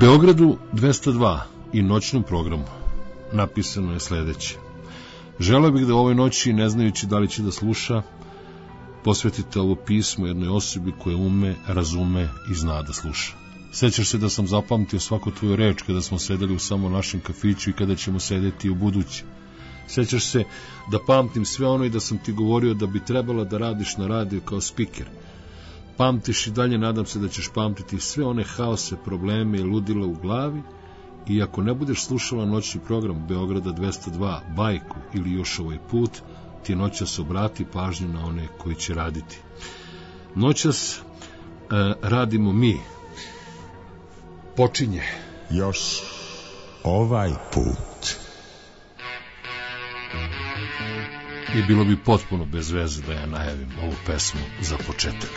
Beogradu 202 i noćnom programu napisano je sledeće. Želeo bih da ovoj noći, ne znajući da li će da sluša, posvetite ovo pismo jednoj osobi koja ume, razume i zna da sluša. Sećaš se da sam zapamtio svaku tvoju reč kada smo sedeli u samo našem kafiću i kada ćemo sedeti u buduće. Sećaš se da pamtim sve ono i da sam ti govorio da bi trebala da radiš na radiju kao spiker. Pamtiš i dalje, nadam se da ćeš pamtiti sve one haose, probleme i ludila u glavi, i ako ne budeš slušala noćni program Beograda 202, bajku ili još ovaj put, ti noćas obrati pažnju na one koji će raditi. Noćas radimo mi. Počinje. Još ovaj put. I bilo bi potpuno bez veze da ja najavim ovu pesmu za početak.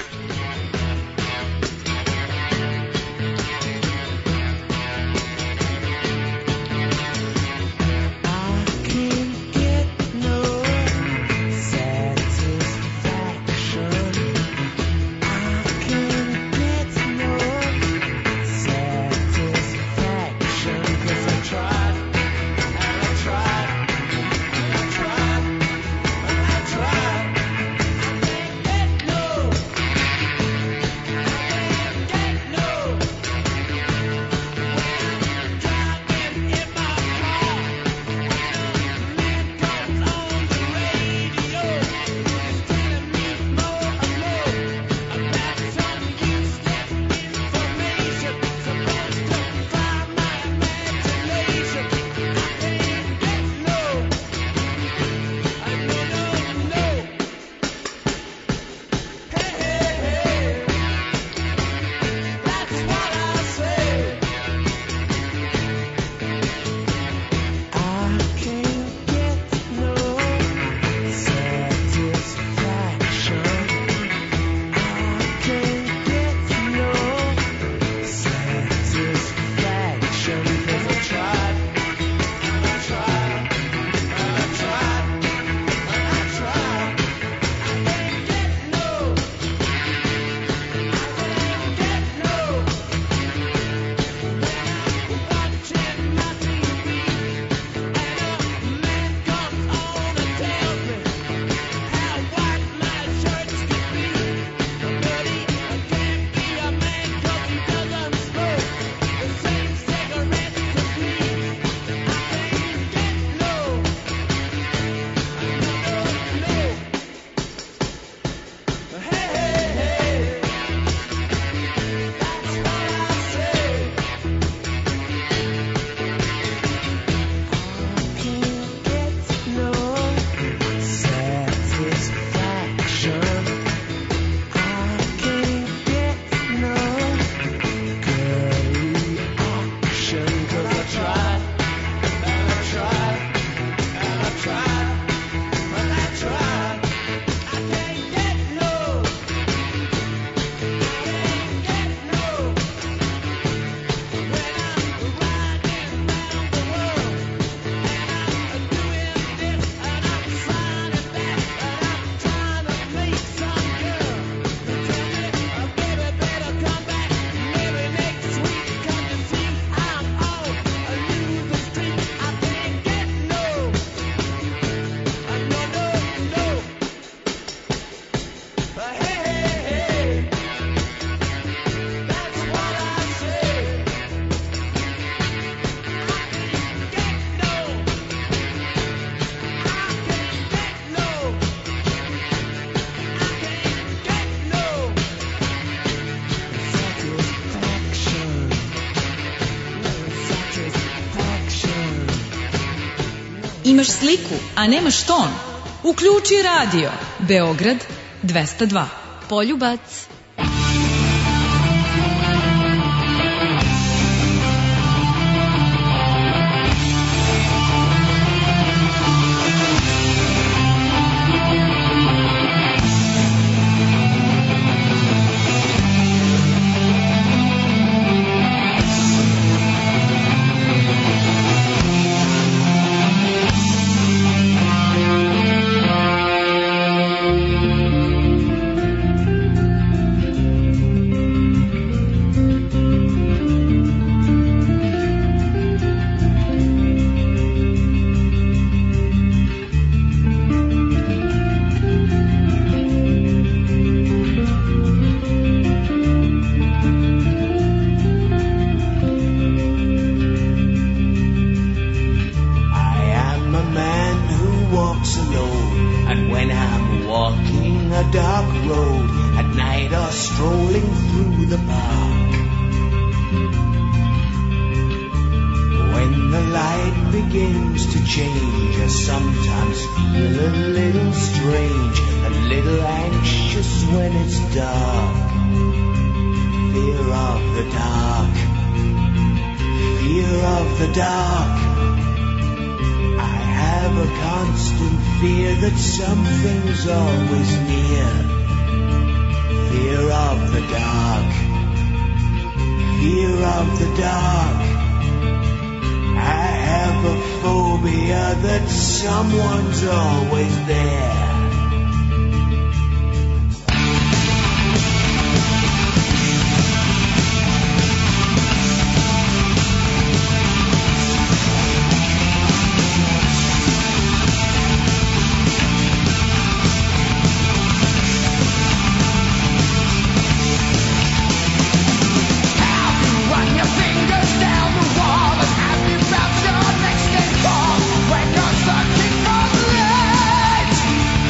Imaš sliku, a nemaš ton? Uključi radio. Beograd 202. Poljubac. road at night or strolling through the park. When the light begins to change, I sometimes feel a little strange, a little anxious when it's dark. Fear of the dark, fear of the dark. I have a constant fear that something's always near. Fear of the dark, fear of the dark. I have a phobia that someone's always there. When you're searching for the light,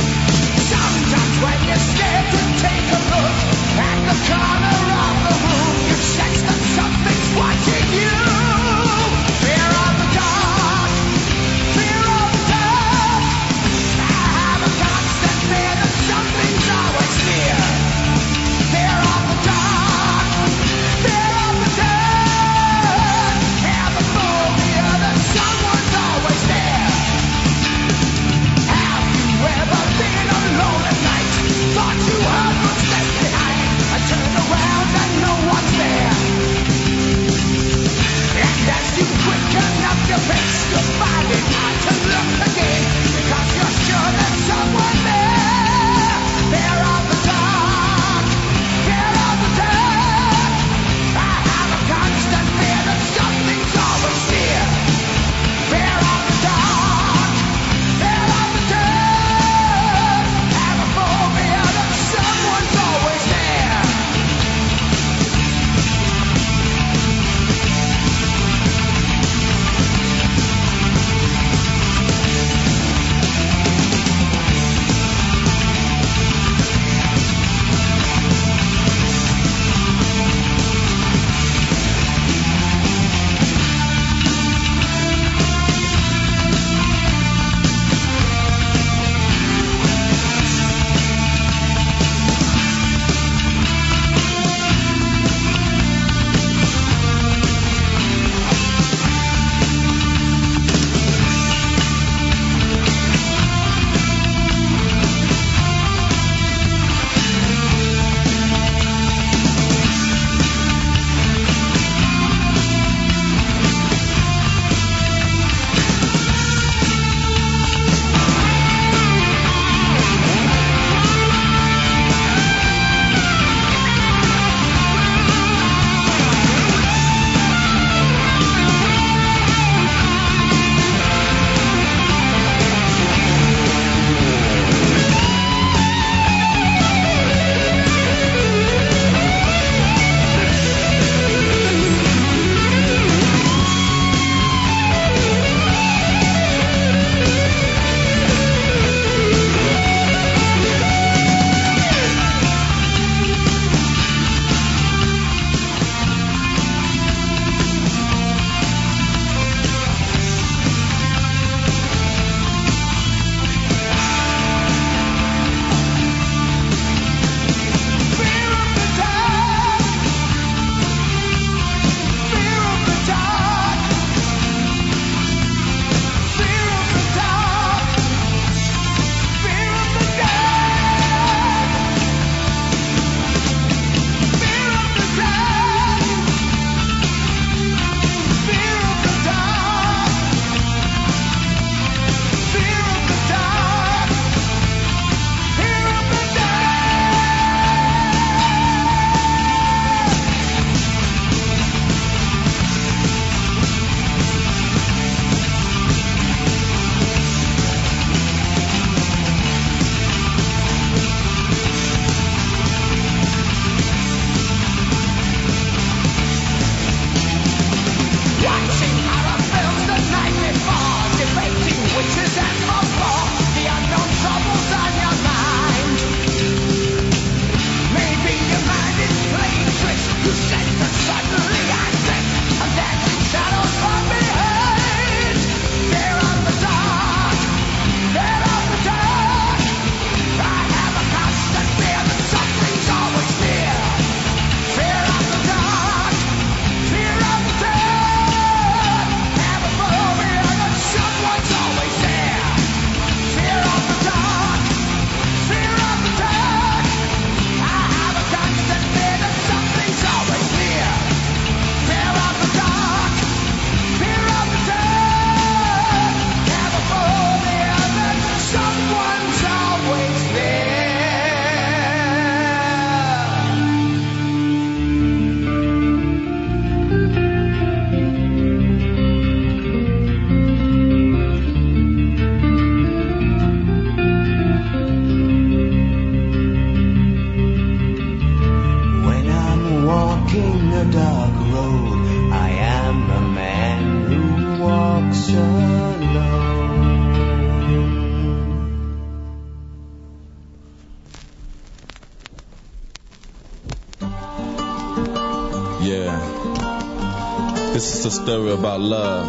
This is a story about love.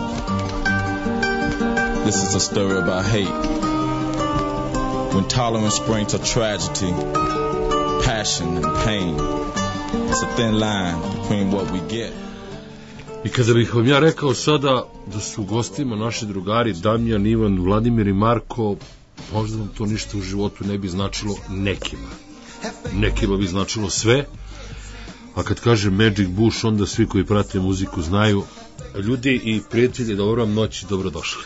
This is a story about hate. When tolerance springs to tragedy, passion and pain. It's a thin line between what we get. I kada bih vam ja rekao sada da su u gostima naši drugari Damjan, Ivan, Vladimir i Marko, možda vam to ništa u životu ne bi značilo nekima. Nekima bi značilo sve, a kad kaže Magic Bush, onda svi koji prate muziku znaju. Ljudi i prijatelji, dobro vam noć i dobrodošli.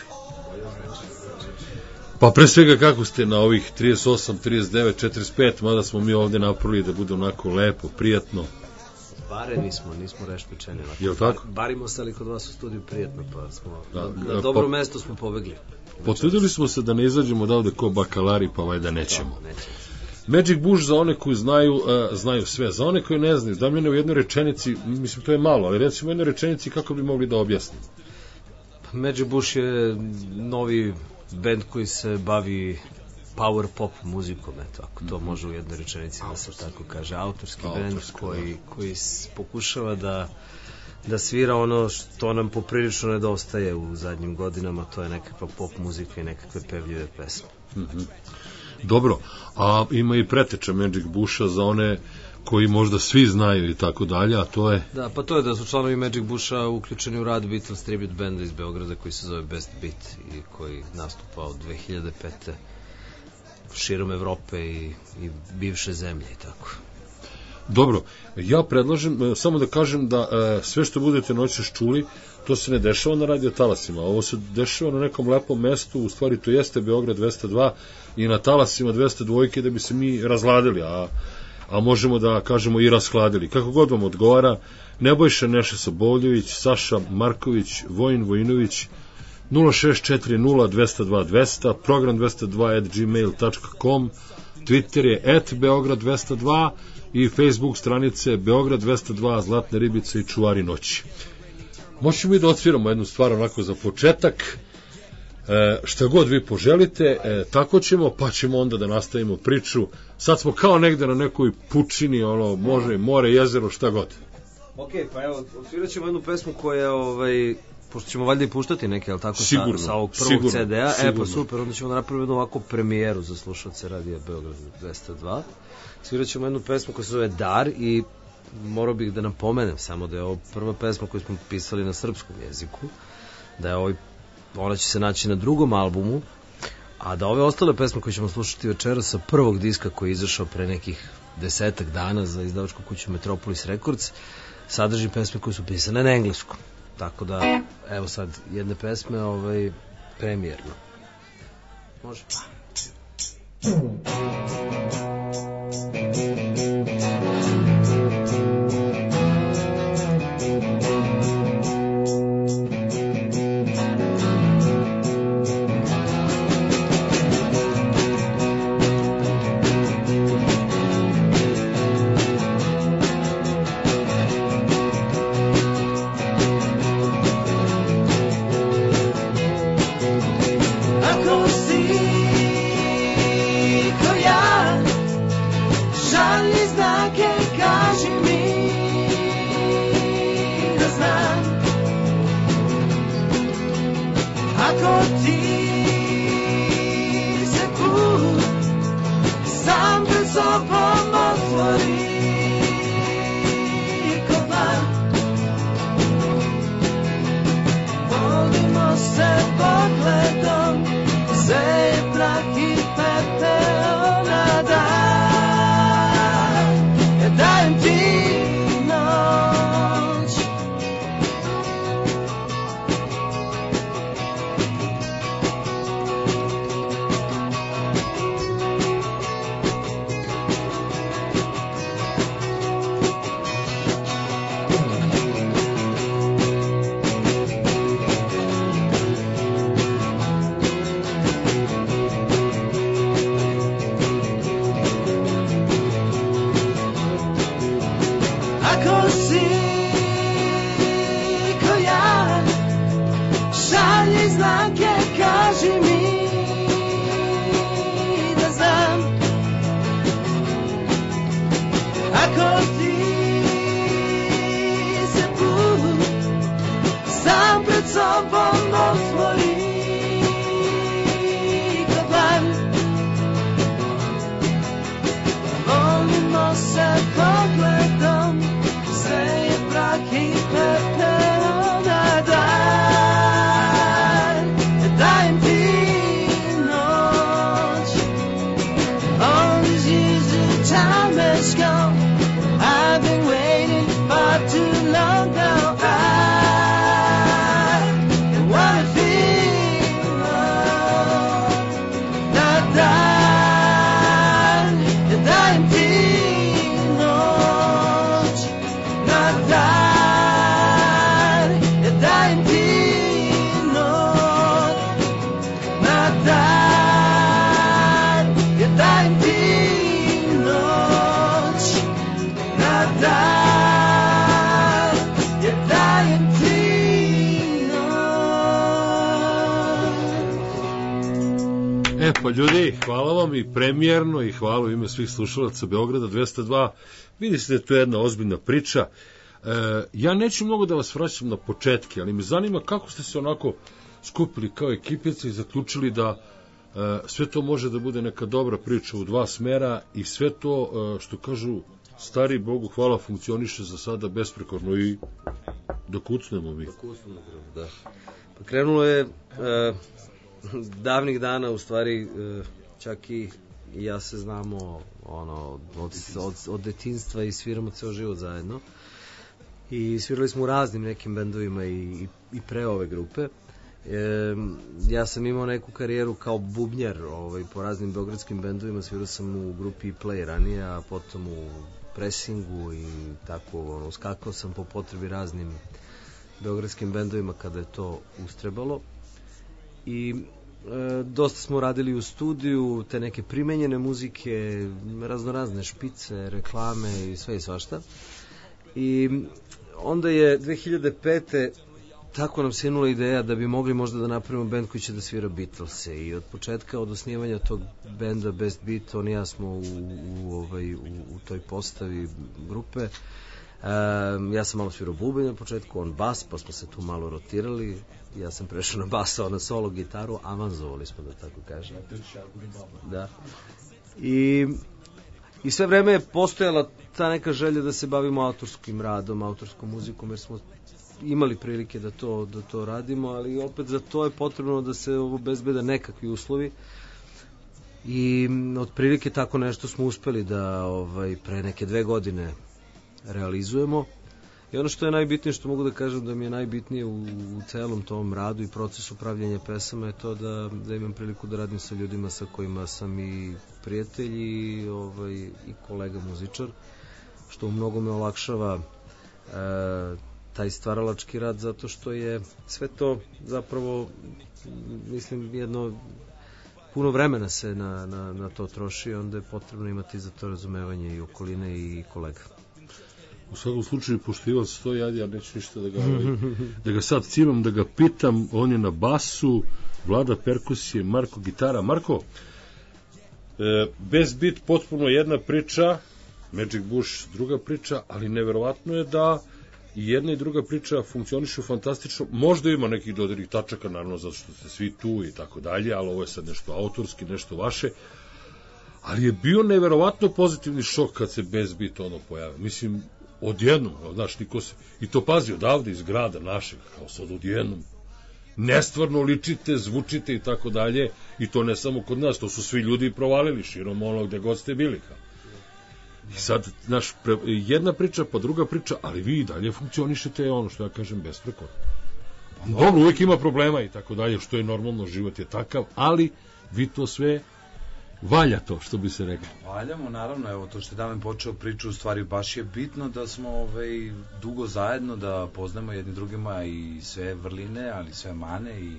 Pa pre svega kako ste na ovih 38, 39, 45, mada smo mi ovde napravili da bude onako lepo, prijatno. Bareni nismo rešpičeni. Jel tako? Barimo se ali kod vas u studiju prijatno, pa smo na dobro mesto smo pobegli. Potrudili smo se da ne izađemo odavde ko bakalari, pa valjda nećemo. Magic Bush, za one koji znaju, znaju sve. Za one koji ne znaju, Damjane, u jednoj rečenici, mislim to je malo, ali recimo u jednoj rečenici kako bi mogli da objasnimo. Magic Bush je novi bend koji se bavi power pop muzikom, eto, ako to može u jednoj rečenici da se tako kaže, autorski bend koji pokušava da svira ono što nam poprilično nedostaje u zadnjim godinama, to je nekakva pop muzika i nekakve pevljive pesme. Dobro, a ima i preteča Magic Busha za one koji možda svi znaju i tako dalje, a to je... Da, pa to je da su članovi Magic Busha uključeni u rad Beatles tribute benda iz Beograda koji se zove Best Beat i koji nastupa od 2005. širom Evrope i bivše zemlje i tako. Dobro, ja predlažem, samo da kažem da sve što budete noćas čuli, to se ne dešava na radio talasima, ovo se dešava na nekom lepom mestu, u stvari to jeste Beograd 202 i na talasima 202 da bi se mi razladili, a možemo da kažemo i rashladili, kako god vam odgovara. Nebojša Neša Soboljević, Saša Marković, Vojin Vojinović, 0640 202 200, program 202@gmail.com, Twitter je @Beograd202 i Facebook stranice Beograd 202, Zlatne ribice i Čuvari noći. Možemo i da odsviramo jednu stvar onako za početak, šta god vi poželite, tako ćemo, pa ćemo onda da nastavimo priču. Sad smo kao negde na nekoj pučini, ono, može, more, jezero, šta god. Ok, pa evo, odsvirat ćemo jednu pesmu koja, pošto ćemo valjda i puštati neke, ali tako, sa ovog prvog CD-a, pa super, onda ćemo da napravimo jednu ovako premijeru za slušalce radija Beograd 202. Svirat ćemo jednu pesmu koja se zove Dar i morao bih da napomenem samo da je ovo prva pesma koju smo pisali na srpskom jeziku, da je ona će se naći na drugom albumu, a da ove ostale pesme koje ćemo slušati večeras sa prvog diska koji je izašao pre nekih 10 dana za izdavačku kuću Metropolis Records, sadrži pesme koje su pisane na engleskom. Tako da, evo sad jedne pesme premijerno. Može? Pa ljudi, hvala vam i premijerno i hvala u ime svih slušalaca Beograda 202. Vidite da je to jedna ozbiljna priča. Ja neću mnogo da vas vraćam na početke, ali me zanima kako ste se onako skupili kao ekipica i zaključili da sve to može da bude neka dobra priča u dva smera i sve to, što kažu stari Bogu hvala, funkcioniše za sada besprekorno i da kucnemo mi. Da. Pa krenulo je davnih dana, u stvari čak i ja se znamo od detinjstva i sviramo ceo život zajedno i svirali smo u raznim nekim bendovima i pre ove grupe. Ja sam imao neku karijeru kao bubnjar po raznim beogradskim bendovima, svirao sam u grupi Play ranije, a potom u Pressingu i tako, skakao sam po potrebi raznim beogradskim bendovima kada je to ustrebalo i dosta smo radili u studiju, te neke primenjene muzike, raznorazne špice, reklame i sve i svašta. I onda je 2005. tako nam se inula ideja da bi mogli možda da napravimo bend koji će da svira Beatlese i od početka, od osnivanja tog benda Best Beat, on i ja smo u toj postavi grupe. Ja sam malo svirao bubanj na početku, on bas, pa smo se tu malo rotirali. Ja sam prešao na basa, na solo gitaru, avanzovali smo, da tako kažem. Da. I sve vreme je postojala ta neka želja da se bavimo autorskim radom, autorskom muzikom, jer smo imali prilike da to radimo, ali opet za to je potrebno da se obezbede nekakvi uslovi i otprilike tako nešto smo uspeli da pre neke 2 godine realizujemo. I ono što je najbitnije, što mogu da kažem da mi je najbitnije u celom tom radu i procesu pravljenja pesama, je to da imam priliku da radim sa ljudima sa kojima sam i prijatelj i kolega muzičar, što u mnogome olakšava taj stvaralački rad, zato što je sve to zapravo, mislim, jedno puno vremena se na to troši, onda je potrebno imati za to razumevanje i okoline i kolega. U svakom slučaju, pošto Ivan stoji, ja neću ništa da ga sad ciljam, da ga pitam. On je na basu, Vlada perkusije, Marko gitara. Marko, Best Beat potpuno jedna priča, Magic Bush druga priča, ali neverovatno je da i jedna i druga priča funkcionišu fantastično. Možda ima nekih dodirnih tačaka, naravno, zato što ste svi tu i tako dalje, ali ovo je sad nešto autorski, nešto vaše. Ali je bio neverovatno pozitivni šok kad se Best Beat pojavio. Mislim, odjednom, znaš, niko se, i to pazi, odavde iz grada našeg, kao sad odjednom, nestvarno ličite, zvučite i tako dalje, i to ne samo kod nas, to su svi ljudi provalili širom ono gde god ste bili. I sad, znaš, jedna priča pa druga priča, ali vi i dalje funkcionišete, ono što ja kažem, besprekorno. Dobro, uvijek ima problema i tako dalje, što je normalno, život je takav, ali vi to sve valja, to, što bi se rekao. Valjamo, naravno, evo to što je Damjan počeo priču, u stvari baš je bitno da smo dugo zajedno, da poznajemo jedni drugima i sve vrline, ali sve mane i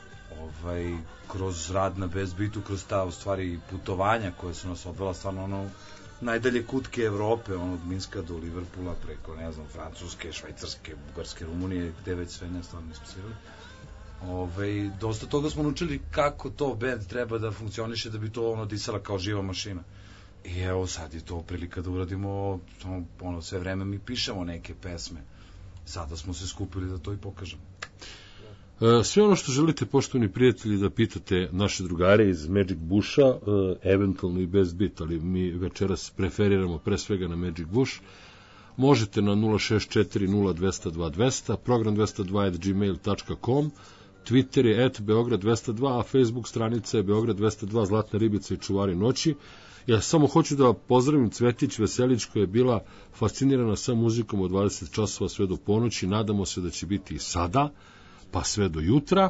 kroz rad na Best Beatu, kroz ta u stvari putovanja koje su nas odvela stvarno najdalje kutke Evrope, od Minska do Liverpoola, preko, ne znam, Francuske, Švajcarske, Bugarske, Rumunije, gde već sve ne stvarno nismo svirali. Dosta toga smo naučili kako to band treba da funkcioniše, da bi to disala kao živa mašina. I evo sad je to prilika da uradimo, sve vreme mi pišemo neke pesme. Sada smo se skupili da to i pokažemo. Sve ono što želite, poštovani prijatelji, da pitate naše drugare iz Magic Busha, eventualno i Best Beat, ali mi večeras preferiramo pre svega na Magic Bush, možete na 064-0202-200, program 202@gmail.com, Twitter je @Beograd202, a Facebook stranica je Beograd202, Zlatna ribica i čuvari noći. Ja samo hoću da pozdravim Cvetić Veselić, koja je bila fascinirana sa muzikom od 20 časova sve do ponoći. Nadamo se da će biti i sada, pa sve do jutra.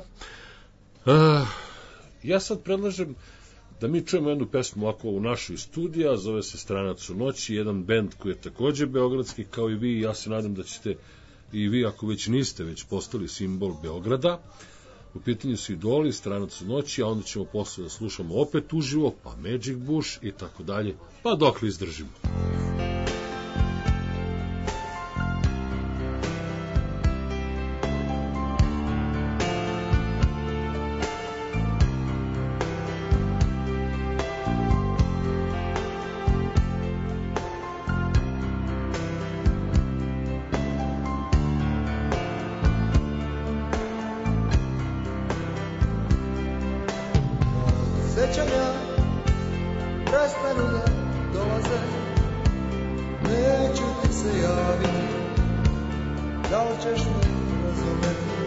Ja sad predlažem da mi čujemo jednu pesmu ovako u našoj studija, zove se Stranac u noći, jedan bend koji je takođe beogradski kao i vi. Ja se nadam da ćete i vi, ako već niste, već postali simbol Beograda. U pitanju su Idoli, Stranac u noći, a onda ćemo posle da slušamo opet uživo, pa Magic Bush i tako dalje, pa dok li izdržimo. se javim, da li ćeš me razumeti?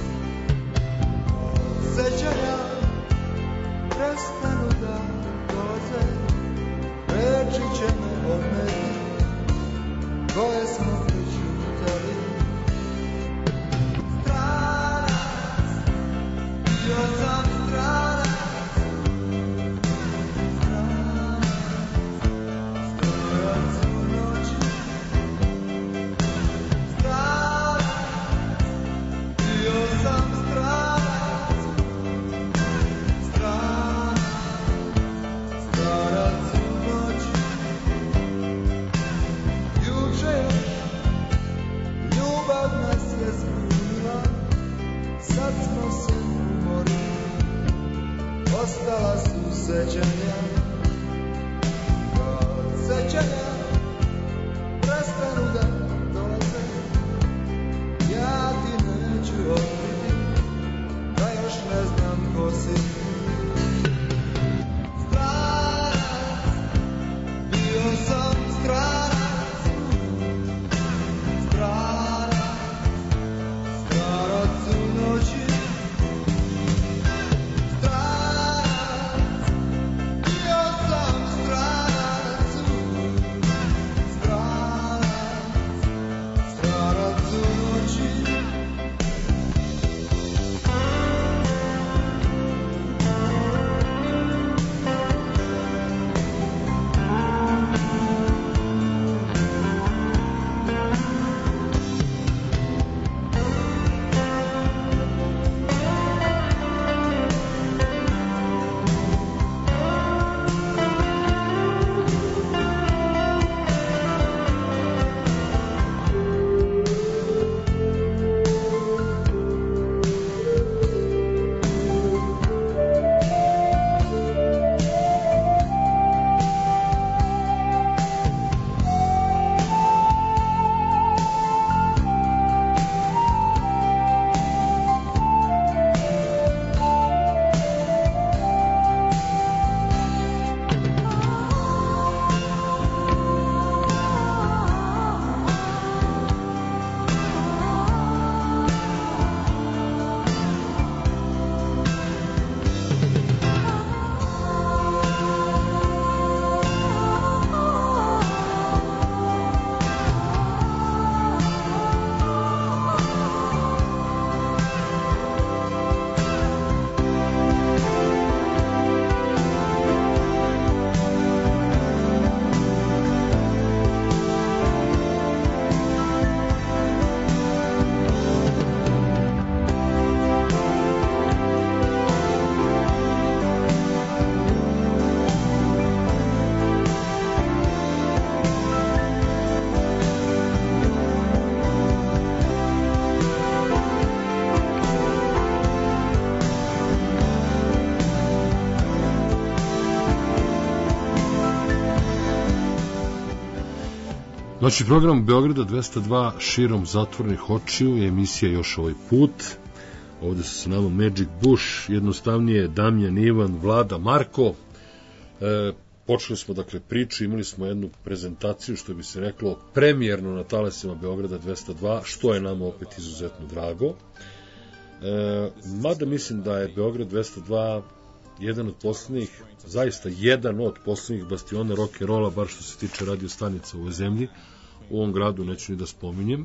Sećanja prestanu da dolaze, reči će me odneti, koje smo pričutali. Stranac, bio sam stranac, stranac u noći. Stranac, bio sam stranac, stranac u noći. Juče ljubav nas je zbunila, sad smo se umorili, ostala su sećanja. Kad sećanja prestanu da dolaze, ja ti neću otkriti da još ne znam ko si. Stranac, bio sam stranac, stranac, stranac u noći. Stranac, bio sam stranac, stranac, stranac u noći. Noćni program Beograda 202 širom zatvornih očiju je emisija Još ovaj put. Ovde su sa nama Magic Bush, jednostavnije Damjan, Ivan, Vlada, Marko. Počeli smo dakle priču, imali smo jednu prezentaciju, što bi se reklo, premijerno na talasima Beograda 202, što je nama opet izuzetno drago. Mada mislim da je Beograd 202 jedan od poslednjih, zaista jedan od poslednjih bastiona rock'n'rolla, bar što se tiče radio stanica u ovoj zemlji, u ovom gradu neću ni da spominjem.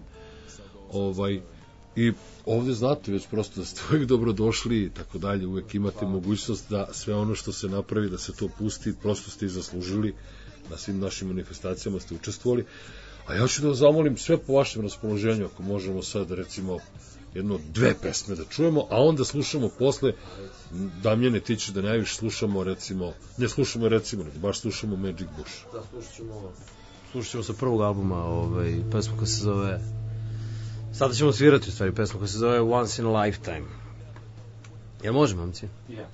I ovde znate već prosto da ste uvek dobrodošli i tako dalje, uvek imate mogućnost da sve ono što se napravi, da se to pusti, prosto ste i zaslužili, na svim našim manifestacijama ste učestvovali. A ja ću da vas zamolim sve po vašem raspoloženju, ako možemo sad recimo dve pesme da čujemo, a onda slušamo posle, Damjane, ti ćeš da najviše slušamo recimo, ne slušamo recimo, nego baš slušamo Magic Bush. Da, slušat ćemo sa prvog albuma pesmu koja se zove, sada ćemo svirati u stvari pesmu koja se zove Once in a Lifetime. Jel može, mamci? Ja.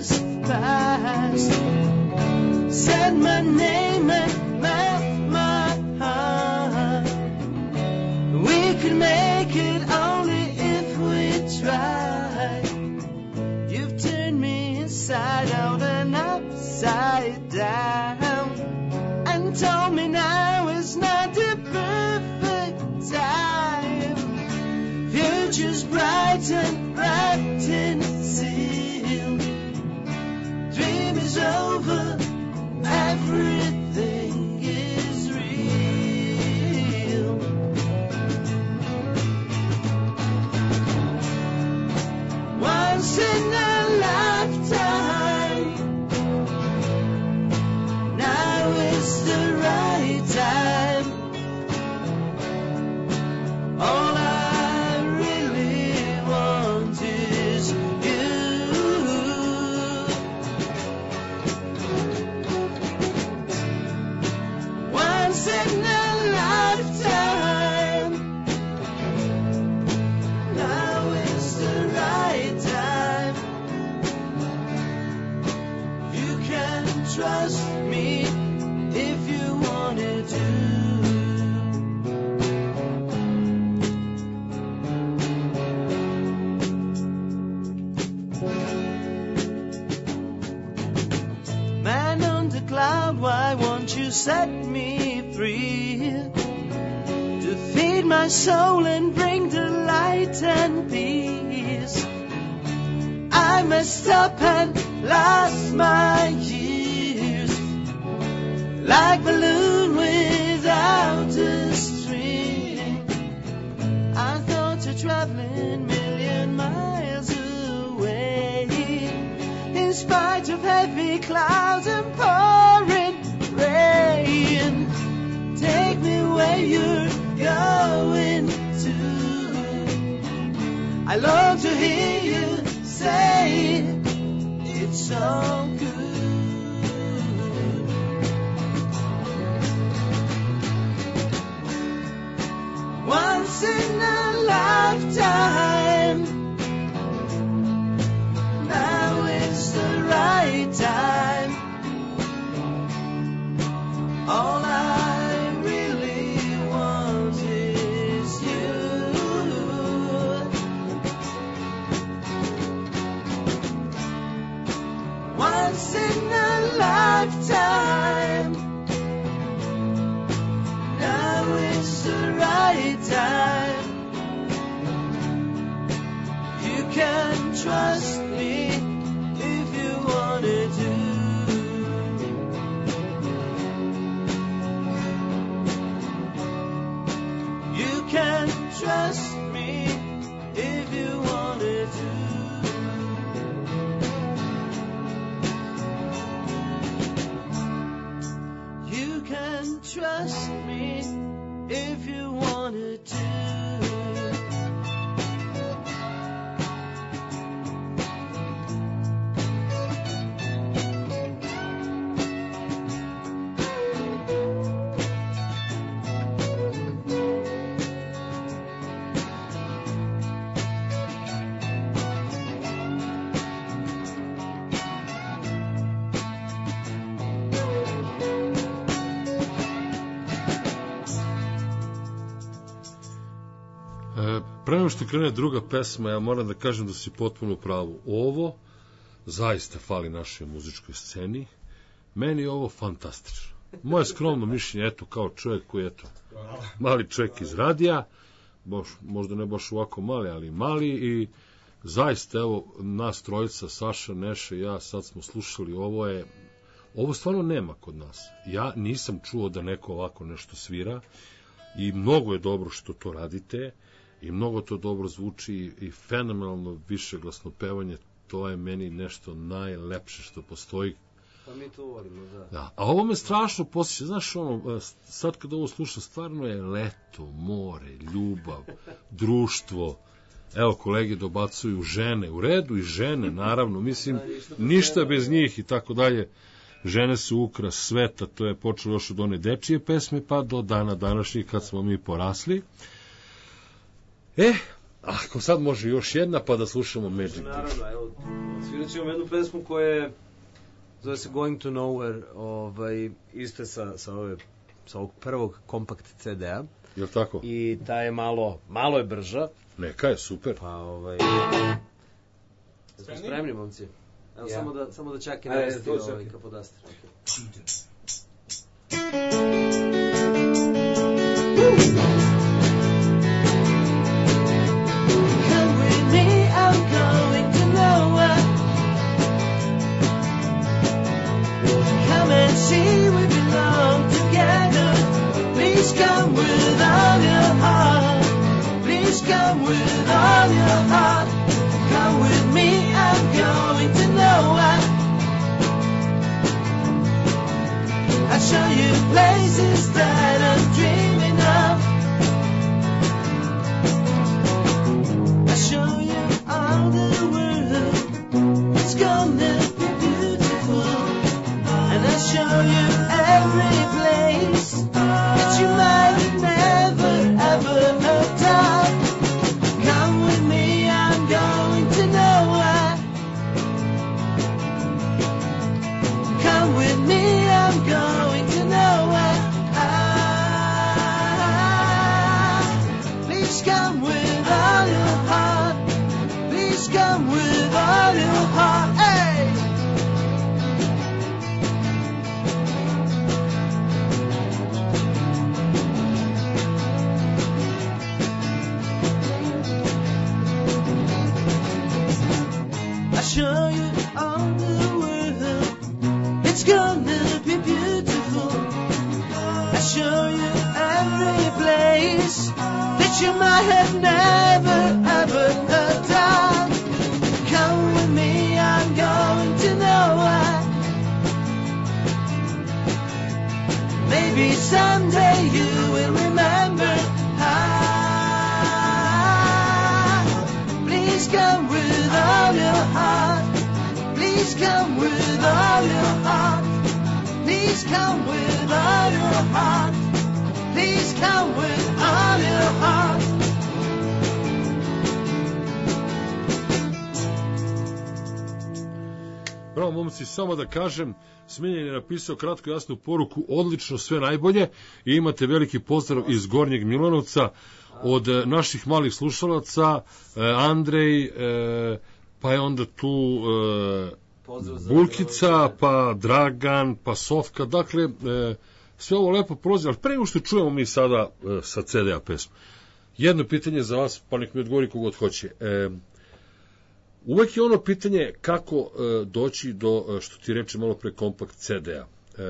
years passed, said my name and left my heart. We could make it only if we tried. You've turned me inside out and upside down, and told me now is not the perfect time. Future's bright and wrapped in seal. Dream is over, everything is real. Once in a lifetime, now is the right time. All I really want is you. Once in a lifetime, now is the right time. You can trust me if you wanted to. Man on the cloud, why won't you set me free? To feed my soul and bring the light and peace. I messed up and lost my years, like balloon without a string. I thought you're traveling million miles away, in spite of heavy clouds and pouring rain. Take me where you're going to. I long to hear you say it's all good. Once in a lifetime, now is the right time. All I really want is you. Once in a lifetime, now is the right time. You can trust me if you wanted to. You can trust me if you wanted to. You can trust me if you wanted to. Pre nego što krene druga pesma, ja moram da kažem da si potpuno u pravu. Ovo zaista fali našoj muzičkoj sceni. Meni je ovo fantastično. Moje skromno mišljenje, eto, kao čovjek koji je, mali čovjek iz radija, možda ne baš ovako mali, ali mali, i zaista, evo, nas trojica, Saša, Neša i ja, sad smo slušali, ovo stvarno nema kod nas. Ja nisam čuo da neko ovako nešto svira i mnogo je dobro što to radite i mnogo to dobro zvuči i fenomenalno višeglasno pevanje, to je meni nešto najlepše što postoji. Pa mi to volimo, da. Da. A ovo me strašno posjeća, znaš, sad kad ovo slušam, stvarno je leto, more, ljubav, društvo. Evo, kolege dobacuju žene, u redu i žene, naravno, mislim, ništa bez njih i tako dalje. Žene su ukras sveta, to je počelo još od one dečije pesme, pa do dana današnjih kad smo mi porasli. Ako sad može još jedna, pa da slušamo Magic Dish. Naravno, evo, svirat ćemo jednu pesmu koja je, zove se Going to Nowhere, isto je sa ovog prvog kompakt CD-a. Jel' tako? I ta je malo je brža. Neka je, super. Pa, smo spremni, momci? Evo, samo da čak i navesti kapodastir. Come with me, I'm going to nowhere. Come and see we belong together. Please come with all your heart. Please come with all your heart. Come with me, I'm going to nowhere. I'll show you places that I'm dreaming of. I'll show you all the world. It's gonna be beautiful. And I'll show you every place that you might never ever have done. Come with me, I'm going to nowhere. Come with me, I'm going to nowhere. Please come with all your heart. Please come with all your heart. Hey! I'll show you all the world. It's gonna be beautiful. I'll show you every place that you might have never ever heard of. Come with me, I'm going to nowhere. Maybe someday you will remember. Please come with all your heart. Please come with all your heart. Please come with all your heart. Please come with all your heart. Bravo, momci, samo da kažem, Smiljan je napisao kratko jasnu poruku, odlično, sve najbolje, i imate veliki pozdrav iz Gornjeg Milanovca od naših malih slušalaca, Andrej, pa je onda tu Bulkica, pa Dragan, pa Sofka, dakle, sve ovo lepo prolazi, ali pre nego što čujemo mi sada sa CD-a pesmu. Jedno pitanje za vas, pa nek mi odgovori kogod hoće. Uvek je ono pitanje kako doći do, što ti reče malo pre, kompakt CD-a.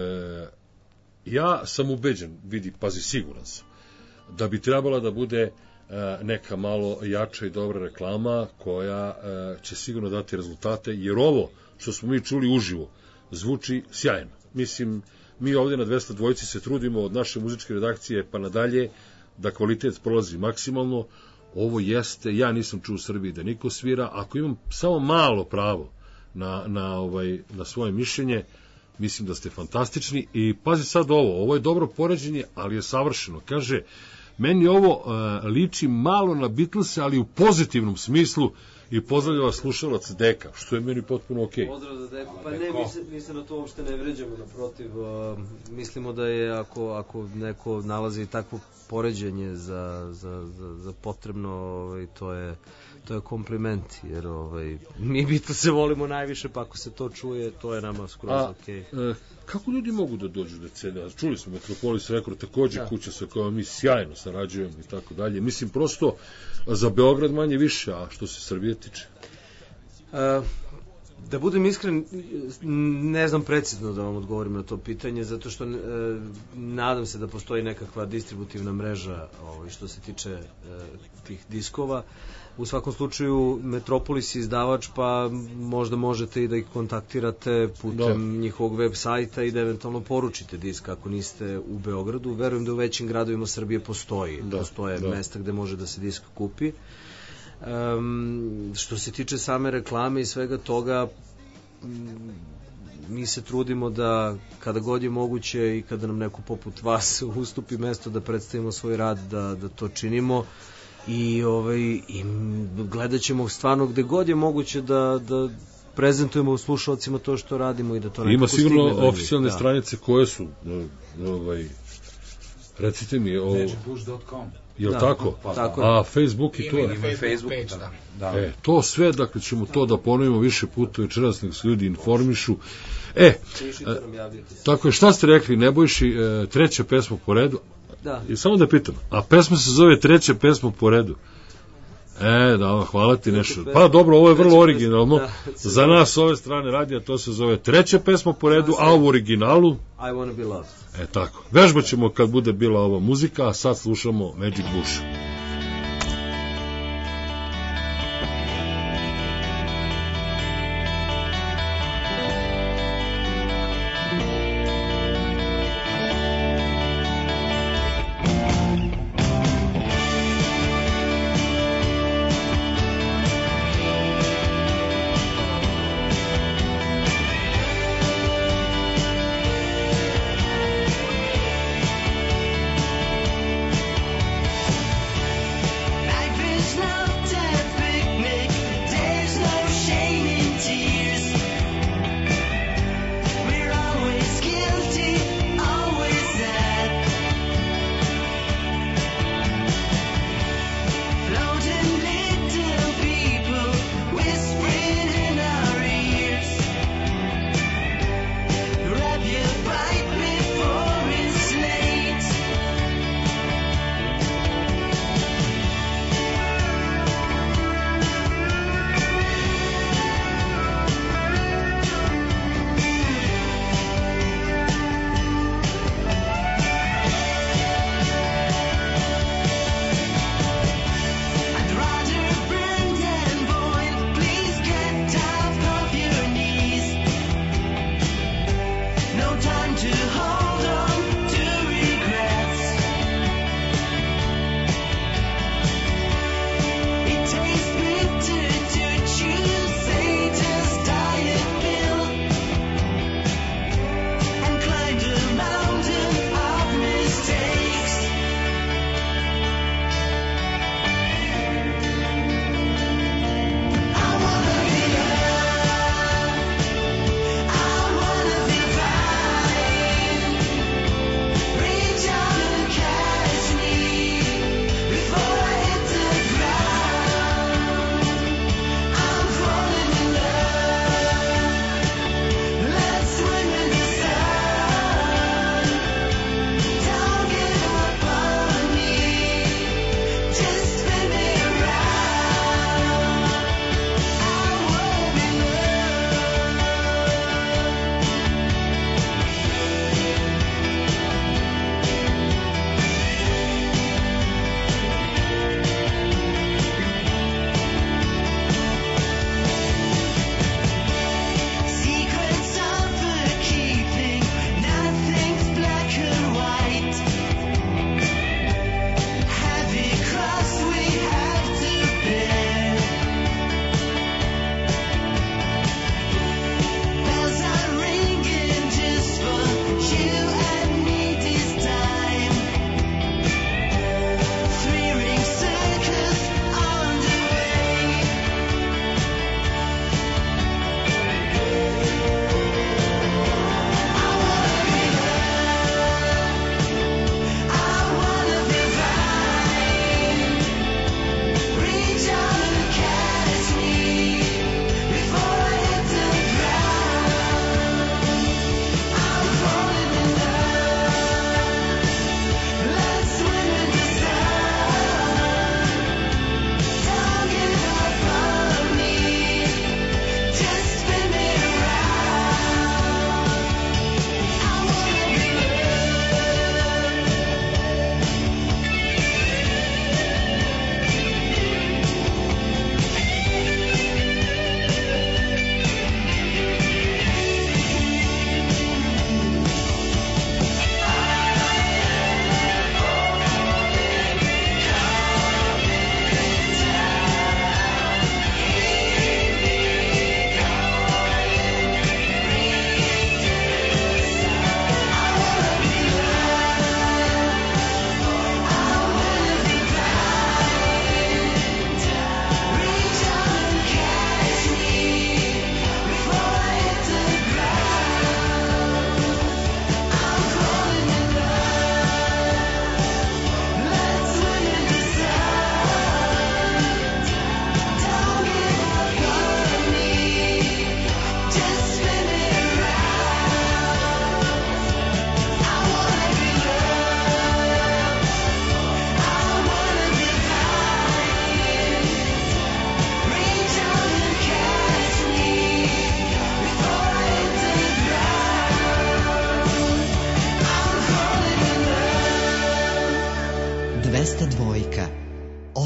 Ja sam ubeđen, vidi, pazi, siguran sam, da bi trebala da bude neka malo jača i dobra reklama koja će sigurno dati rezultate, jer ovo što smo mi čuli uživo zvuči sjajno. Mislim, mi ovdje na 202 se trudimo od naše muzičke redakcije pa nadalje da kvalitet prolazi maksimalno. Ovo jeste, ja nisam čuo u Srbiji da niko svira. Ako imam samo malo pravo na svoje mišljenje, mislim da ste fantastični. I pazi sad ovo je dobro poređenje, ali je savršeno. Kaže, meni ovo liči malo na Beatlese, ali u pozitivnom smislu, i pozdravlja vas slušalac Deka, što je meni potpuno okej. Pozdrav za Deku. Pa ne, mi se na to uopšte ne vređamo, naprotiv. Mislimo da je, ako neko nalazi takvo poređenje za potrebno, to je kompliment, jer mi Beatlese volimo najviše, pa ako se to čuje, to je nama skroz okej. Kako ljudi mogu da dođu do CD-a? Čuli smo Metropolis Record, takođe kuća sa kojom mi sjajno sarađujemo i tako dalje. Mislim, prosto za Beograd manje više, a što se Srbije tiče? Da budem iskren, ne znam precizno da vam odgovorim na to pitanje, zato što nadam se da postoji nekakva distributivna mreža što se tiče tih diskova. U svakom slučaju, Metropolis je izdavač, pa možda možete i da ih kontaktirate putem njihovog web sajta i da eventualno poručite disk ako niste u Beogradu. Verujem da u većim gradovima Srbije postoje mesta gde može da se disk kupi. Što se tiče same reklame i svega toga, mi se trudimo da kada god je moguće i kada nam neko poput vas ustupi mesto da predstavimo svoj rad, da to činimo. i gledat ćemo stvarno gde god je moguće da prezentujemo slušalcima to što radimo i da to nekako stigne. Ima sigurno oficijalne stranice koje su recite mi magicbush.com. Jel tako? Tako. A Facebook i to? Ima Facebook, da. To sve, dakle ćemo to da ponovimo više puta večeras, nek se ljudi informišu. Tako je, šta ste rekli, Nebojši, treća pesma po redu? Da. I samo da pitam, a pesma se zove treća pesma po redu? Da, hvala ti nešto. Pa dobro, ovo je vrlo originalno. Za nas s ove strane radija to se zove treća pesma po redu, a u originalu I Wanna Be Loved. Tako. Vežbat ćemo kad bude bila ova muzika, a sad slušamo Magic Bush.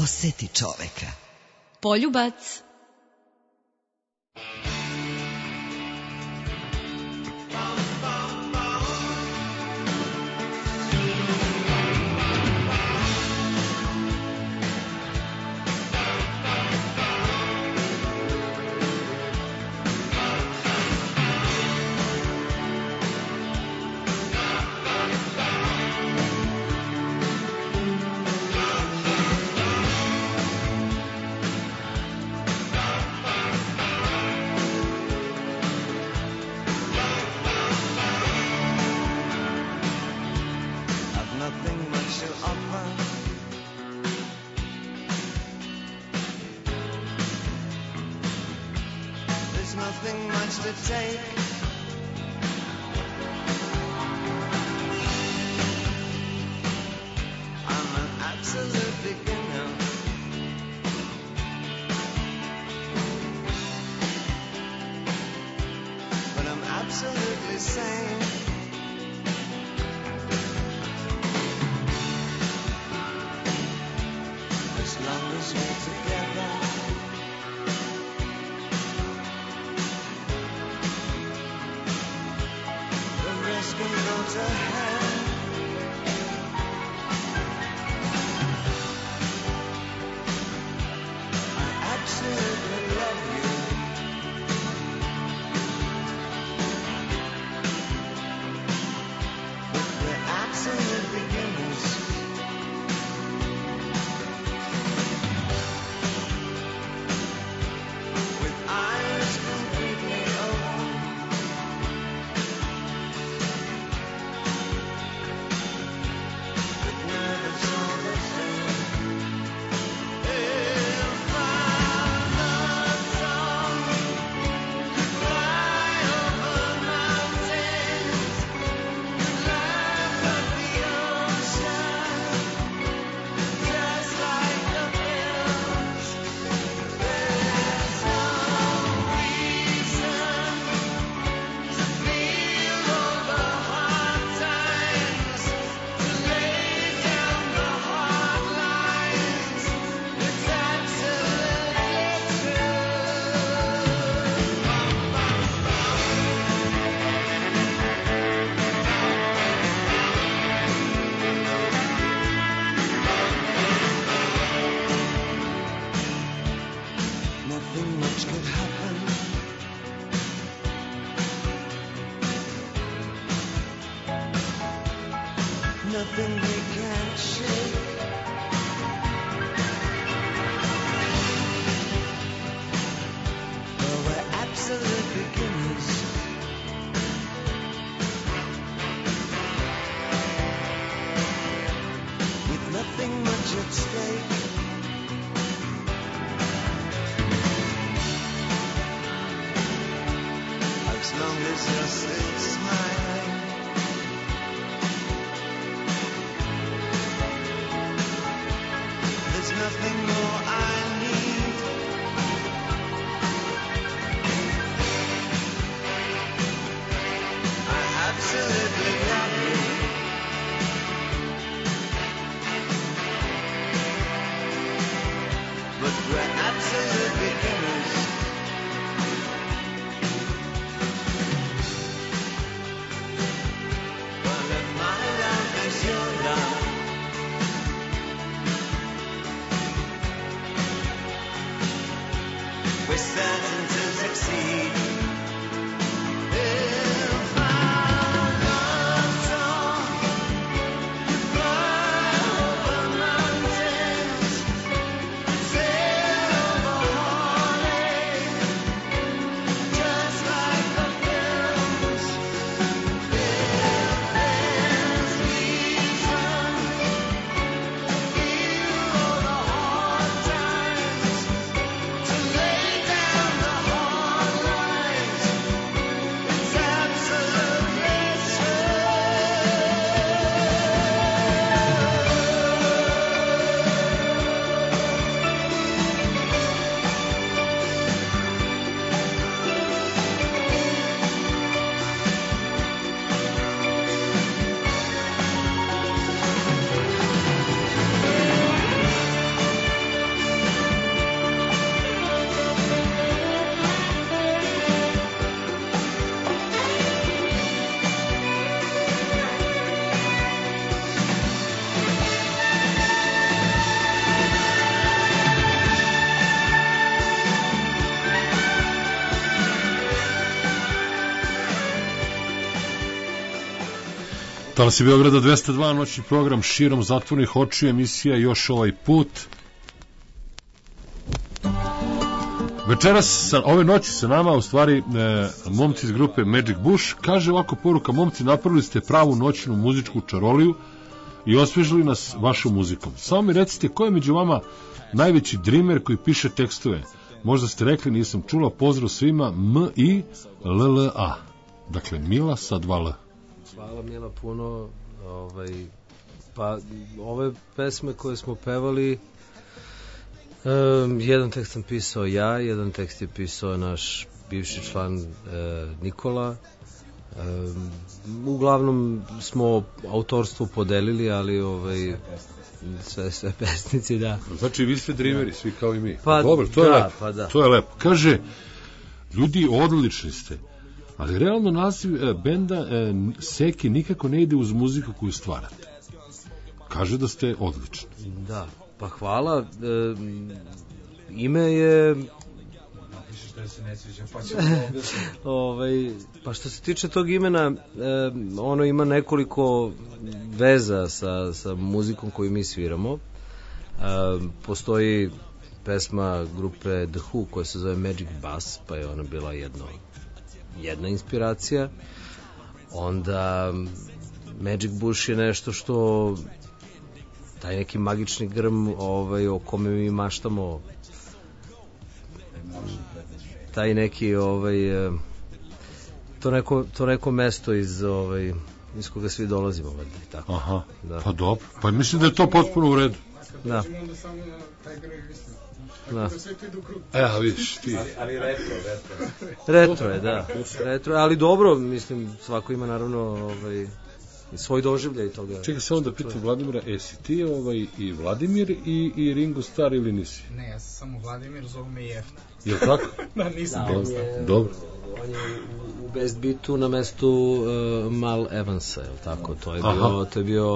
oseti čoveka. Poljubac. Succeed. If I'm not Talasi Beograda 202, noćni program širom zatvornih očiju, emisija Još ovaj put. Večeras, ove noći sa nama, u stvari, momci iz grupe Magic Bush. Kaže ovako poruka: momci, napravili ste pravu noćnu muzičku čaroliju i osvežili nas vašom muzikom. Samo mi recite, ko je među vama najveći dreamer koji piše tekstove? Možda ste rekli, nisam čula. Pozdrav svima, M-I-L-L-A. Dakle, Mila sa 2 L. Hvala Mila puno. Pa ove pesme koje smo pevali, jedan tekst sam pisao ja, jedan tekst je pisao naš bivši član Nikola. Uglavnom smo autorstvo podelili, ali sve pesnici, da. Znači vi ste dreameri, svi kao i mi. Pa, dobro, to je lepo. Pa da. To je lepo. Kaže, ljudi, odlični ste, ali realno naziv benda Seki nikako ne ide uz muziku koju stvarate. Kaže da ste odlični. Da, pa hvala. Ime je... Pa što se tiče tog imena, ono ima nekoliko veza sa muzikom koju mi sviramo. Postoji pesma grupe The Who koja se zove Magic Bass, pa je ona bila jedna inspiracija. Onda Magic Bush je nešto što taj neki magični grm o kome mi maštamo, taj neki to neko mesto iz koga svi dolazimo, tako. Aha. Da. Pa dobro. Pa mislim da je to potpuno u redu. Da. Da. Evo vidiš ti. Ali retro je, da. Retro, ali dobro, mislim, svako ima naravno svoj doživljaj toga. Čekaj samo da pitam Vladimira, jesi ti i Vladimir i Ringo Starr ili nisi? Ne, ja sam samo Vladimir, zovu me Jefta. Jel' tako? Da, nisam. Dobro. On je u Best Beatu na mestu Mal Evansa, je li tako? To je bio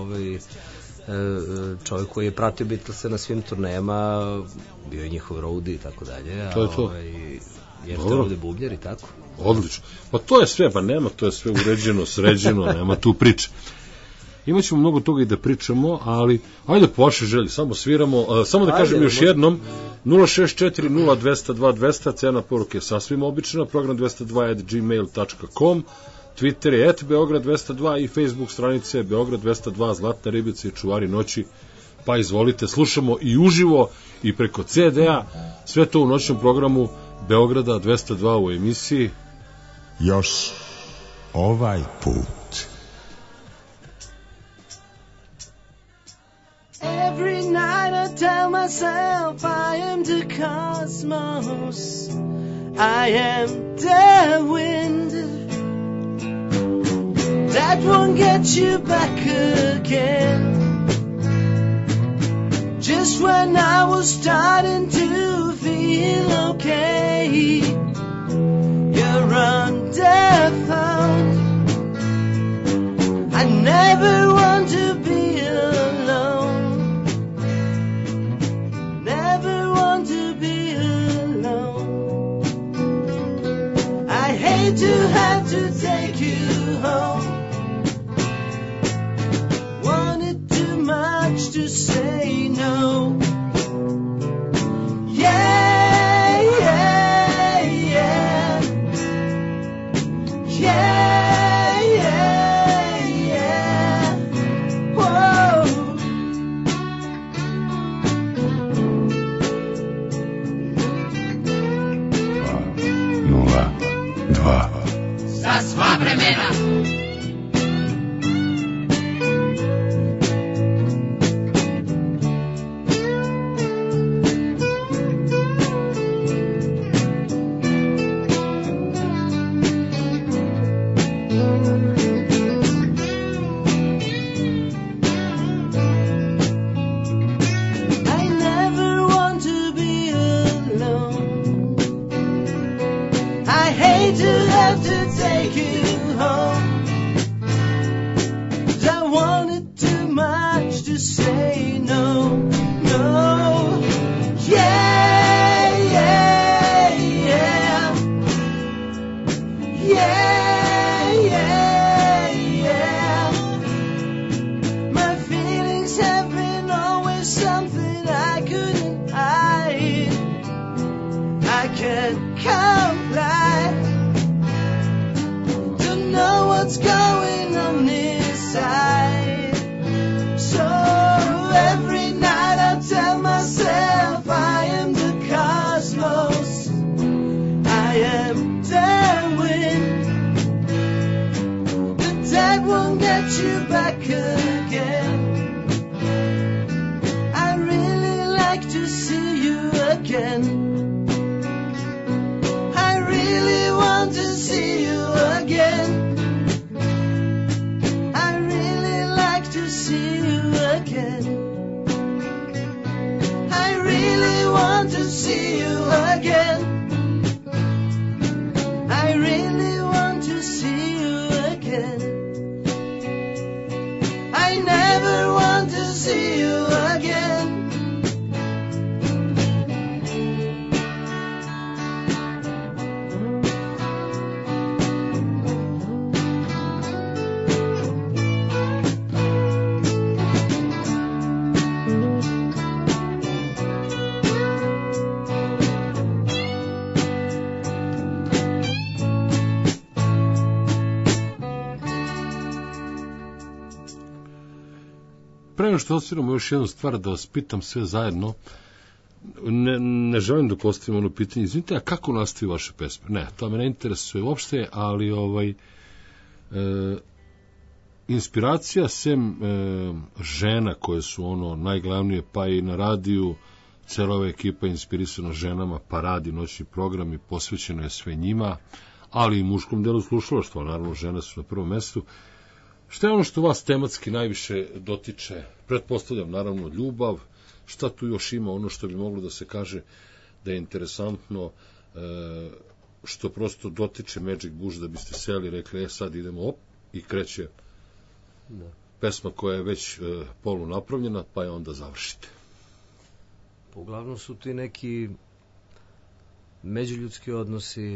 čovjek koji je pratio Beatlese na svim turnejama, bio je njihov roadie i tako dalje. To je to. Jer to je ovde bubnjar i tako. Odlično. Pa to je sve, pa nema, to je sve uređeno, sređeno, nema tu priče. Imaćemo mnogo toga i da pričamo, ali ajde po vašoj želji, samo sviramo. Samo da kažem još jednom, 064-0202-200, cena poruke je sasvim obična, program 202@gmail.com, Twitter je @Beograd202 i Facebook stranice Beograd202, Zlatna ribica i čuvari noći. Pa izvolite, slušamo i uživo i preko CD-a, sve to u noćnom programu Beograda 202 u emisiji Još ovaj put. Every night I tell myself I am the cosmos, I am the wind that won't get you back again. Just when I was starting to feel okay, you're underfound. I never want to be alone, never want to be alone. I hate to have to take you home, wanted too much to say no. Yeah, yeah, yeah. Yeah, yeah, yeah. Whoa. 202. Za sva vremena. Yeah, yeah. what's going on inside. So every night I tell myself I am the cosmos, I am Darwin. The dead won't get you back again. I really like to see you again. I really want to see you again. I really like to see you again. I really want to see you again. I really want to see you again. I never want to see you again. Prema što osviramo još jednu stvar da vas pitam sve zajedno, ne želim da postavim ono pitanje, izvinite, a kako nastaju vaše pesme? Ne, to me ne interesuje uopšte, ali inspiracija sem žena koje su ono najglavnije, pa i na radiju, cela ova ekipa je inspirisana ženama, pa radi noćni program i posvećeno je sve njima, ali i muškom delu slušalaštva, naravno žene su na prvom mestu. Šta je ono što vas tematski najviše dotiče? Pretpostavljam, naravno, ljubav. Šta tu još ima, ono što bi moglo da se kaže da je interesantno, što prosto dotiče Magic Bush, da biste seli i rekli, sad idemo, op, i kreće pesma koja je već polu napravljena, pa je onda završite. Uglavnom su ti neki međuljudski odnosi,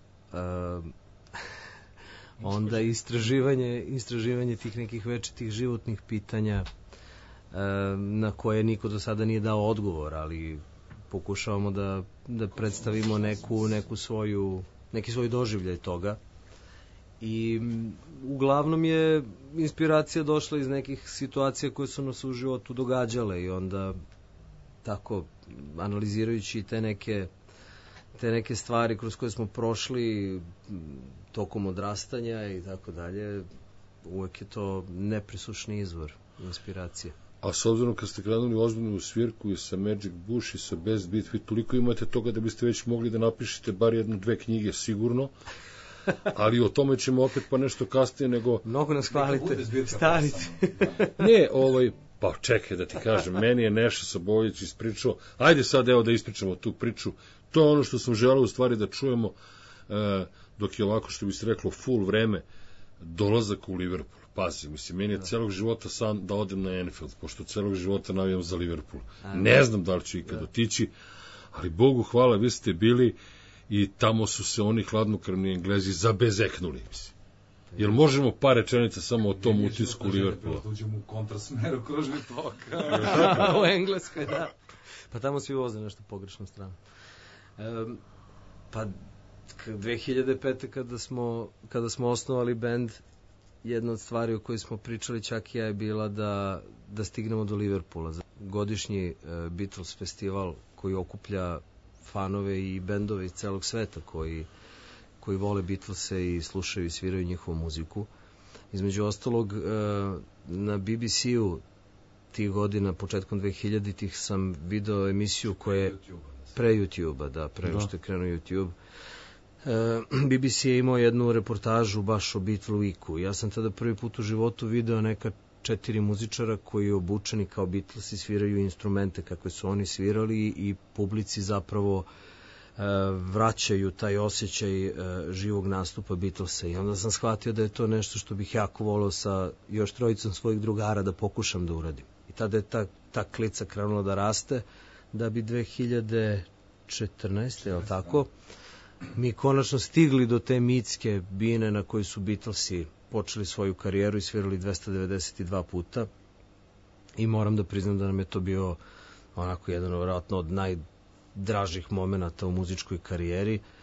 onda istraživanje tih nekih večitih životnih pitanja na koje niko do sada nije dao odgovor, ali pokušavamo da predstavimo neki svoj doživljaj toga. I uglavnom je inspiracija došla iz nekih situacija koje su nas u životu događale i onda tako analizirajući te neke stvari kroz koje smo prošli tokom odrastanja i tako dalje, uvek je to neprisušni izvor inspiracije. A s obzirom kad ste krenuli ozbiljno u svirku i sa Magic Bush i sa Best Beat, vi toliko imate toga da biste već mogli da napišete bar 1-2 knjige sigurno, ali o tome ćemo opet pa nešto kasnije nego... Mnogo nas hvalite, stavite. Ne, pa čekaj da ti kažem, meni je Neša Sabović ispričao, ajde sad evo da ispričamo tu priču, to je ono što sam želeo u stvari da čujemo, dok je ovako što bi se reklo full vreme, dolazak u Liverpool. Pazi, mislim, meni je celog života san da odem na Anfield, pošto celog života navijam za Liverpool. Ne znam da li ću ikad otići, ali Bogu hvala, vi ste bili i tamo su se oni hladnokrvni Englezi zabezeknuli, mislim. Jel možemo par rečenica samo o tom utisku Liverpoola? Da uđemo u kontrasmeru kružni toka. U Engleskoj, da. Pa tamo svi voze nešto pogrešnu stranu. Pa 2005. kada smo osnovali bend, jedna od stvari o kojoj smo pričali čak i ja je bila da stignemo do Liverpoola. Godišnji Beatles festival koji okuplja fanove i bendove iz celog sveta koji vole Beatlese i slušaju i sviraju njihovu muziku. Između ostalog, na BBC-u tih godina, početkom 2000-ih, sam video emisiju koja je pre YouTube-a, da, pre što je krenuo YouTube. BBC je imao jednu reportažu baš o Beatle Weeku. Ja sam tada prvi put u životu video neka 4 muzičara koji obučeni kao Beatlesi sviraju instrumente kakve su oni svirali i publici zapravo vraćaju taj osjećaj živog nastupa Beatlesa. I onda sam shvatio da je to nešto što bih jako volao sa još 3 svojih drugara da pokušam da uradim. I tada je ta klica krenula da raste, da bi 2014. je li tako, mi konačno stigli do te mitske bine na kojoj su Beatlesi počeli svoju karijeru i svirali 292 puta. I moram da priznam da nam je to bio onako jedan vjerojatno od najdražih momenata u muzičkoj karijeri.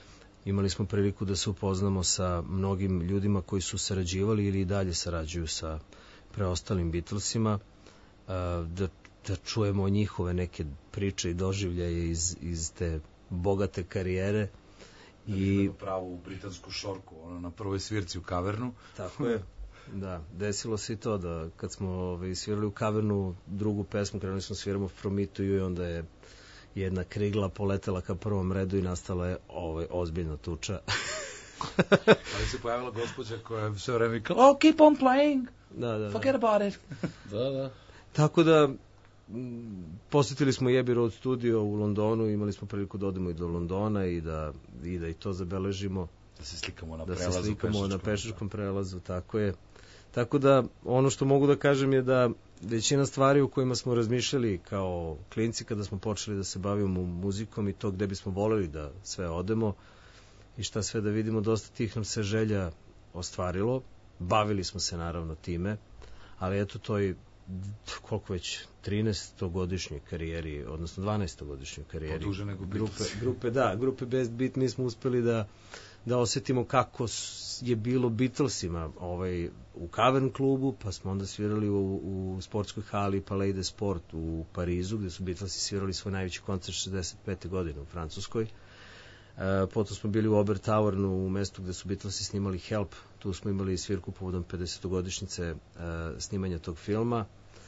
Imali smo priliku da se upoznamo sa mnogim ljudima koji su sarađivali ili i dalje sarađuju sa preostalim Beatlesima, da čujemo njihove neke priče i doživljaje iz te bogate karijere. I pravo u britansku šorku, na prvoj svirci u Kavernu. Tako je. Da, desilo se i to da kad smo svirali u Kavernu drugu pesmu, krenuli smo sviramo From Me to You i onda je jedna krigla poletela ka prvom redu i nastala je ozbiljna tuča. Ali se pojavila gospođa koja je sve vreme rekla, oh, keep on playing, forget about it. Da. Tako da, posjetili smo Abbey Road studio u Londonu, imali smo priliku da odemo i do Londona i da i to zabeležimo. Da se slikamo na pešačkom prelazu, tako je. Tako da, ono što mogu da kažem je da većina stvari u kojima smo razmišljali kao klinci kada smo počeli da se bavimo muzikom i to gde bismo voleli da sve odemo i šta sve da vidimo, dosta tih nam se želja ostvarilo. Bavili smo se naravno time, ali eto toj koliko već 13-godišnjoj karijeri, odnosno 12-godišnjoj karijeri grupe Best Beat, mi smo uspeli da osetimo kako je bilo Beatlesima u Cavern klubu, pa smo onda svirali u sportskoj hali Palais de Sport u Parizu, gde su Beatlesi svirali svoj najveći koncert 65. godine u Francuskoj. Potom smo bili u Obertauernu, u mestu gde su Beatlesi snimali Help, tu smo imali svirku povodom 50-godišnjice snimanja tog filma.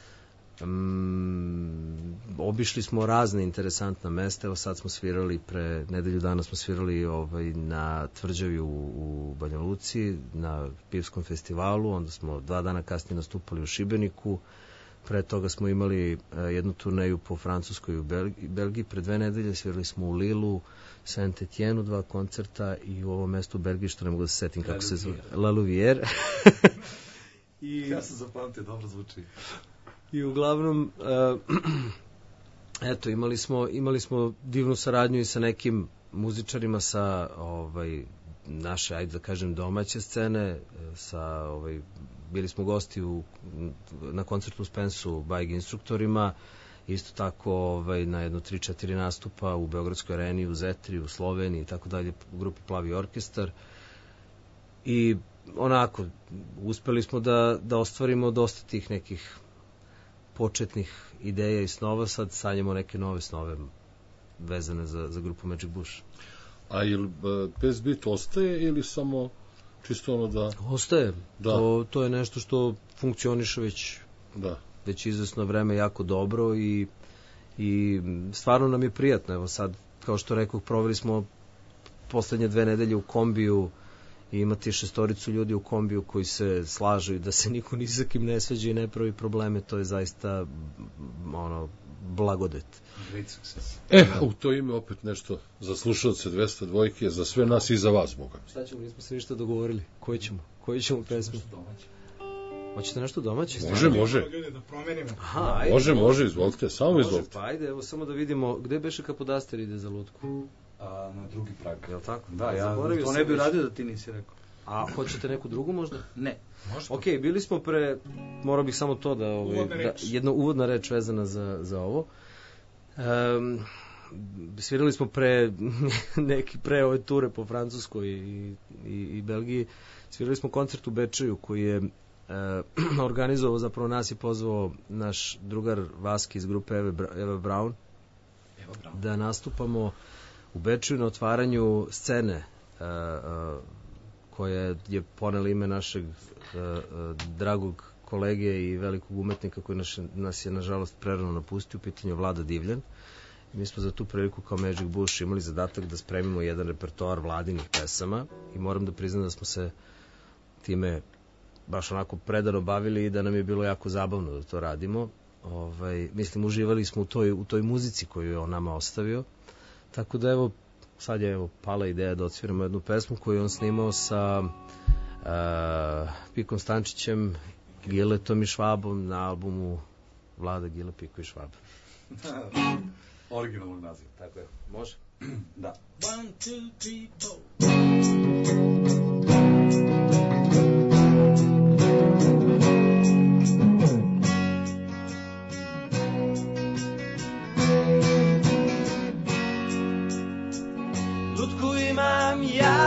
Obišli smo razne interesantna mesta, evo sad smo svirali, pre nedelju dana smo svirali na Tvrđavi u Banja Luci, na pivskom festivalu, onda smo 2 dana kasnije nastupali u Šibeniku, pre toga smo imali jednu turneju po Francuskoj i u Belgiji, pre 2 nedelje svirali smo u Lilu, Saint-Etienne 2 koncerta i u ovom mestu u Belgiji, što ne mogu da se setim kako se zove, La Louvière. Ja sam zapamtio, dobro zvuči. I uglavnom, eto, imali smo divnu saradnju i sa nekim muzičarima sa naše, ajde da kažem, domaće scene, bili smo gosti na koncertu u Spensu Bajeg instruktorima, isto tako na jedno 3-4 nastupa u Beogradskoj areni, u Zetri, u Sloveniji i tako dalje, u grupi Plavi orkestar. I onako, uspeli smo da ostvarimo dosta tih nekih početnih ideja i snova, sad sanjamo neke nove snove vezane za grupu Magic Bush. A ili Best Beat ostaje ili samo čisto ono da... Ostaje. To je nešto što funkcioniše već izvesno vreme jako dobro i stvarno nam je prijatno. Evo sad, kao što rekoh, proveli smo poslednje 2 nedelje u kombiju i imati 6 ljudi u kombiju koji se slažu i da se niko ni sa kim ne sveđa i ne pravi probleme, to je zaista blagodet. Great success. U to ime opet nešto za slušalce 202, za sve nas i za vas, Boga. Šta ćemo, nismo se ništa dogovorili. Koji ćemo pesmu? Hoćete nešto domaće? Može. Može, izvolite, samo izvolite. Pa ajde, evo samo da vidimo, gde beše Kapodaster ide za lutku? Na drugi prag. Jel' tako? Da, ja to ne bih radio da ti nisi rekao. A hoćete neku drugu možda? Ne. Ok, bili smo morao bih samo to jedna uvodna reč vezana za ovo. Svirali smo pre ove ture po Francuskoj i Belgiji, svirali smo koncert u Bečeju koji je organizovao, zapravo nas je pozvao naš drugar Vaski iz grupe Eva Braun da nastupamo u Bečeju na otvaranju scene koja je ponela ime našeg dragog kolege i velikog umetnika koji nas je nažalost prerano napustio, u pitanju Vlada Divljan. Mi smo za tu priliku kao Magic Bush imali zadatak da spremimo jedan repertoar Vladinih pesama i moram da priznam da smo se time baš onako predano bavili i da nam je bilo jako zabavno da to radimo. Mislim, uživali smo u toj muzici koju je on nama ostavio. Tako da evo, sad je pala ideja da odsviramo jednu pesmu koju je on snimao sa Pikom Stančićem, Giletom i Švabom na albumu Vlada, Gile, Piko i Švab. Originalnog naziva, tako je. Može? Da. 1, 2, 3, 4. Lutku imam ja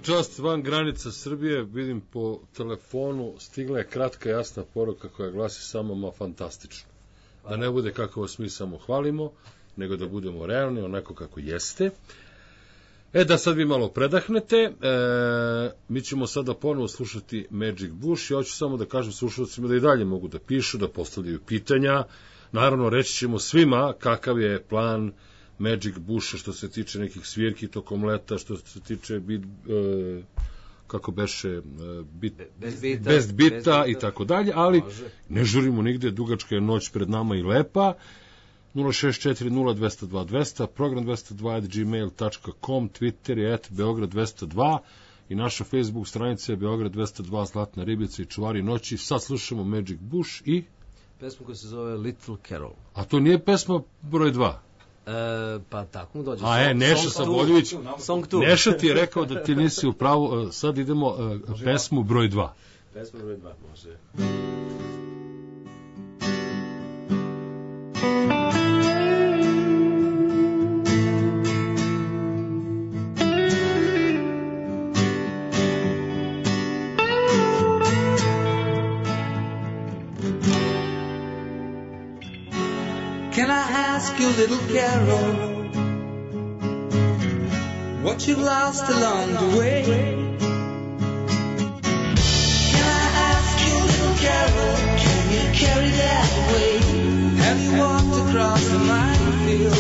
čast van granica Srbije, vidim po telefonu, stigla je kratka jasna poruka koja glasi samo ma fantastično. Da ne bude kako vas mi samo hvalimo, nego da budemo realni, onako kako jeste. Da sad vi malo predahnete, mi ćemo sada ponovo slušati Magic Bush. Ja hoću samo da kažem slušalcima da i dalje mogu da pišu, da postavljaju pitanja. Naravno, reći ćemo svima kakav je plan Magic Busha što se tiče nekih svirki tokom leta, što se tiče kako beše best bita i tako dalje, ali ne žurimo nigde, dugačka je noć pred nama i lepa. 064-0202-200, program 202@gmail.com, Twitter je @Beograd202 i naša Facebook stranica je Beograd 202, Zlatna ribica i čuvari noći. Sad slušamo Magic Bush i pesmu koja se zove Little Carol. A to nije pesma broj 2? Pa tako mu dođe. Neša Saboljević, Neša ti je rekao da ti nisi u pravu, sad idemo pesmu broj 2. Pesmu broj 2, može. Can I ask you, little Carol, what you've lost along the way? Can I ask you, little Carol, can you carry that weight? Have you walked across the minefield?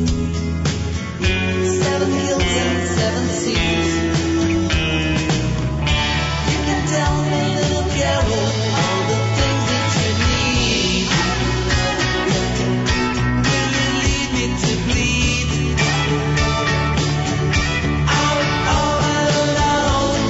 7 hills and 7 seas. You can tell me, little Carol, all the things that you need. To bleed out all alone.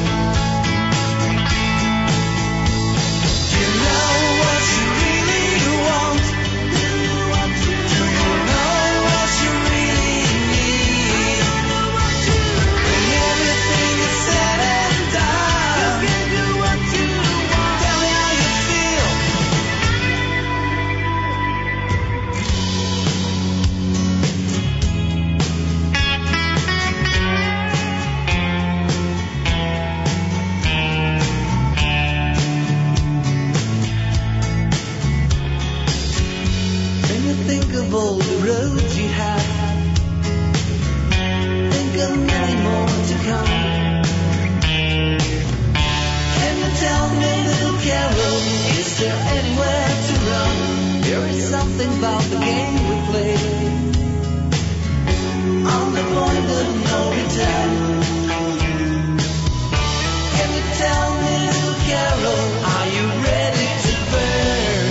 Do you know what you really want? Do you know what you really need? When everything is said and done, you can do what you want. Tell me how you feel. Think of all the roads you have. Think of many more to come. Can you tell me, little Carol, is there anywhere to run? There is something about the game we play. On the point of no return. Can you tell me, little Carol, are you ready to burn?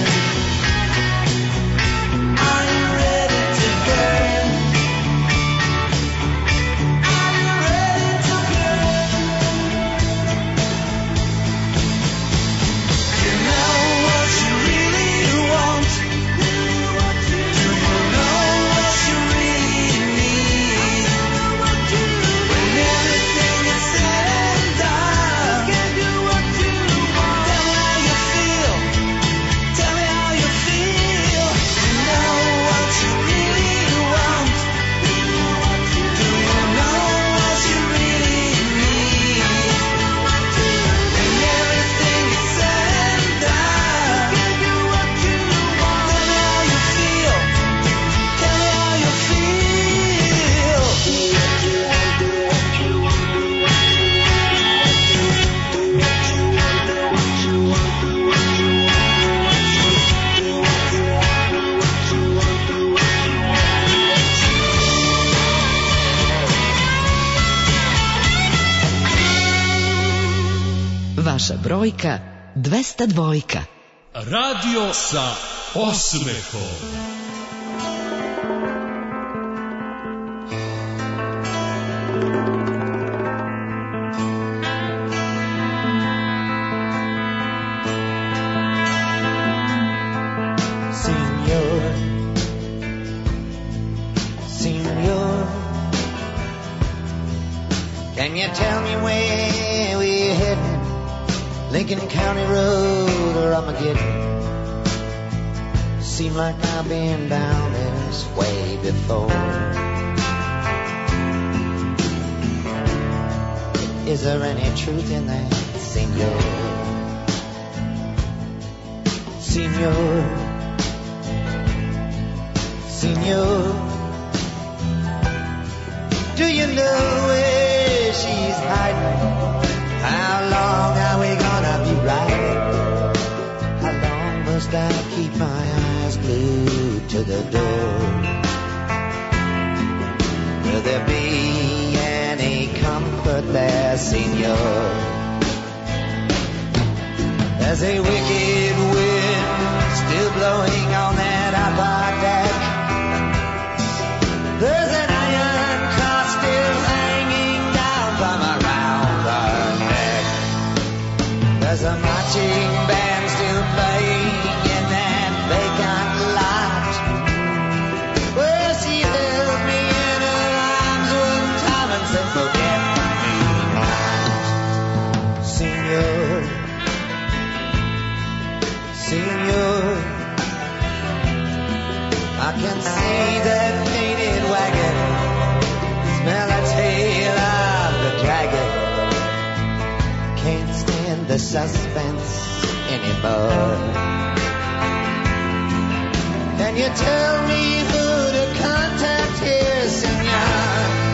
Vaša brojka 202. Radio sa osmehom. Senor, can you tell me where we're heading? Lincoln County Road or Armageddon? Seem like I've been down this way before. Is there any truth in that, senor? Senor, senor, do you know where she's hiding? How long are we gonna be riding? How long must I keep my eyes glued to the door? Will there be any comfort there, senor? There's a wicked wind still blowing on that upper deck. There's an iron cross still hanging down from around her neck. There's a marching band still playing in that vacant lot. Well, she held me in her arms one time and said, forget me not, senor. Senor, I can see that painted wagon, smell the tail of the dragon. Can't stand the suspense anymore. Can you tell me who to contact here, senor?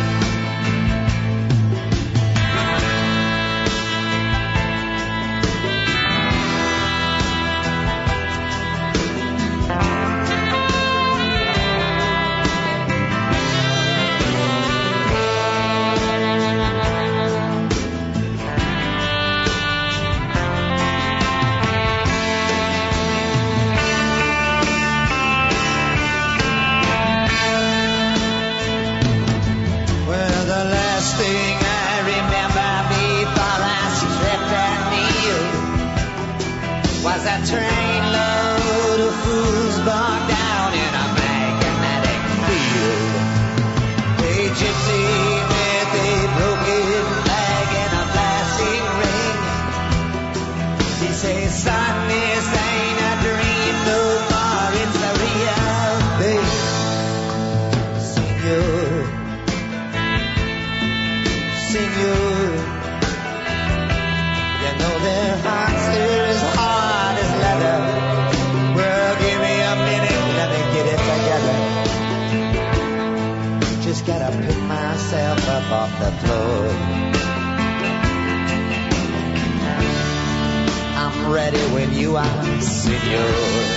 That train load of fools bogged down in a magnetic field. A gypsy with a broken leg and a flashing ring. He says, son, this ain't a dream no more, it's a real thing. Senor, senor, you know their hearts are as hard as leather. Well, give me a minute, let me get it together. Just gotta pick myself up off the floor. I'm ready when you are, senor.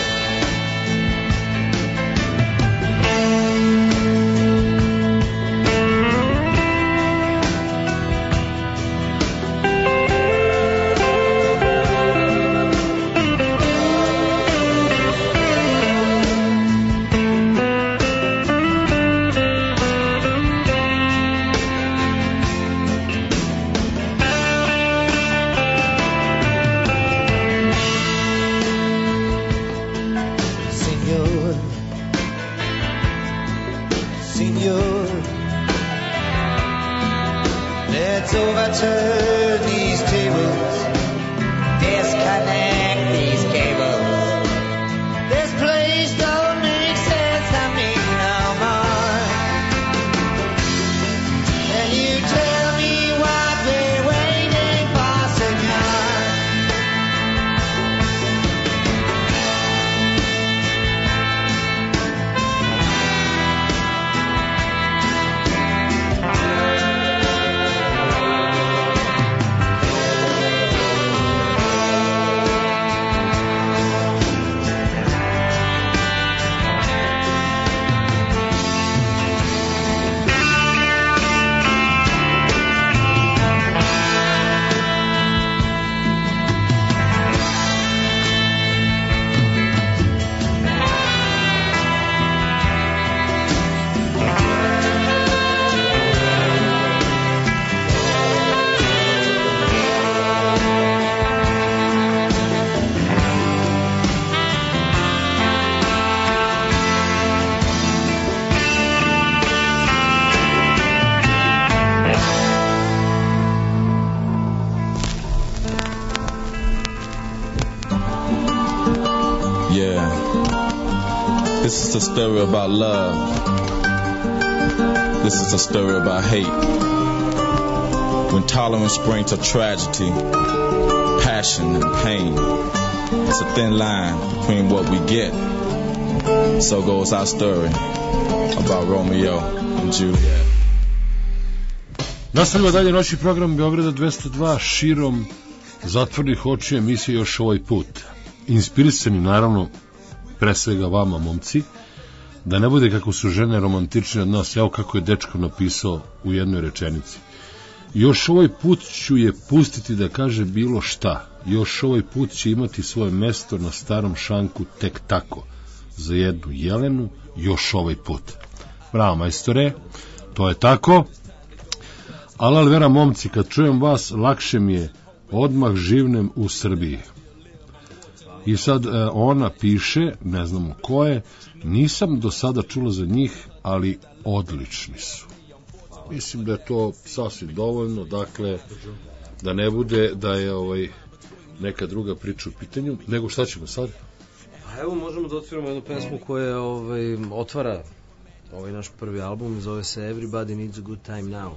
Overturn these tables, disconnect these cables. This place don't make sense to me no more. Can you tell me what we're waiting for, senor? This is a story about love. This is a story about hate. When tolerance brings a tragedy, passion and pain, it's a thin line between what we get. So goes our story about Romeo and Juliet. Nastavljamo dalje noćni program Beograda 202 širom zatvornih očiju emisije Još ovaj put. Inspirisani naravno pre svega vama momci, da ne bude kako su žene romantične od nas, evo kako je dečko napisao u jednoj rečenici. Još ovaj put ću je pustiti da kaže bilo šta, još ovaj put će imati svoje mesto na starom šanku tek tako, za jednu Jelenu, još ovaj put. Bravo majstore, to je tako. Alal vera momci, kad čujem vas, lakše mi je, odmah živnem u Srbiji. I sad ona piše, ne znamo ko je, nisam do sada čula za njih, ali odlični su. Mislim da je to sasvim dovoljno, dakle, da ne bude da je neka druga priča u pitanju, nego šta ćemo sad? A evo možemo da otvorimo jednu pesmu koja otvara ovaj naš prvi album, zove se Everybody Needs a Good Time Now.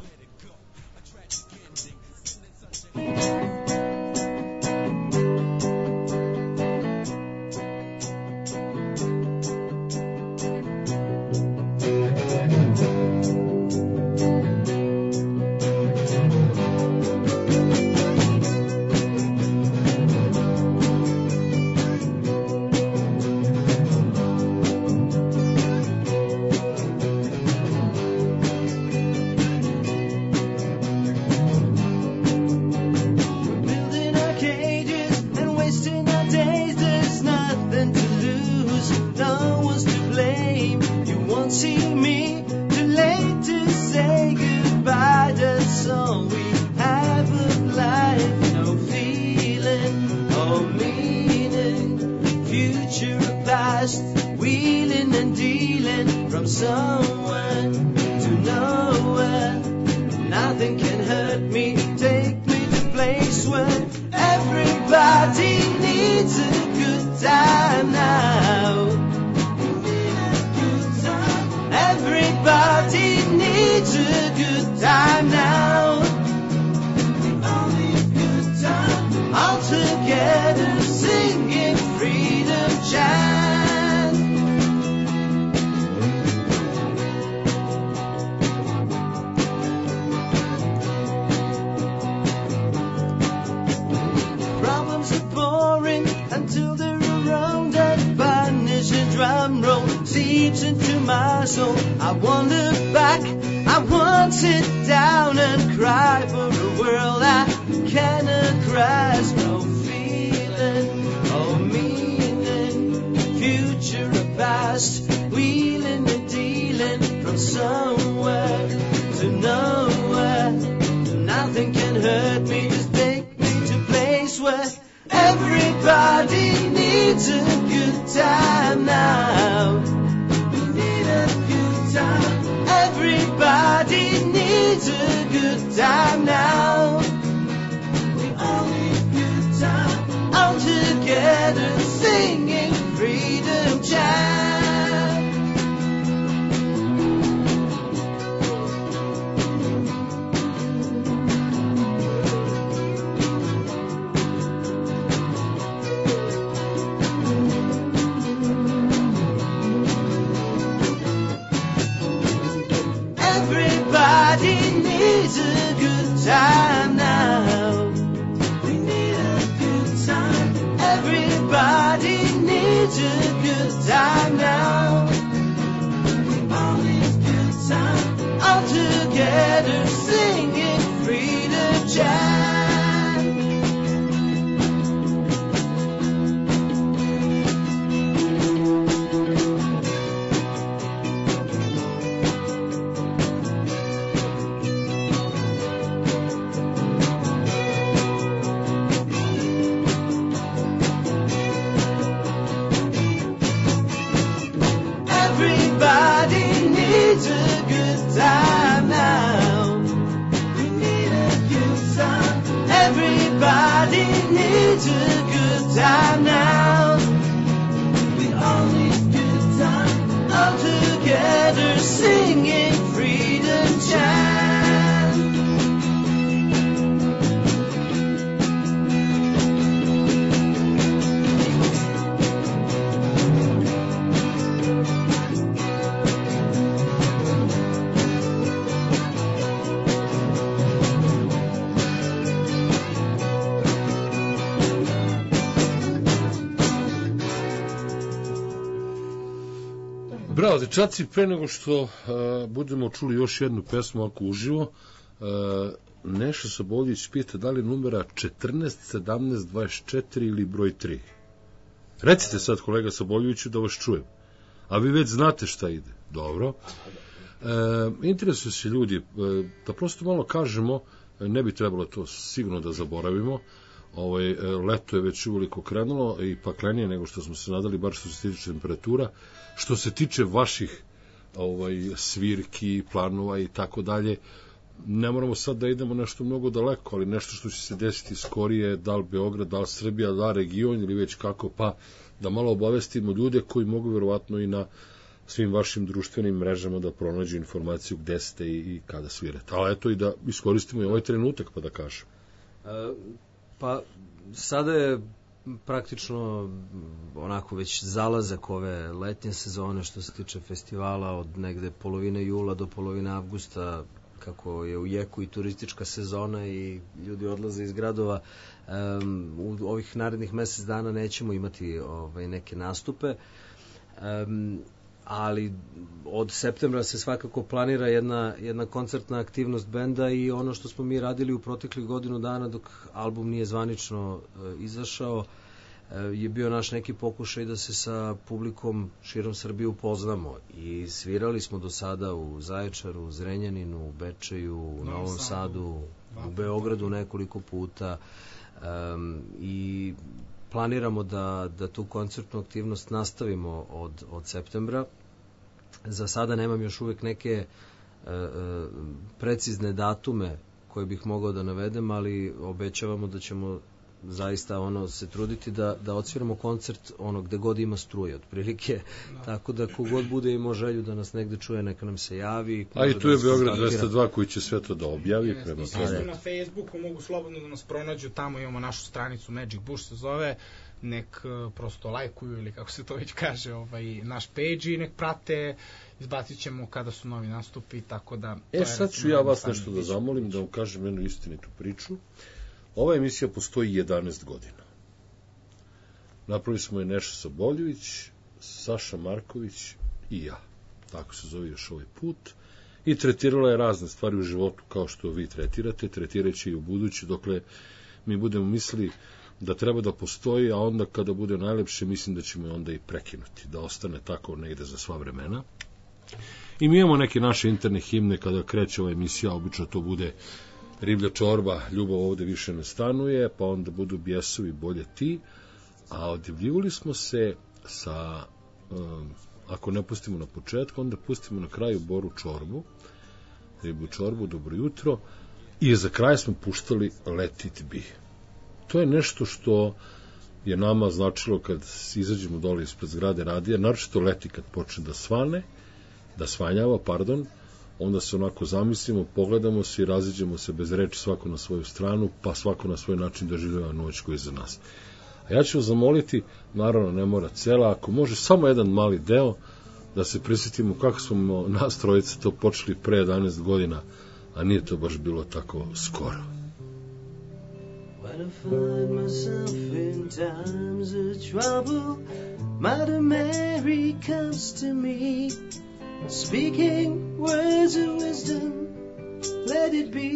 Together singing freedom chant. Bravo, dečaci, pre nego što budemo čuli još jednu pesmu ako uživo, Neša Soboljević pita da li numera 14, 17, 24 ili broj 3. Recite sad, kolega Soboljeviću, da vas čujem. A vi već znate šta ide. Dobro. Interesuju se ljudi, da prosto malo kažemo, ne bi trebalo to sigurno da zaboravimo, leto je već uveliko krenulo i paklenije nego što smo se nadali, bar što se tiče temperatura. Što se tiče vaših svirki, planova i tako dalje, ne moramo sad da idemo nešto mnogo daleko, ali nešto što će se desiti skorije, da li Beograd, da li Srbija, da li region ili već kako, pa da malo obavestimo ljude koji mogu verovatno i na svim vašim društvenim mrežama da pronađu informaciju gde ste i kada svirate. Ali eto i da iskoristimo i ovaj trenutak pa da kažem. Pa sada je praktično onako već zalazak ove letnje sezone što se tiče festivala od negde polovine jula do polovine avgusta, kako je u jeku i turistička sezona i ljudi odlaze iz gradova. U ovih narednih mesec dana nećemo imati neke nastupe, ali od septembra se svakako planira jedna koncertna aktivnost benda i ono što smo mi radili u proteklih godinu dana dok album nije zvanično izašao je bio naš neki pokušaj da se sa publikom širom Srbije upoznamo i svirali smo do sada u Zaječaru, Zrenjaninu, Bečeju, u Novom Sadu, u Beogradu nekoliko puta i planiramo da tu koncertnu aktivnost nastavimo od septembra. Za sada nemam još uvek neke precizne datume koje bih mogao da navedem, ali obećavamo da ćemo zaista se truditi da odsviramo koncert gde god ima struje otprilike, tako da kogod bude imao želju da nas negde čuje, neka nam se javi. A i tu je Beograd 202 koji će sve to da objavi. Na Facebooku mogu slobodno da nas pronađu, tamo imamo našu stranicu Magic Bush se zove, nek prosto lajkuju ili kako se to već kaže naš page i nek prate, izbacit ćemo kada su novi nastupi, tako da... Sad ću ja vas nešto da zamolim, da vam kažem jednu istinitu priču. Ova emisija postoji 11 godina. Napravili smo je Neša Soboljević, Saša Marković i ja. Tako se zove još ovaj put. I tretirala je razne stvari u životu kao što vi tretirate, tretirajući i u budući, dokle mi budemo mislili da treba da postoji, a onda kada bude najlepše, mislim da ćemo je onda i prekinuti, da ostane tako negde za sva vremena. I mi imamo neke naše interne himne kada kreće ova emisija, obično to bude Riblja čorba, ljubav ovde više ne stanuje, pa onda budu Bjesovi, bolje ti, a odjavljivali smo se sa, ako ne pustimo na početku, onda pustimo na kraju Boru čorbu, Riblju čorbu, dobro jutro, i za kraj smo puštali Let it be. To je nešto što je nama značilo kad izađemo dole ispred zgrade radija, naročito leti kad počne da svanjava, onda se onako zamislimo, pogledamo se i raziđemo se bez reči, svako na svoju stranu, pa svako na svoj način doživljava noć koja je za nas. A ja ću vas zamoliti, naravno ne mora cela, ako može samo jedan mali deo, da se prisjetimo kako smo nas trojice to počeli pre 11 godina, a nije to baš bilo tako skoro. When I find myself in times of trouble, Mother Mary comes to me, speaking words of wisdom, let it be.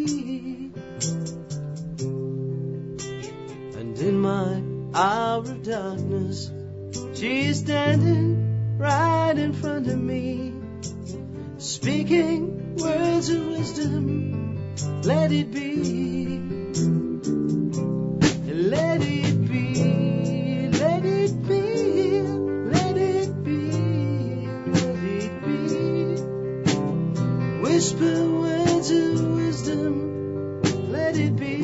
And in my hour of darkness, she is standing right in front of me, speaking words of wisdom, let it be. Let it be, let it be, let it be, let it be. Whisper words of wisdom, let it be.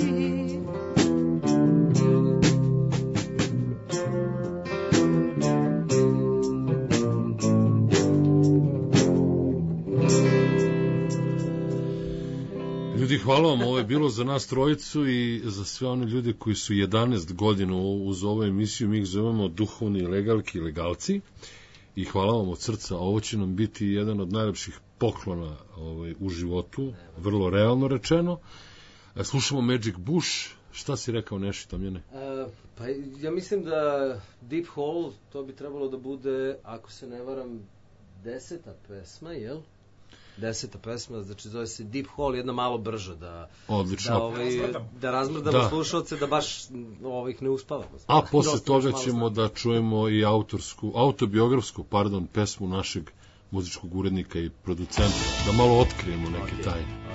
Ljudi, hvala vam, ovo je bilo za nas trojicu i za sve one ljude koji su 11 godina uz ovu emisiju, mi ih zovemo duhovni legalki i legalci, i hvala vam od srca, ovo će nam biti jedan od najlepših poklona u životu, vrlo realno rečeno. Slušamo Magic Bush, šta si rekao Neši Tamjene? Pa ja mislim da Deep Hole, to bi trebalo da bude, ako se ne varam, 10. pesma, jel? 10. pesma, znači zove se Deep Hall, jedna malo brža da razmrdamo slušalce, da baš ne uspavamo. A posle toga ćemo da čujemo i autobiografsku pesmu našeg muzičkog urednika i producenta, da malo otkrijemo neke tajne.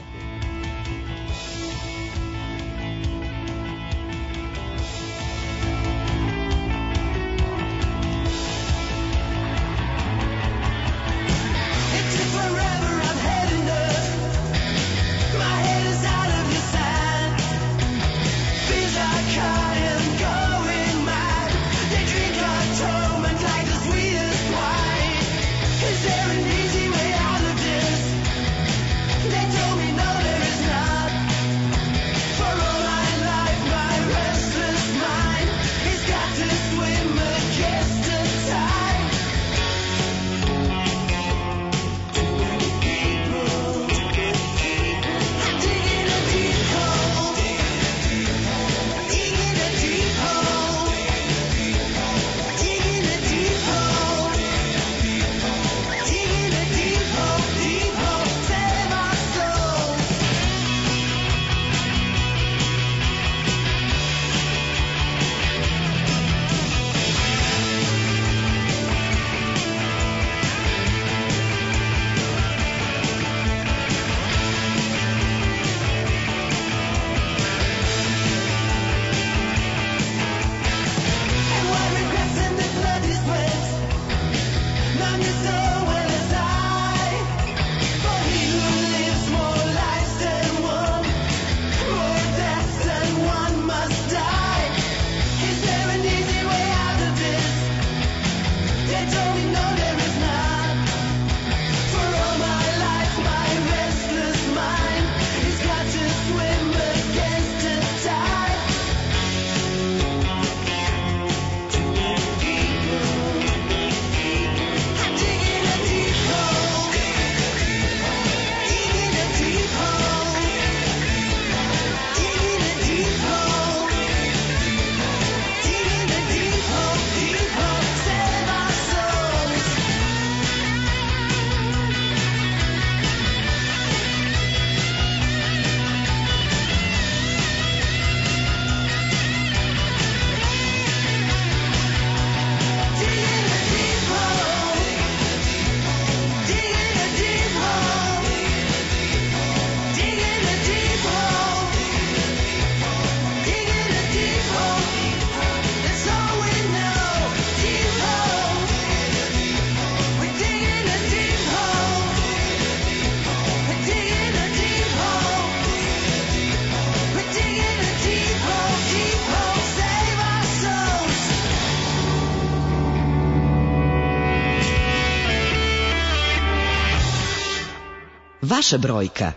Vaša brojka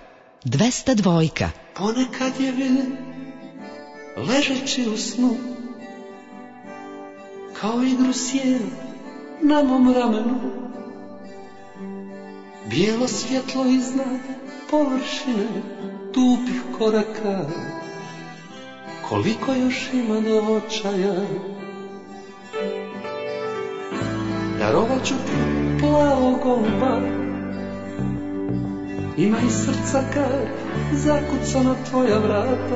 202. Ponekad je vidim ležeći u snu, kao igru sjena na mom ramenu, bijelo svjetlo iznad površine tupih koraka, koliko još ima do očaja. Darovat ću ti plavog golba, ima i srca kad zakuca na tvoja vrata.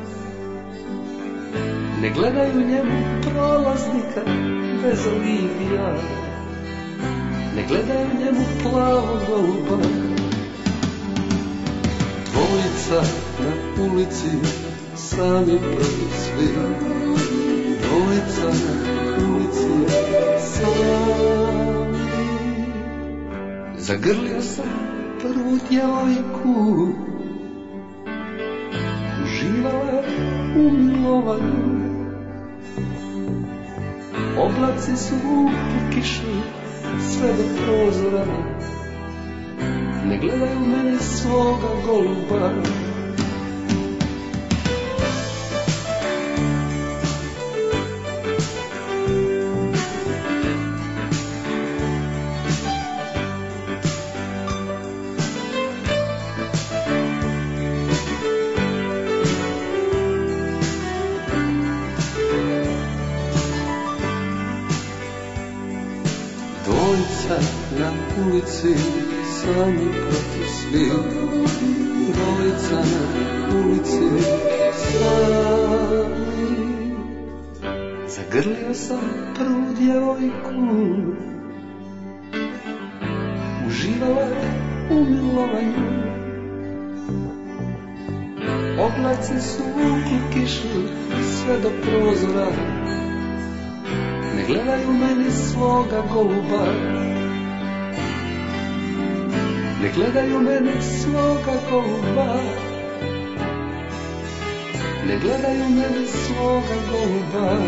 Ne gledaju njemu prolaznika bez olivija, ne gledaju njemu plavog golba. Dvojica na ulici, sami prvi svi, dvojica na ulici, sami. Zagrlio sam prvu djevojku, uživala u milovanju. Oblaci su vukli kišu sve do prozora, ne gledaju meni svoga goluba. Dvojica na ulici, sami protiv svih. Dvojica na ulici, sami. Zagrlio sam prvu djevojku, uživala je u milovanju. Oblaci su vukli kišu sve do prozora. Ne gledaju meni svoga goluba, ne gledaju meni svoga goluba, ne gledaju meni svoga goluba.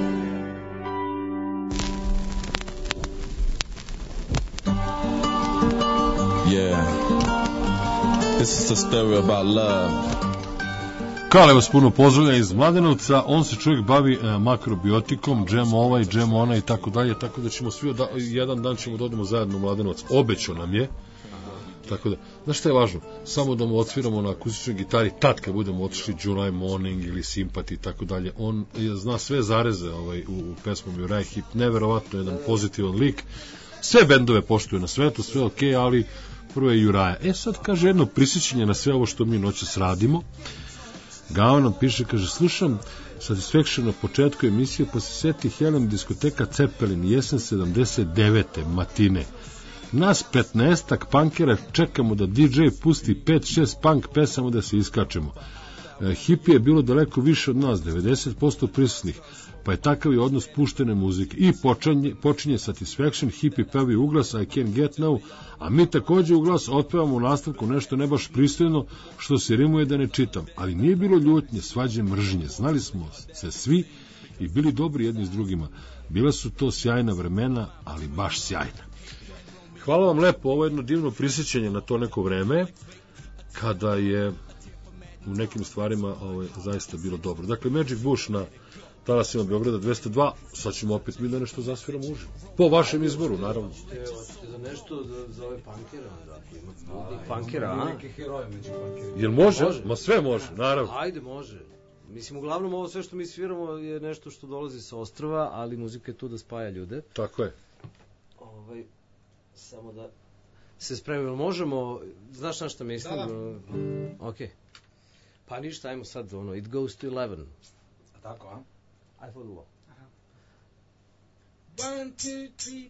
Yeah, this is a story about love. Kale vas puno pozdravlja iz Mladenovca, on se čovjek bavi makrobiotikom, džem ovaj, džem ona i tako dalje, tako da ćemo svi jedan dan ćemo da odemo zajedno u Mladenovac, obećao nam je, tako da, znaš šta je važno, samo da mu odsviramo na akustičnoj gitari, tad kad budemo otišli July Morning ili Sympathy i tako dalje, on zna sve zareze u pesmom Uriah Heep, neverovatno jedan pozitivan lik, sve bendove poštuju na svetu, sve ok, ali prvo je Uriah. Sad kaže jedno prisjećanje na sve ovo što mi noćas radimo. Gao nam piše, kaže, slušam Satisfaction na početku emisije, pa se seti Helen diskoteka Cepelin, jesen 79. matine. Nas 15-ak punkera čekamo da DJ pusti 5-6 punk pesama da se iskačemo. Hippie je bilo daleko više od nas, 90% prisutnih, pa je takav i odnos puštene muzike. I počinje Satisfaction, hippie pevi u glas I Can't Get Now, a mi takođe u glas otpevamo u nastavku nešto ne baš pristojno, što se rimuje da ne čitam. Ali nije bilo ljutnje, svađe, mržnje. Znali smo se svi i bili dobri jedni s drugima. Bila su to sjajna vremena, ali baš sjajna. Hvala vam lepo, ovo je jedno divno prisjećanje na to neko vreme, kada je u nekim stvarima zaista bilo dobro. Dakle, Magic Bush na talasima Beograda 202, sad ćemo opet mi da nešto zasviramo uživo. Po vašem izboru, naravno. Za nešto za ove punkere, onda. Punkera, a? Neki heroje među punkera. Jel može? Ma sve može, naravno. Ajde, može. Mislim, uglavnom ovo sve što mi sviramo je nešto što dolazi sa ostrva, ali muzika je tu da spaja ljude. Tako je. Samo da se spremimo. Možemo, znaš na šta mislim? Da. Ok. Pa ništa, ajmo sad, It Goes to 11. A tako, a? I for the law. 1, 2, 3,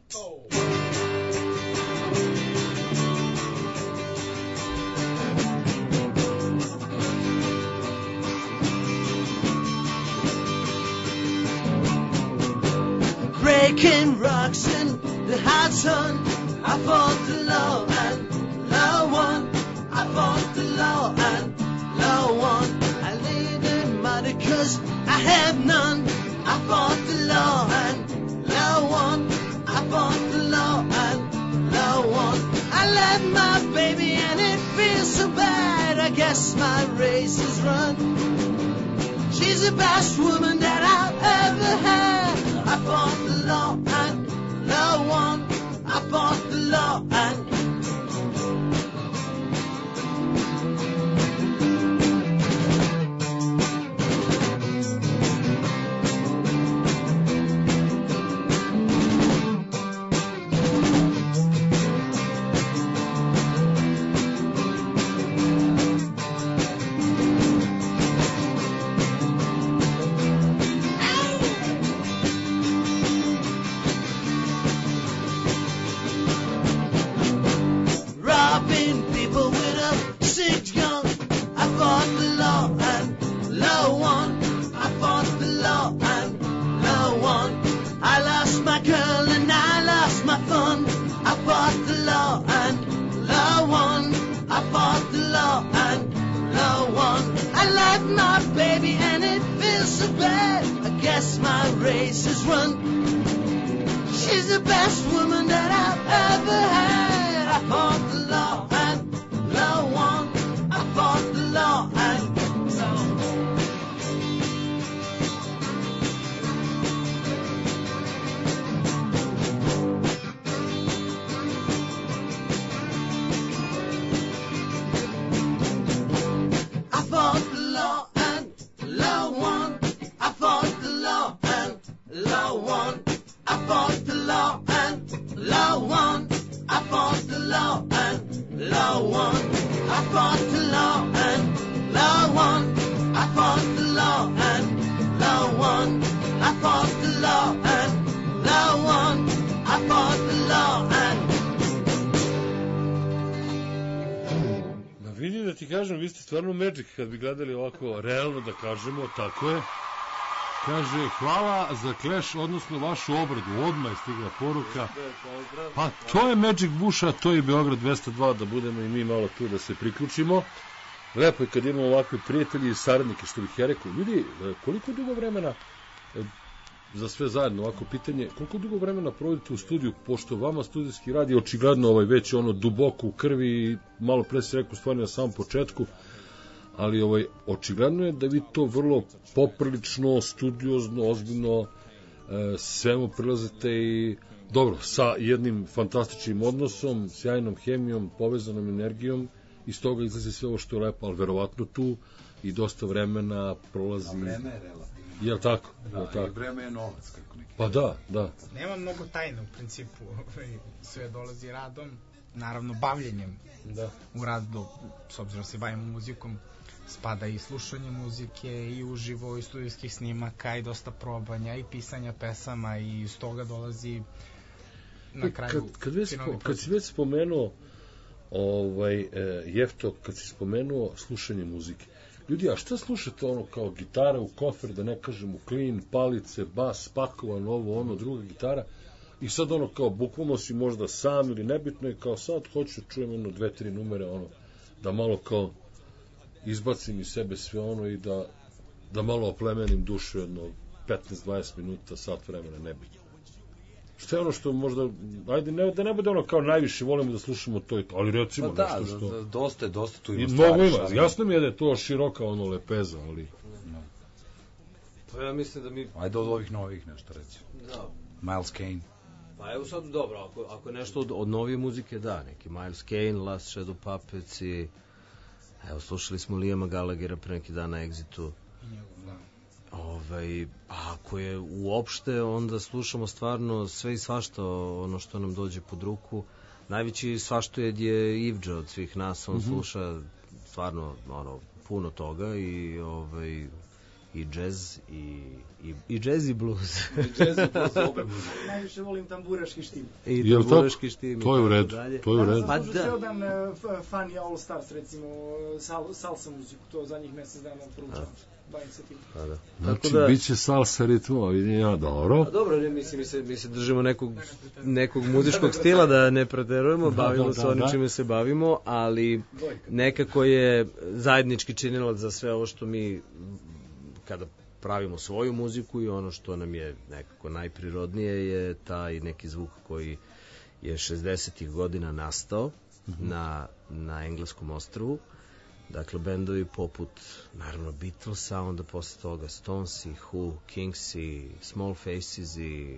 4. Breaking rocks in the hot sun. I fought the law and law won. I fought the law and law won. I laid in money 'cause I have none. I fought the law and law won. I fought the law and law won. I left my baby and it feels so bad. I guess my race is run. She's the best woman that I've ever had. I fought the law and law won. I fought the law and law da ti kažem, vi ste stvarno Magic, kad bi gledali ovako realno da kažemo, tako je. Kaže, hvala za Clash, odnosno vašu obradu, odmah je stigla poruka. Pa to je Magic Bush, a to je Beograd 202, da budemo i mi malo tu da se priključimo. Lepo je kad imamo ovakve prijatelji i saradnike, što bih ja rekao. Ljudi, koliko dugo vremena, za sve zajedno ovako pitanje, koliko dugo vremena provodite u studiju, pošto vama studijski rad je očigledno već ono duboko u krvi i malo pre se rekao stvarno na samom početku, ali očigledno je da vi to vrlo poprilično, studiozno, ozbiljno svemu prilazite i dobro, sa jednim fantastičnim odnosom, sjajnom hemijom, povezanom energijom, iz toga izlazi sve ovo što je lepo, ali verovatno tu i dosta vremena prolazi. A vreme je relativno. Jel tako? Da, i vreme je novac, kako neki. Pa da. Nema mnogo tajne u principu, sve dolazi radom, naravno bavljenjem u radu, s obzirom se bavimo muzikom, spada i slušanje muzike, i uživo, i studijskih snimaka, i dosta probanja, i pisanja pesama, i iz toga dolazi na kraju kad si već spomenuo Jefto, kad si spomenuo slušanje muzike, ljudi, a šta slušate kao gitara u kofer, da ne kažem u klin, palice, bas, pakovan, ovo, druga gitara, i sad kao bukvalno si možda sam ili nebitno i kao sad hoću čujem 2-3 numere, da malo kao izbacim iz sebe sve i da malo oplemenim dušu 15-20 minuta, sat vremena, nebitno. Šta je ono što možda, ajde, da ne bude kao najviše volimo da slušamo to i to, ali recimo nešto što... Dosta tu ima stvari. Mnogo ima, jasno mi je da je to široka lepeza, ali... Pa ja mislim da mi... Ajde od ovih novih nešto reći. Da. Miles Kane. Pa evo sad, dobro, ako je nešto od novije muzike, da, neki Miles Kane, Last Shadow Puppets i... Evo, slušali smo Liama Gallaghera pre neki dan na Exitu. A ako je uopšte, onda slušamo stvarno sve i svašta, ono što nam dođe pod ruku. Najveći svaštojed je Ivđa od svih nas, on sluša stvarno puno toga i džez i džez i blues. Najviše volim tamburaški štim. I tamburaški štim. To je u redu. Pa slušam ceo dan Funny All Stars, recimo salsa muziku, to zadnjih mesec dana proučavam. Znači, bit će salsa ritmo, vidim ja, dobro. Dobro, mi se držimo nekog muzičkog stila, da ne preterujemo, bavimo se onim čime se bavimo, ali nekako je zajednički činilac za sve ovo što mi, kada pravimo svoju muziku i ono što nam je nekako najprirodnije, je taj neki zvuk koji je 60-ih godina nastao na engleskom ostrvu. Dakle, bendovi poput, naravno, Beatlesa, onda posle toga Stonesi, Who, Kingsi, Small Faces i,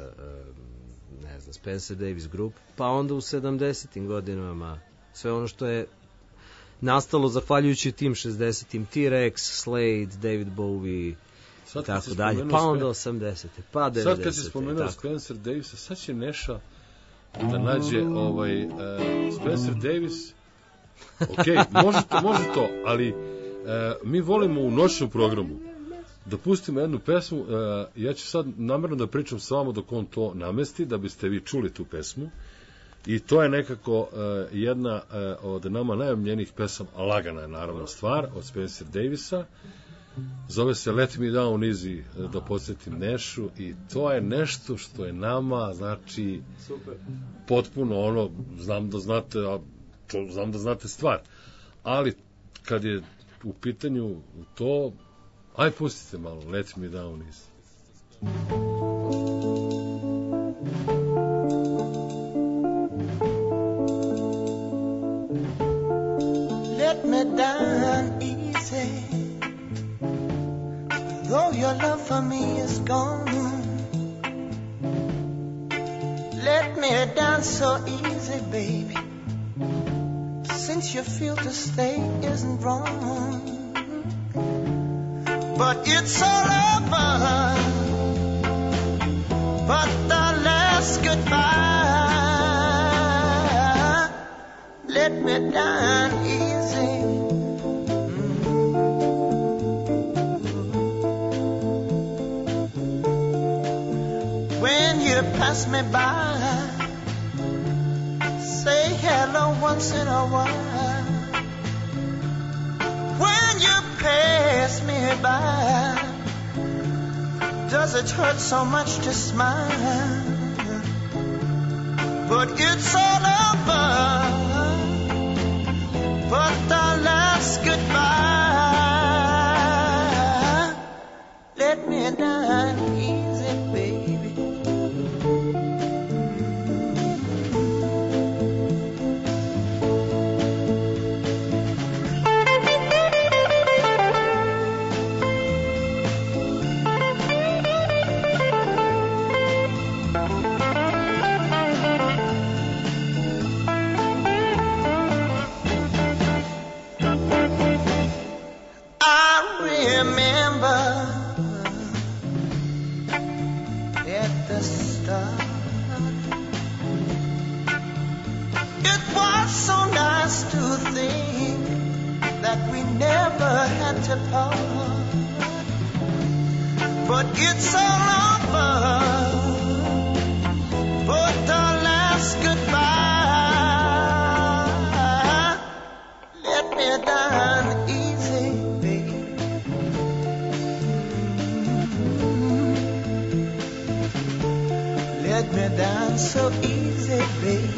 ne znam, Spencer Davis Group, pa onda u 70-im godinama sve ono što je nastalo zahvaljujući tim 60-im, T-Rex, Slade, David Bowie, i tako dalje, pa onda 80-te, pa 90-te. Sad kad si spomenuo Spencer Davisa, sad će Neša da nađe Spencer Davis. Ok, može to, ali mi volimo u noćnom programu da pustimo jednu pesmu. Ja ću sad namjerno da pričam s vama dok on to namesti, da biste vi čuli tu pesmu, i to je nekako jedna od nama najomljenijih pesama, a lagana je naravno stvar, od Spencer Davisa. Zove se Let Me Down Easy, da podsjetim Nešu, i to je nešto što je nama, znači, potpuno znam da znate stvar, ali kad je u pitanju to, aj pustite malo Let Me Down Easy. Let me down easy, though your love for me is gone. Let me down so easy, baby, since you feel to stay isn't wrong. But it's all over, but the last goodbye. Let me down easy. When you pass me by, say hello once in a while. pass me by. Does it hurt so much to smile? But it's all over. But the last goodbye. Let me down easy, baby. To part, but it's all over. But the last goodbye. Let me down easy, baby. Let me down so easy, baby.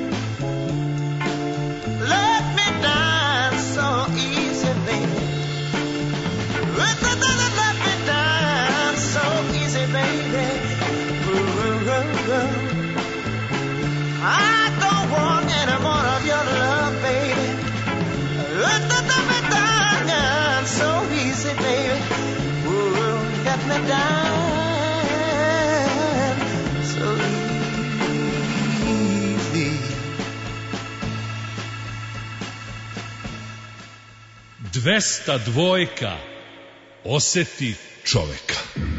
Let me down so easy, baby. Let me down so easy, baby. I don't want any more of your love, baby. Let me down so easy, baby. Let me down so easy. 202. Oseti čoveka.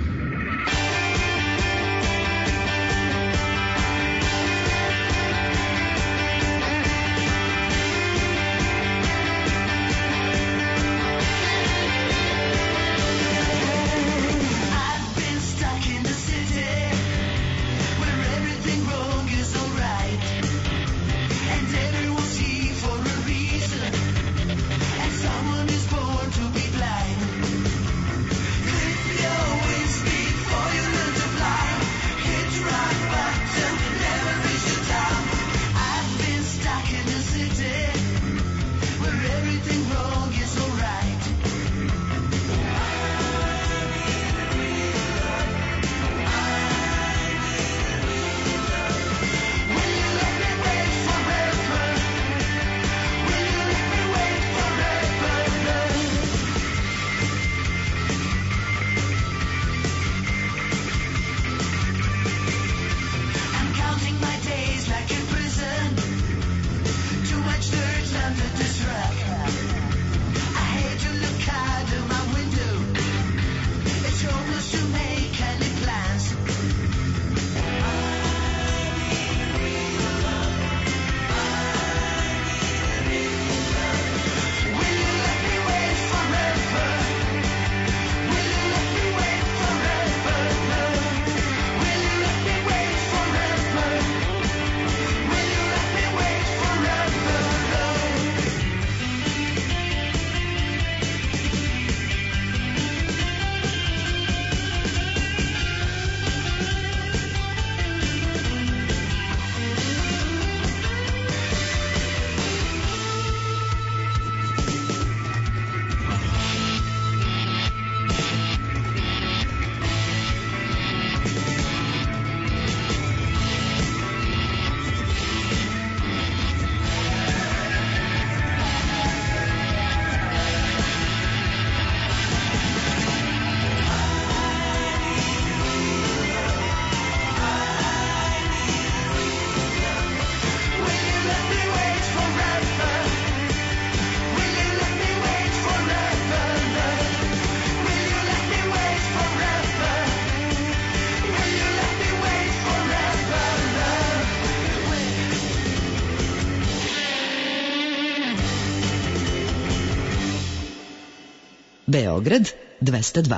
Beograd 202.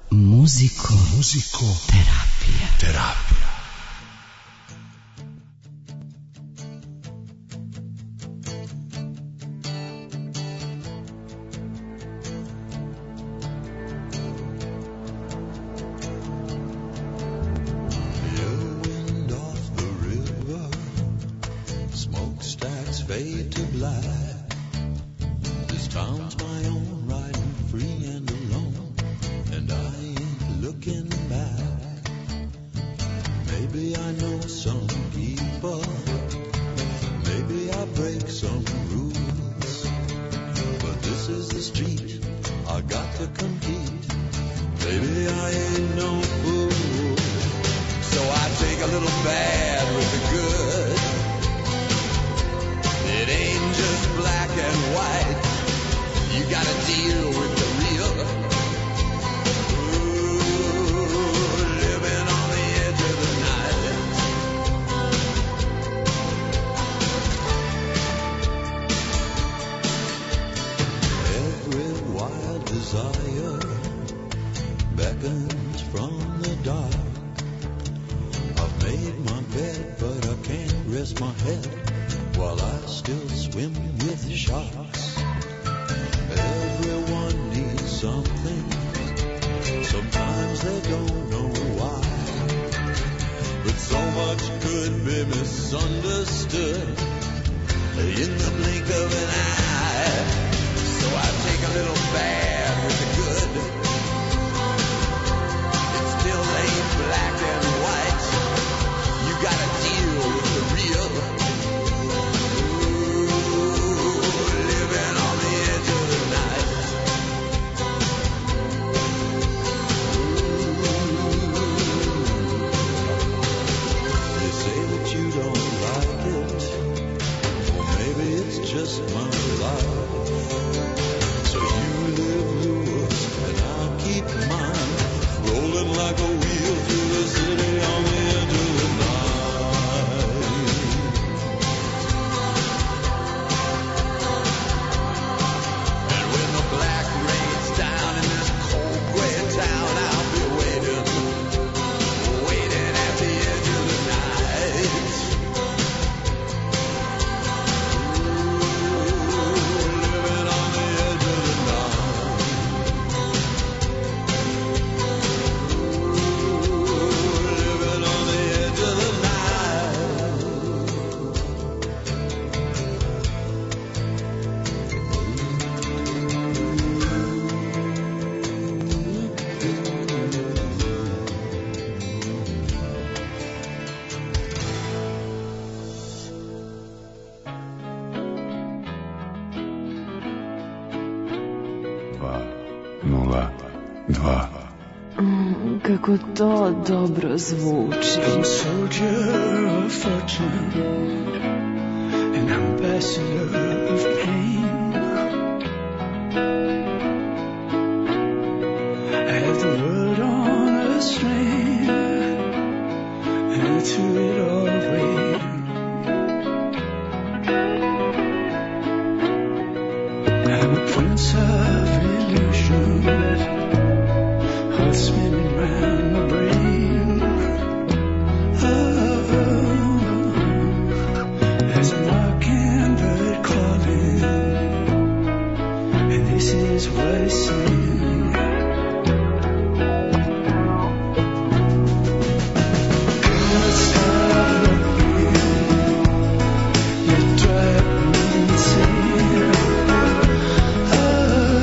Muziko. Terapija. fade to black. This town's my own, riding free and alone, and I ain't looking back. Maybe I know some people, maybe I break some rules, but this is the street, I got to compete. Baby, I ain't no fool, so I take a little bad with the good. It ain't just black and white, you gotta deal with the real. Ooh, living on the edge of the night. Every wild desire beckons from the dark. I've made my bed, but I can't rest my head while I still swim with sharks. Everyone needs something, sometimes they don't know why, but so much could be misunderstood in the blink of an eye. So I take a little bad with the good. It still ain't black and white, you gotta deal with the real. Just my life. So you live yours and I'll keep mine, rolling like a wheel through the city on the edge of the night. And when the black rains down in this cold gray town, I'll be waiting at the edge of the night. Kako to dobro zvuči. I'm a soldier of fortune, an ambassador of pain. I have the world on a string, and to it all rain. I'm a prince of illusions, heart spinning round my brain. Oh, there's a mockingbird calling, and this is what it's saying. Good start looking, you drive me insane. Oh,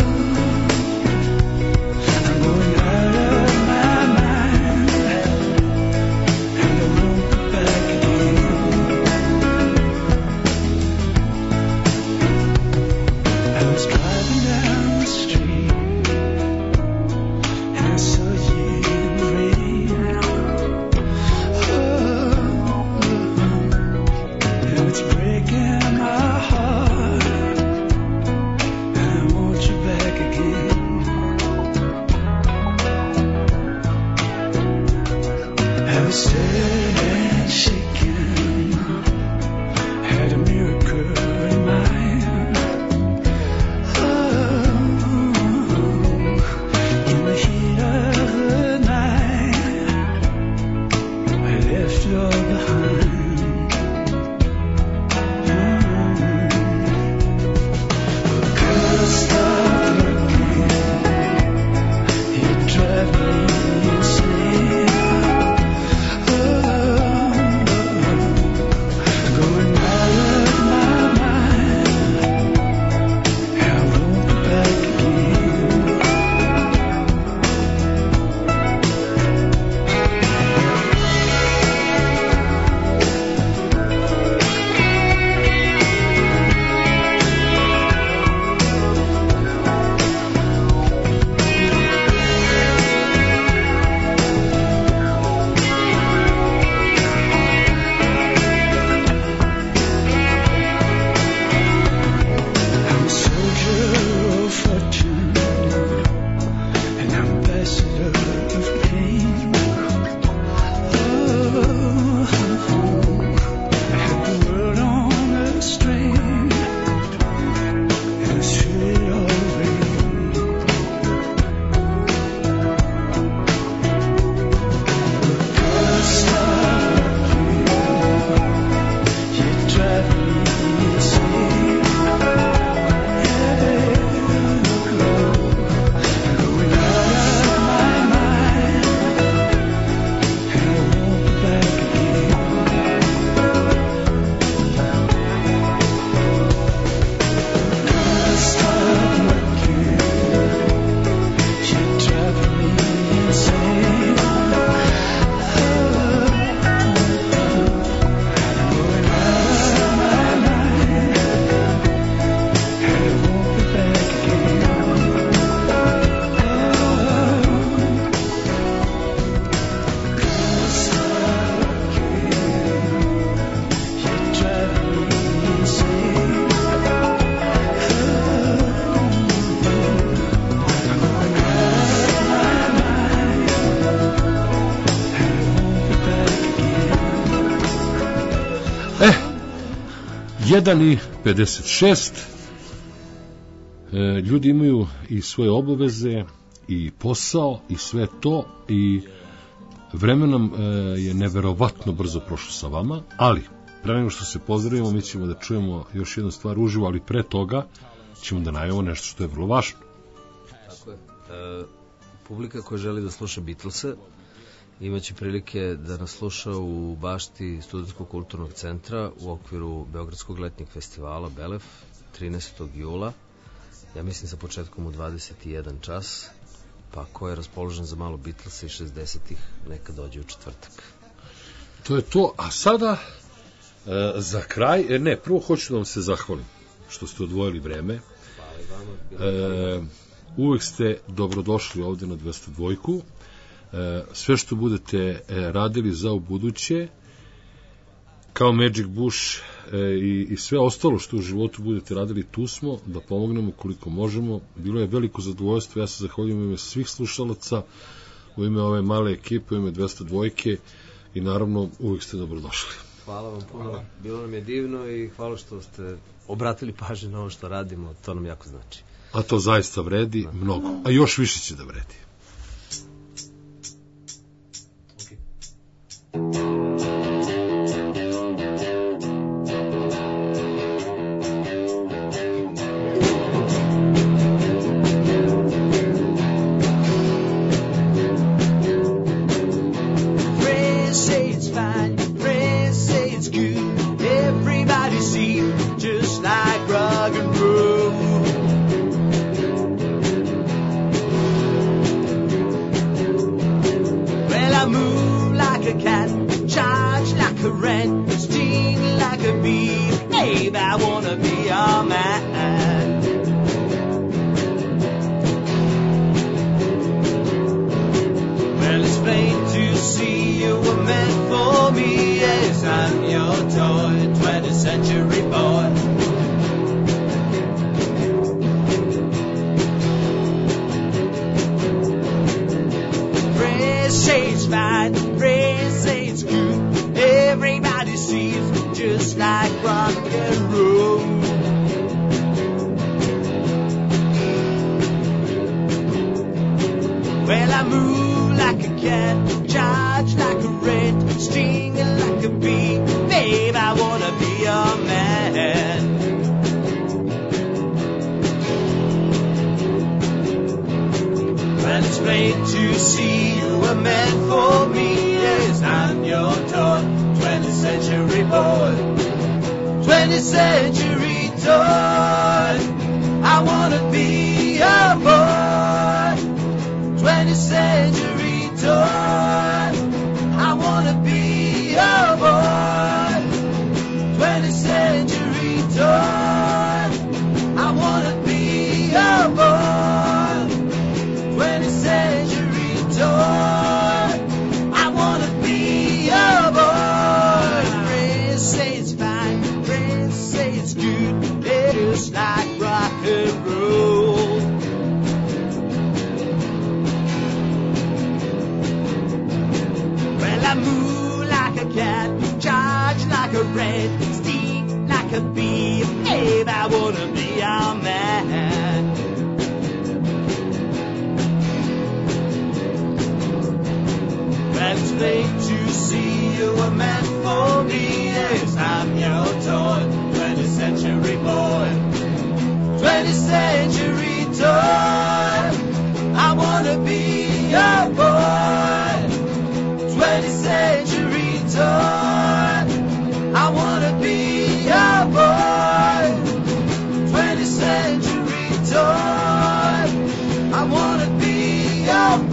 1:56. Ljudi imaju i svoje obaveze i posao i sve to i vremenom je neverovatno brzo prošlo sa vama, ali pre nego što se pozdravimo mi ćemo da čujemo još jednu stvar uživo, ali pre toga ćemo da najavimo nešto što je vrlo važno. Tako je. Publika koja želi da sluša Beatlese imaće prilike da nas sluša u bašti Studentskog kulturnog centra u okviru Beogradskog letnjeg festivala Belef 13. jula, ja mislim sa početkom u 21 čas, pa ko je raspoložen za malo Beatlesa i 60-ih, neka dođe u četvrtak. To je to, a sada za kraj, prvo hoću da vam se zahvalim što ste odvojili vreme. Hvala i vama. Uvek ste dobrodošli ovde na 202. Sve što budete radili za ubuduće, kao Magic Bush i sve ostalo što u životu budete radili, tu smo da pomognemo koliko možemo. Bilo je veliko zadovoljstvo, ja se zahvaljujem u ime svih slušalaca, u ime ove male ekipe, u ime 202 i naravno uvijek ste dobrodošli. Hvala vam puno, bilo nam je divno i hvala što ste obratili pažnju na ovo što radimo, to nam jako znači. A to zaista vredi mnogo, a još više će da vredi.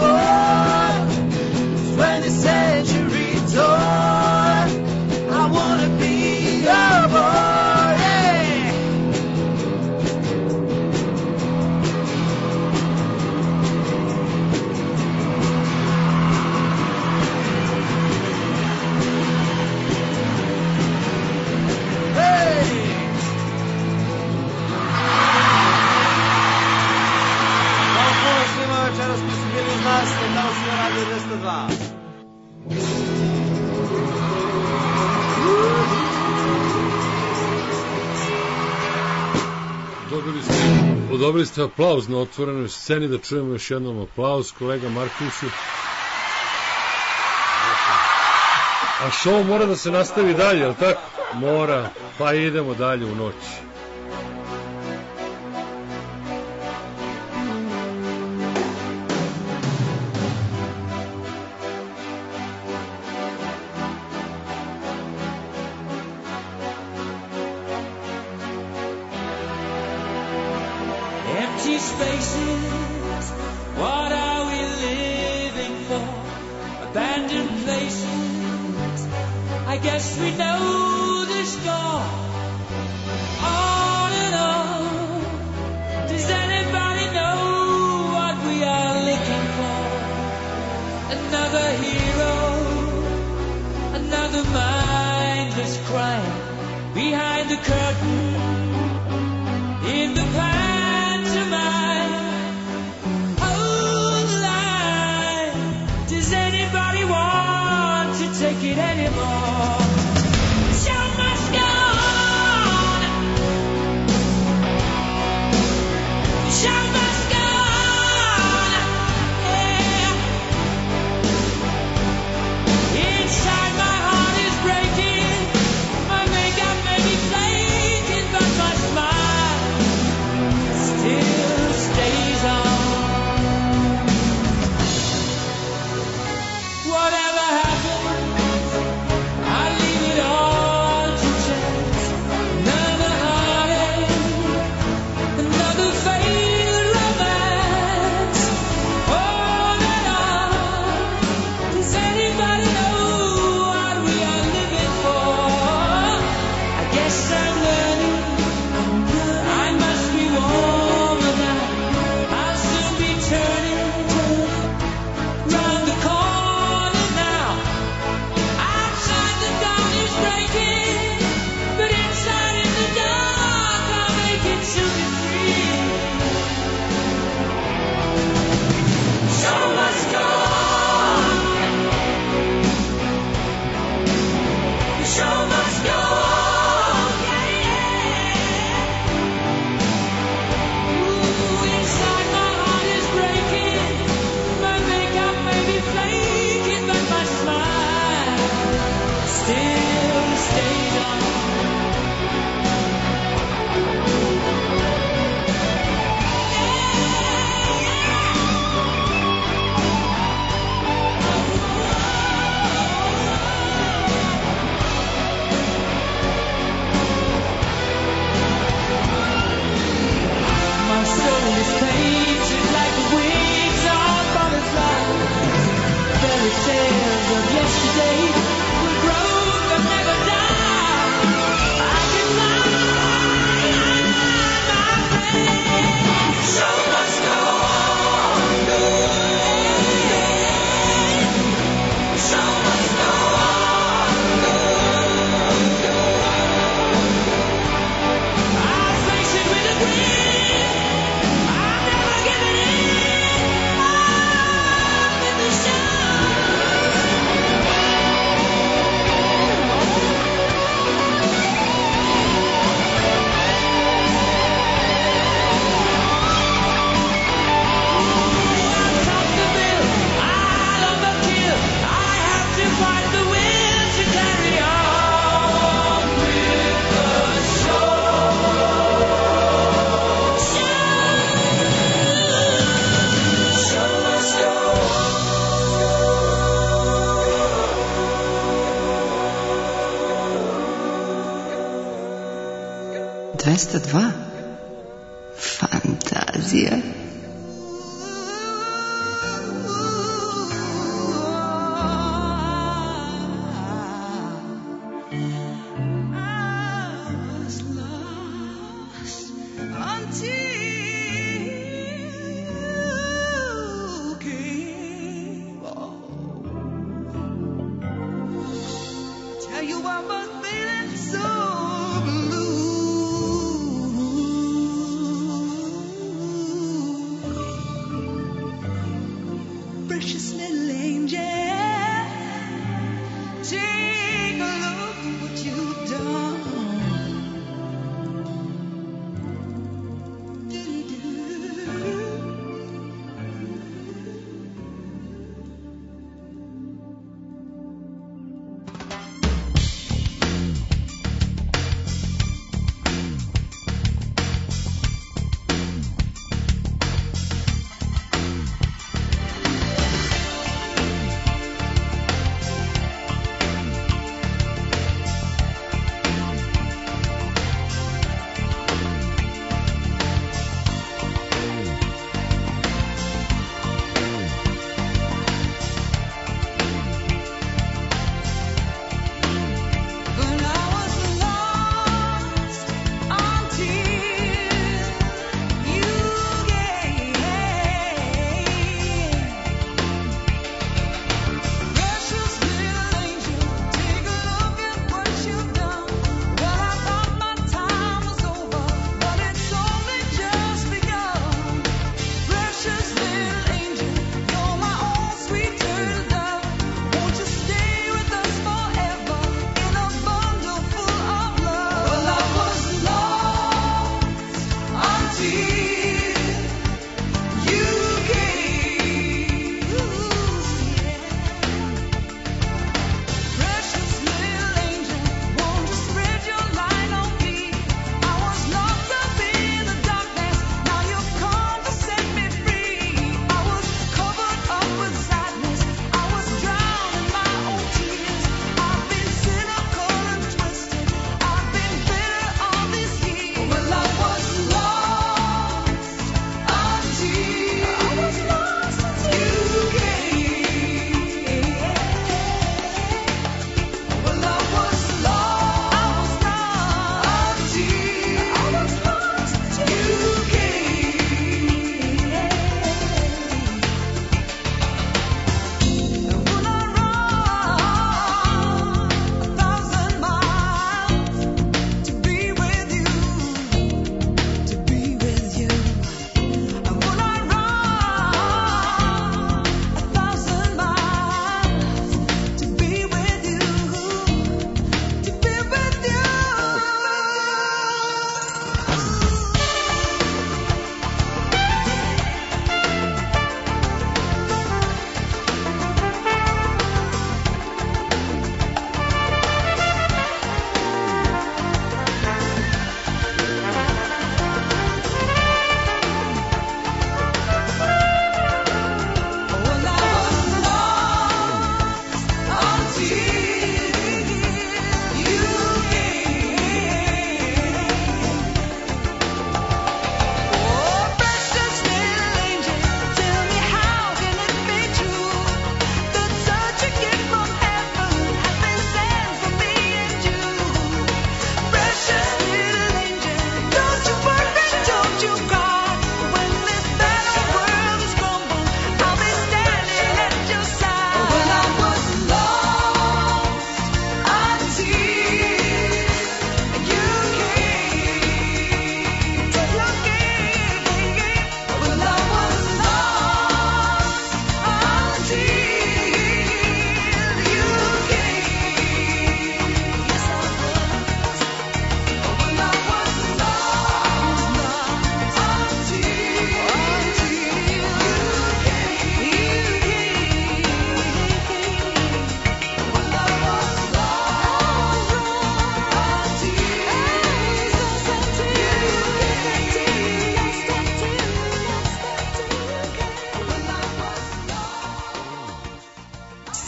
I want Odobrili ste aplauz na otvorenoj sceni, da čujemo još jednom aplauz, kolega Markoviću. A show mora da se nastavi dalje, je li tako? Mora, pa idemo dalje u noć. Empty spaces, what are we living for? Abandoned places, I guess we know the score. On and on, does anybody know what we are looking for? Another hero, another mindless crime, behind the curtain, in the past. Does anybody want to take it anymore? The show must go on. The show must go on. Yeah. Inside my heart is breaking. My makeup may be flaking, but my smile still stays on. Whatever happens, I leave it all to chance. Another heartache, another failed romance. On and on. Does anybody know what we are living for? I guess I'm learning. I must be warmer now. I'll soon be turning round the corner. Outside the dawn is breaking, but inside in the dark I'm aching to be free. Show must go on. The show must go on. Yeah, yeah. Ooh, inside my heart is breaking. My makeup may be flaking, but my smile still stays on. My soul is painted like the wings of butterflies. Fairy tales of yesterday will grow but never die. I can fly, my friend. The show must go on. The show must go on. I'll face it with a grin. I'm never giving in. I'm in the show. Fantazija. Blue.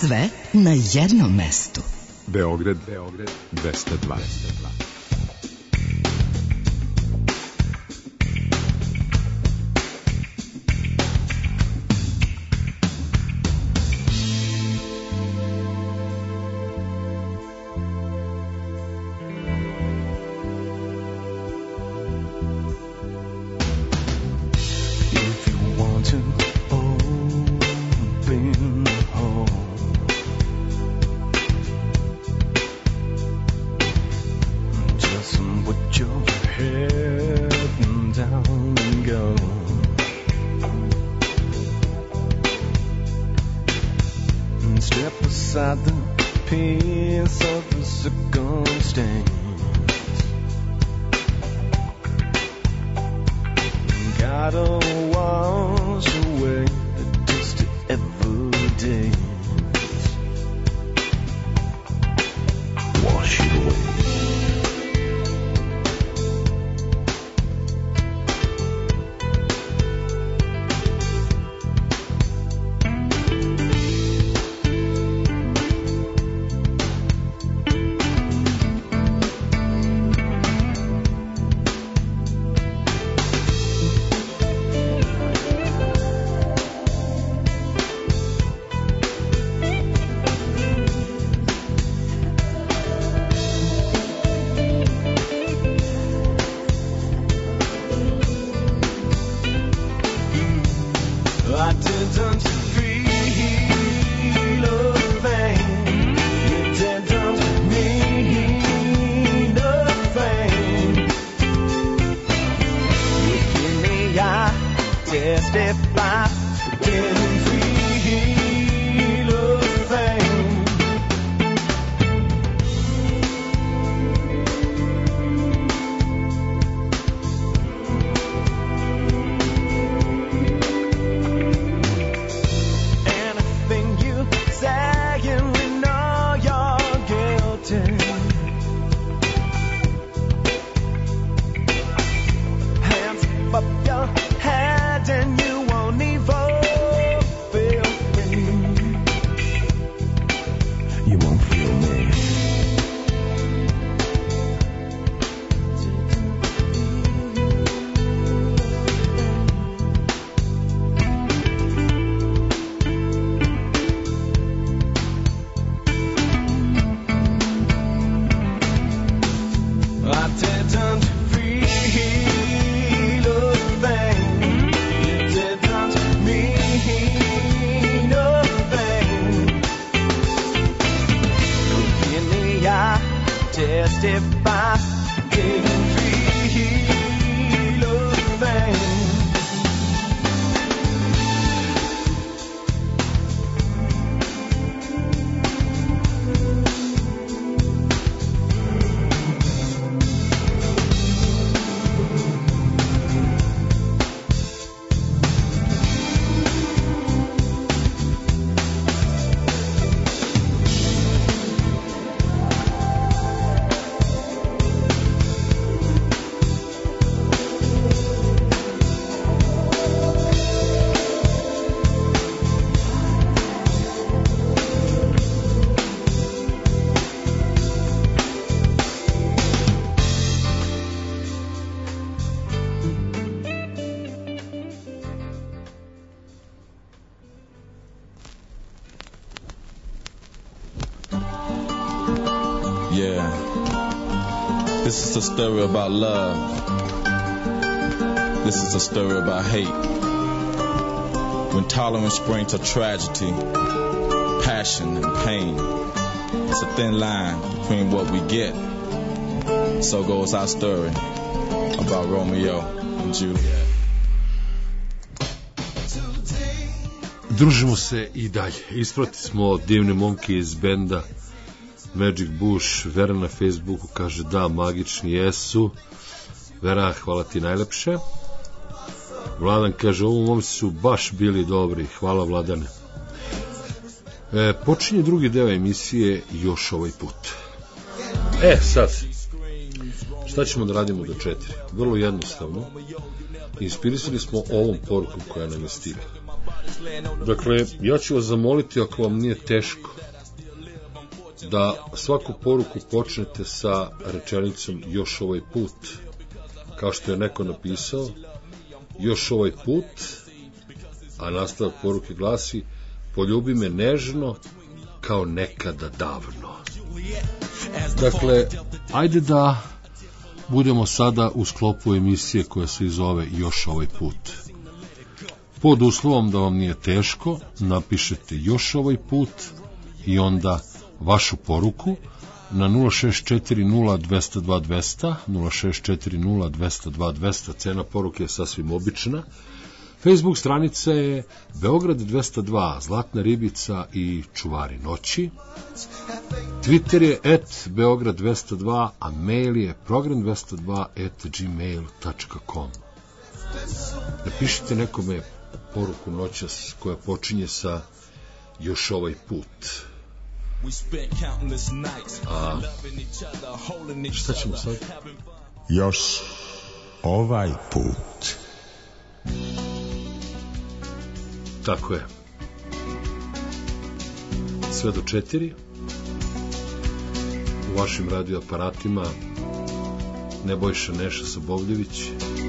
Sve na jednom mestu. Beograd 202. This is a story about love. This is a story about hate. When tolerance springs to tragedy, passion and pain, it's a thin line between what we get. So goes our story about Romeo and Juliet. Družimo se i dalje. Isprati smo divne momke iz benda Magic Bush. Vera na Facebooku kaže da, magični jesu. Vera, hvala ti najlepše. Vladan kaže, ovo momci su baš bili dobri. Hvala, Vladane. Počinje drugi deo emisije još ovaj put. Sad, šta ćemo da radimo do 4? Vrlo jednostavno. Inspirisali smo ovom porukom koja nam je stigla. Dakle, ja ću vas zamoliti, ako vam nije teško, da svaku poruku počnete sa rečenicom još ovaj put, kao što je neko napisao, još ovaj put, a nastavak poruke glasi: poljubi me nežno kao nekada davno. Dakle, ajde da budemo sada u sklopu emisije koja se zove još ovaj put. Pod uslovom da vam nije teško, napišete još ovaj put i onda vašu poruku na 0640-202-200, 0640-202-200, cena poruke je sasvim obična. Facebook stranica je Beograd 202, Zlatna ribica i Čuvari noći. Twitter je @Beograd 202, a mail je program202@gmail.com. Napišite nekome poruku noćas koja počinje sa još ovaj put. A šta ćemo sad? Još ovaj put. Tako je. Sve do 4. U vašim radioaparatima Nebojša Neša Sobovljević,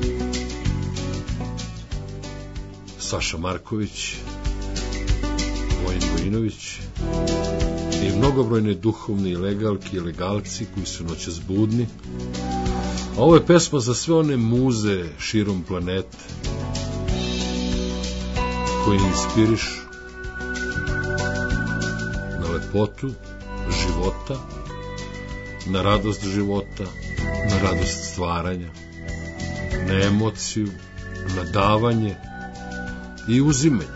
Saša Marković, Vojin Vojinović i mnogobrojne duhovne legalki i legalci koji su noćas budni. A ovo je pesma za sve one muze širom planete koji inspirišu na lepotu života, na radost života, na radost stvaranja, na emociju, na davanje i uzimanje.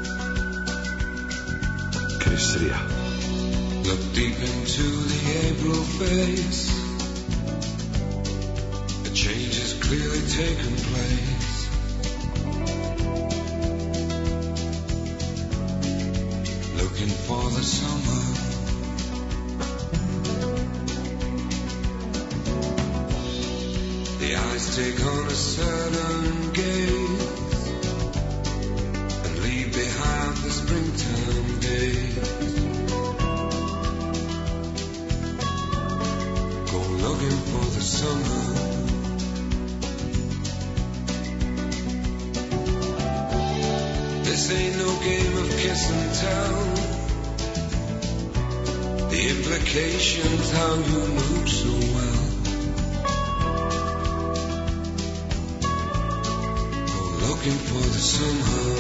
Chris Ria. Look deep into the April face. A change has clearly taken place. Looking for the summer. The eyes take on a certain gaze and leave behind the springtime days. Go looking for the summer. This ain't no game of kiss and tell. The implications how you move so well. Go looking for the summer.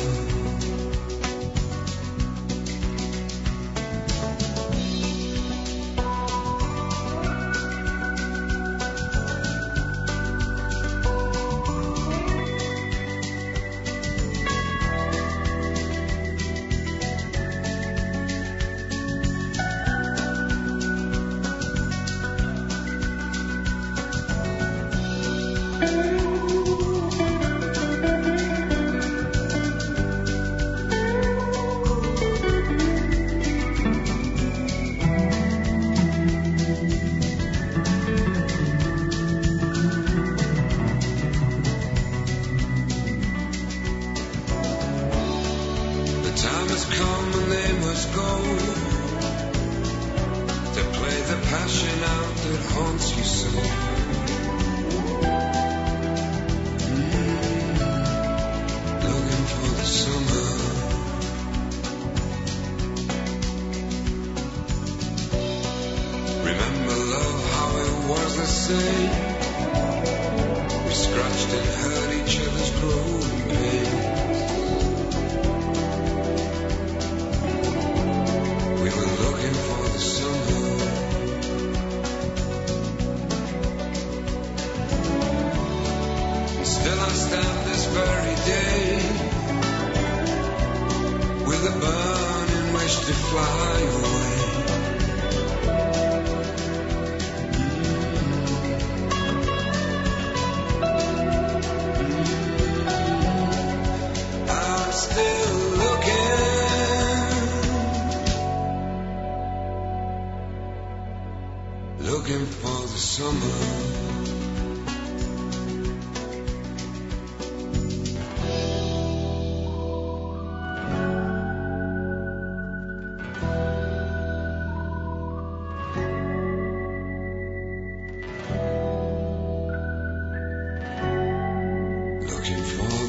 Looking for the summer.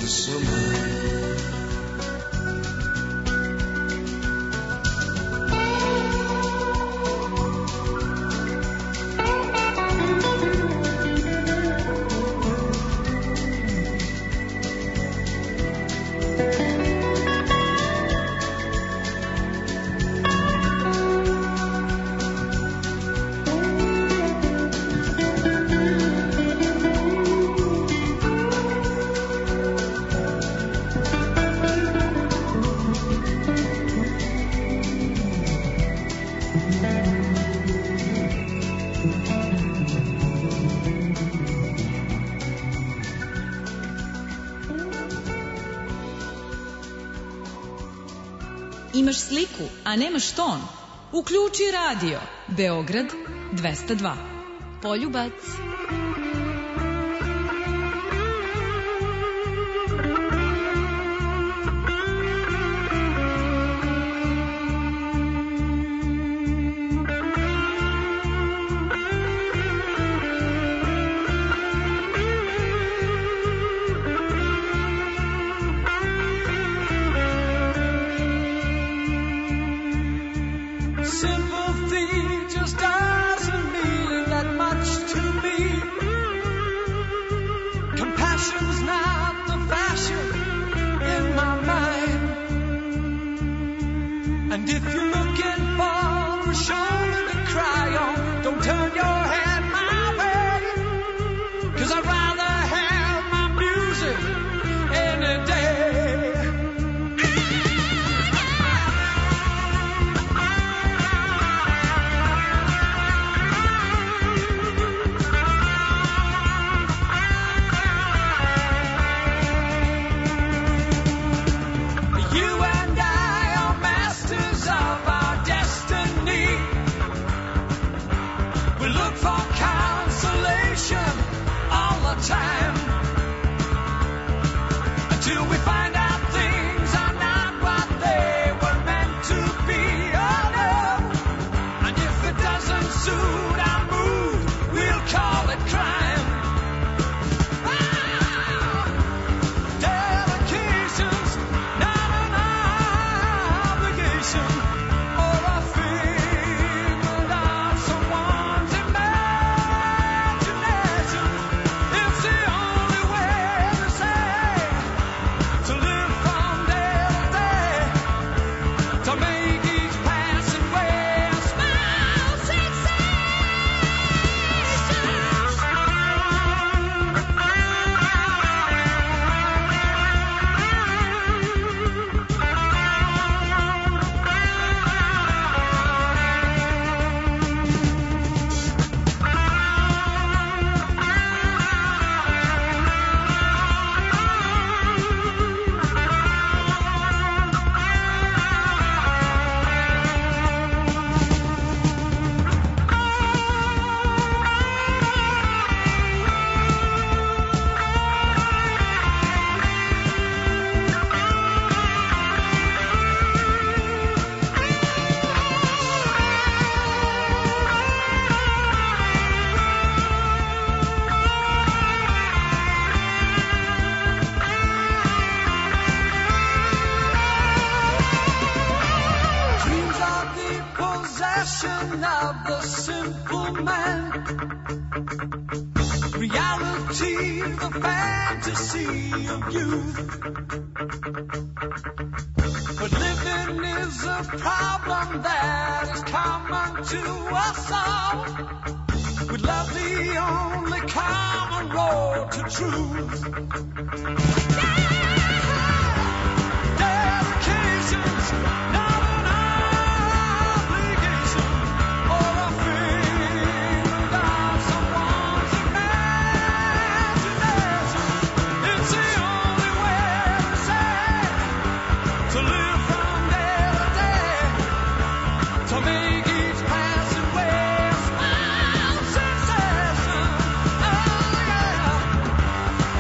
summer. Imaš sliku, a nemaš ton? Uključi radio. Beograd 202. Poljubac.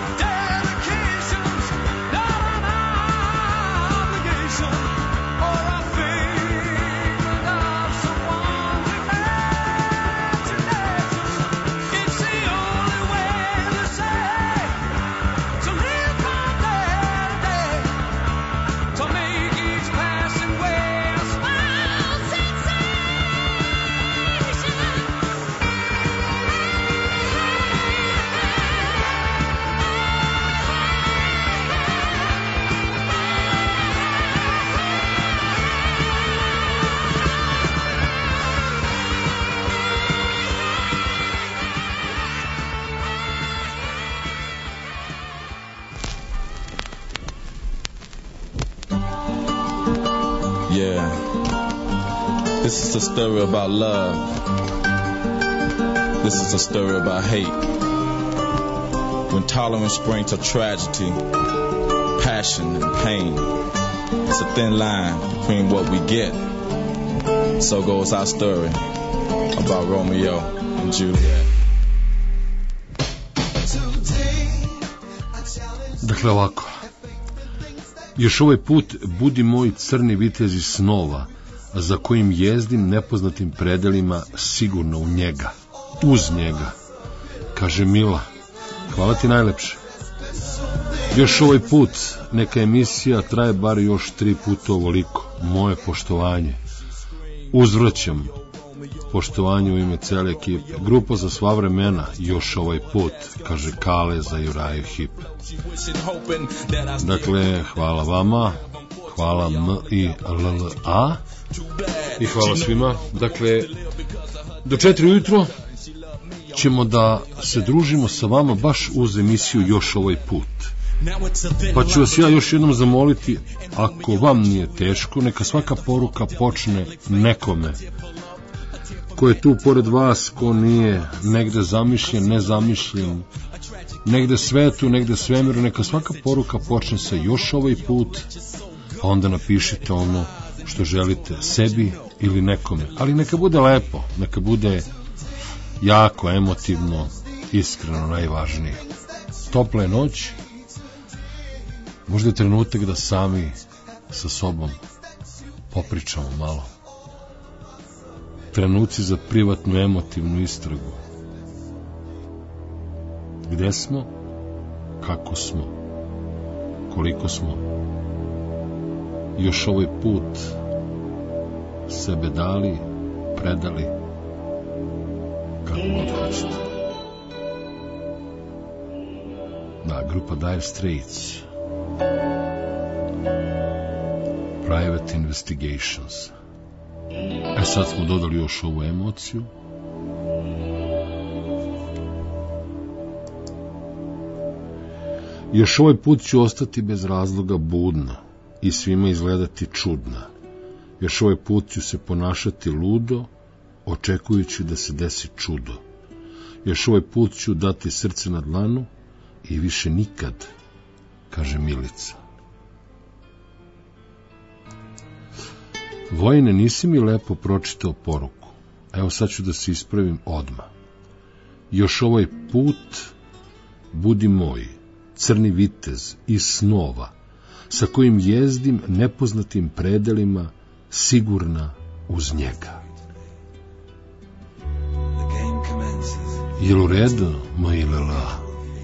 Or This is a story about love. This is a story about hate. When tolerance springs to tragedy, passion and pain, it's a thin line between what we get. So goes our story about Romeo and Juliet. Dakle ovako, još ovaj put budi moj crni vitez iz snova, za kojim jezdim nepoznatim predelima sigurno u njega, uz njega, kaže Mila, hvala ti najlepše. Još ovaj put, neka emisija traje bar još 3 puta ovoliko, moje poštovanje. Uzvraćam poštovanje u ime cele ekipe. Grupa za sva vremena, još ovaj put, kaže Kale za Juraju Hip. Dakle, hvala vama, hvala M i LLA i hvala svima. Dakle, do 4 ujutro ćemo da se družimo sa vama baš uz emisiju Još ovaj put. Pa ću vas ja još jednom zamoliti, ako vam nije teško, neka svaka poruka počne nekome ko je tu pored vas, ko nije negde zamišljen, nezamišljen, negde svetu, negde svemiru, neka svaka poruka počne sa još ovaj put, a onda napišite ono što želite sebi ili nekome, ali neka bude lepo, neka bude jako emotivno, iskreno, najvažnije. Topla je noć, možda je trenutak da sami sa sobom popričamo malo. Trenuci za privatnu emotivnu istragu. Gde smo, kako smo, koliko smo, još ovaj put sebe dali, predali, kako god hoćete. Da, grupa Dire Straits, Private Investigations. Sad smo dodali još ovu emociju. Još ovaj put ću ostati bez razloga budna i svima izgledati čudna. Još ovaj put ću se ponašati ludo, očekujući da se desi čudo. Još ovaj put ću dati srce na dlanu i više nikad, kaže Milica. Vojine, nisi mi lepo pročitao poruku. Evo sad ću da se ispravim odmah. Još ovaj put budi moj, crni vitez iz snova, sa kojim jezdim nepoznatim predelima, sigurna uz njega. Jel u redu, moj lela?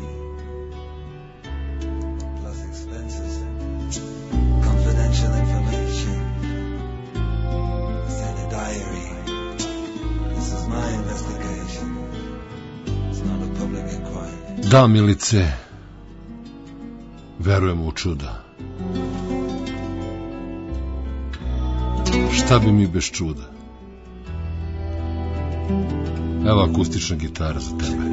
Da, Milice, verujemo u čuda. Šta bi mi bez čuda? Evo akustična gitara za tebe.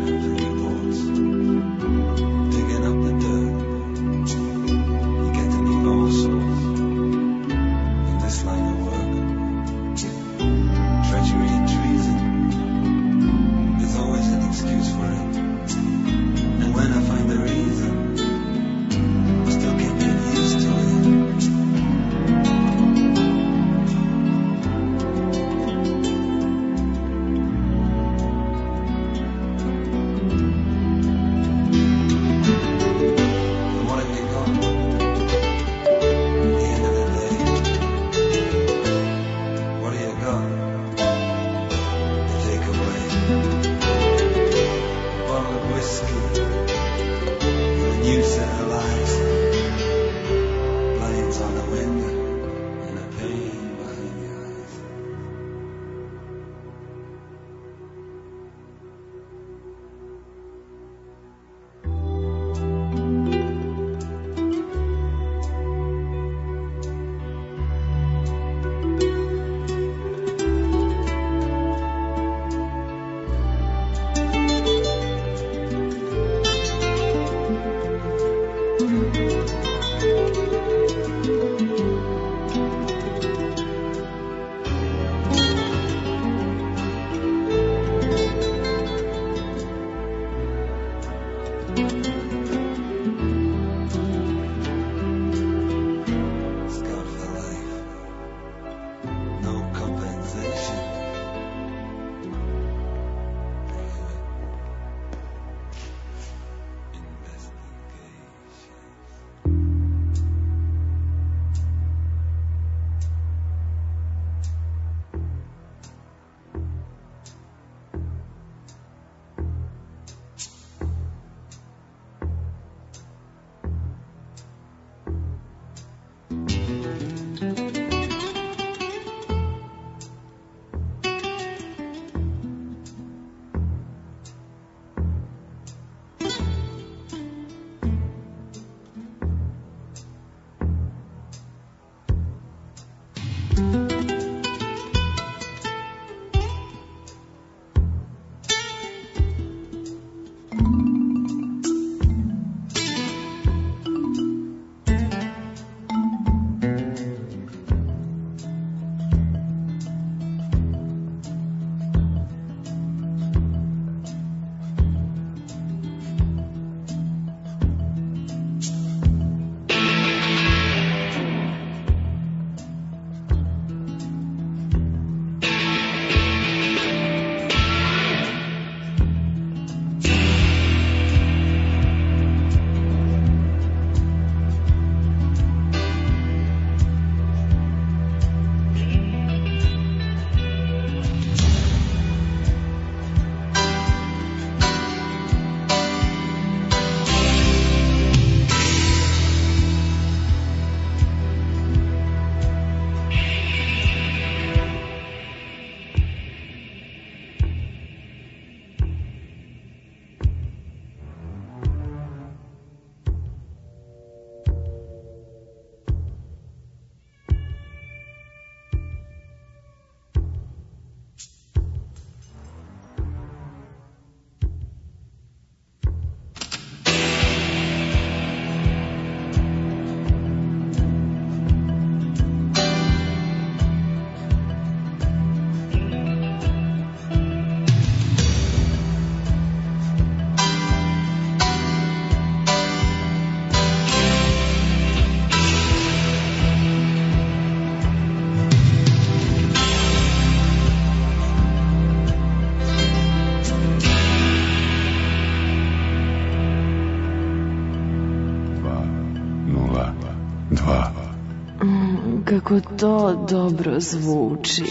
Kako to dobro zvuči.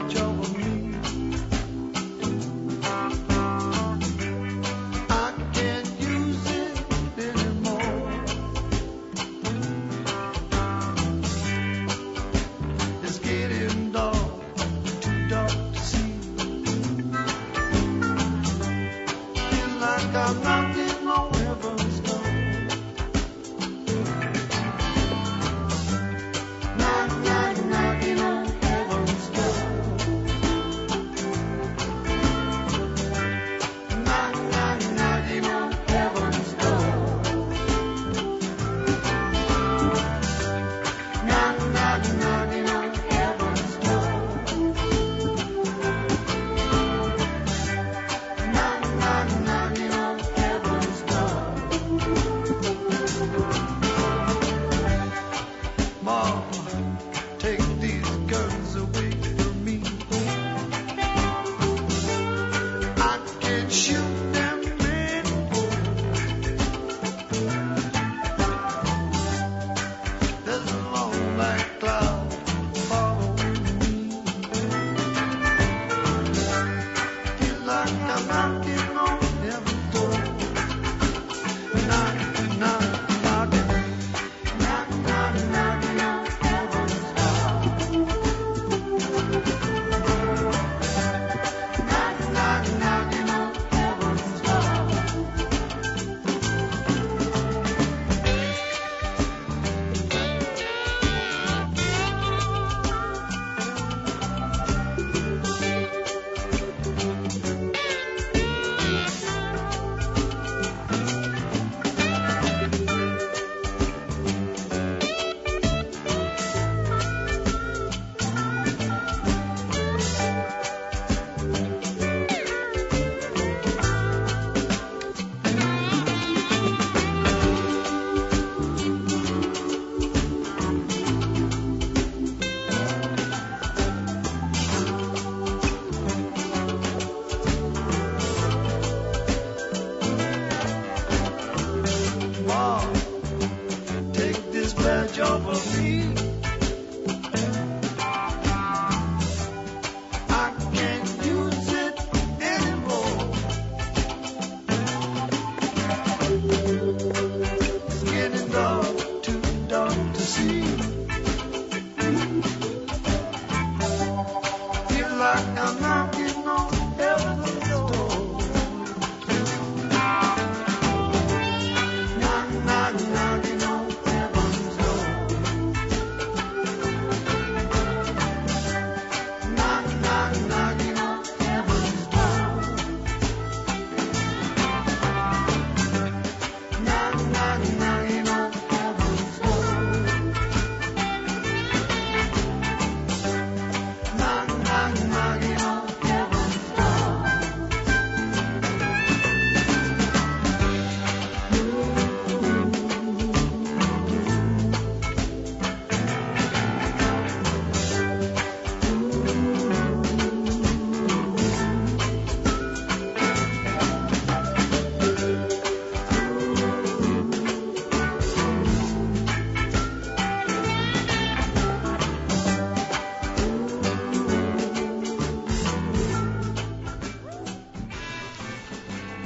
I can't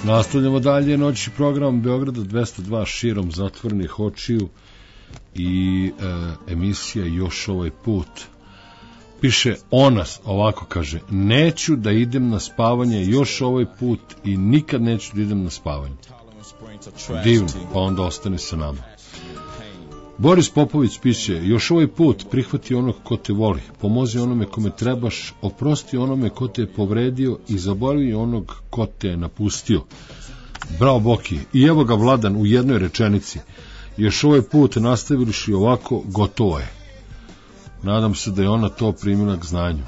Nastavljamo dalje noćni program Beograda 202 širom zatvorenih očiju i emisija Još ovaj put. Piše ona, ovako kaže, neću da idem na spavanje još ovaj put i nikad neću da idem na spavanje. Divno, pa onda ostani sa nama. Boris Popović piše, još ovaj put prihvati onog ko te voli, pomozi onome kome trebaš, oprosti onome ko te je povredio i zaboravi onog ko te je napustio. Bravo Boki, i evo ga Vladan u jednoj rečenici, još ovaj put nastaviliš i ovako, gotovo je. Nadam se da je ona to primila k znanju.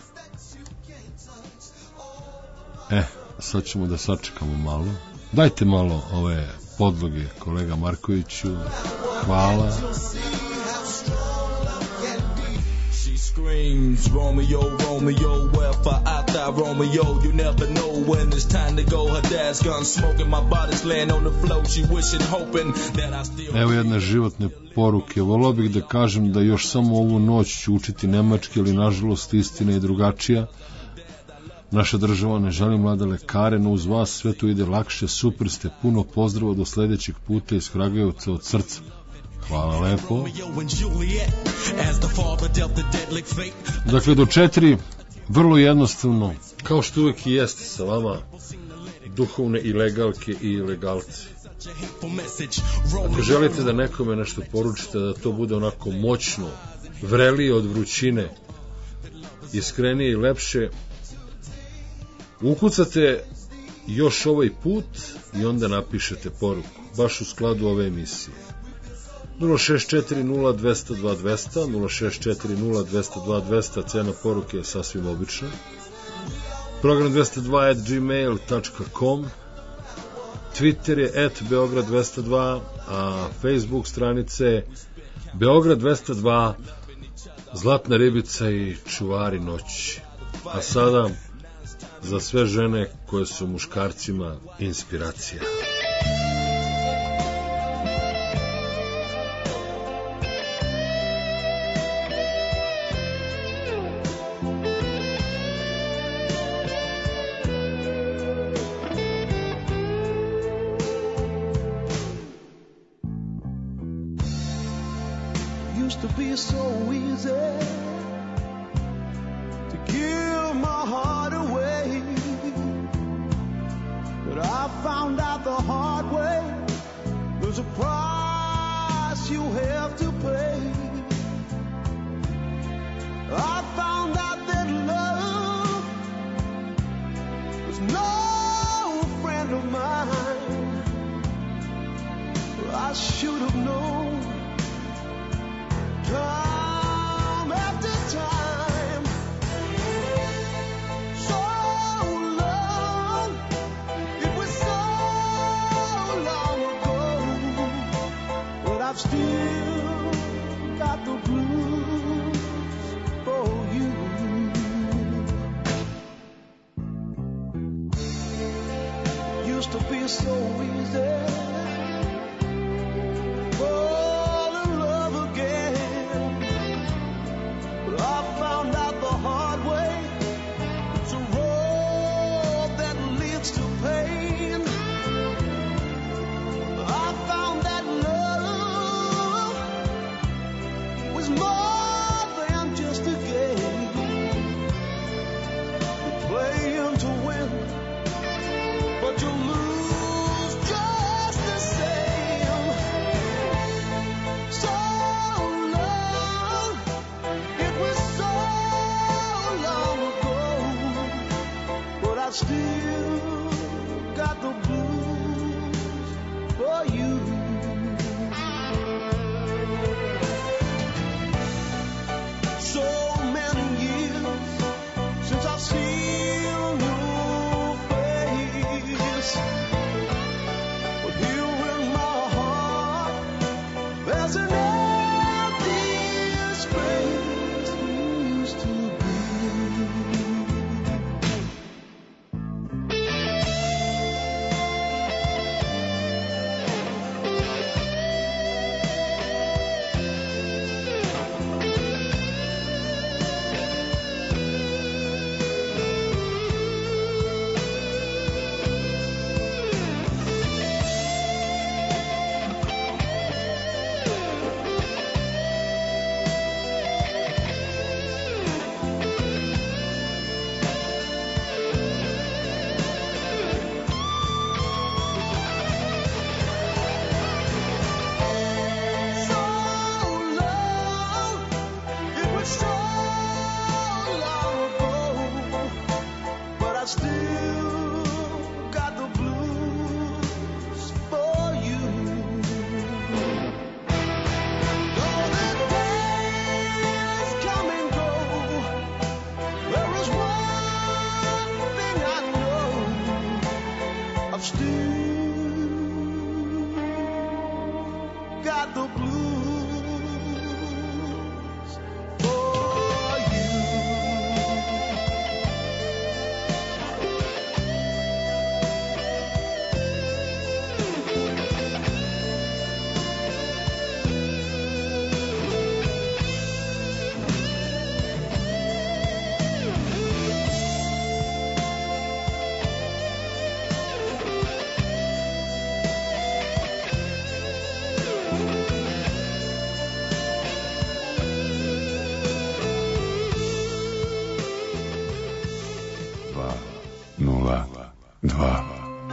Sad ćemo da sačekamo malo. Dajte malo ove podloge, kolega Markoviću. Hvala. Screams, Romeo, Romeo, wherefore art thou, Romeo? You never know when it's time to go. Her dad's gun smoking, my body's laying on the floor. She wishing, hoping that I still... Evo jedne životne poruke. Volao bih da kažem da još samo ovu noć ću učiti nemački, ali nažalost istina je drugačija. Naša država ne želi mlade lekare, no uz vas sve to ide lakše, super ste, puno pozdrava do sledećeg puta iz Kragujevca od srca. Hvala lepo. Dakle, do 4, vrlo jednostavno, kao što uvijek i jeste sa vama, duhovne ilegalke i ilegalci. Ako želite da nekome nešto poručite, da to bude onako moćno, vrelije od vrućine, iskrenije i lepše, ukucate još ovaj put i onda napišete poruku, baš u skladu ove emisije. 0640222 0640222, cena poruke je sasvim obična. Program 202@gmail.com, Twitter je @Beograd202, a Facebook stranice Beograd 202, Zlatna ribica i čuvari noći. A sada za sve žene koje su muškarcima inspiracija. 2.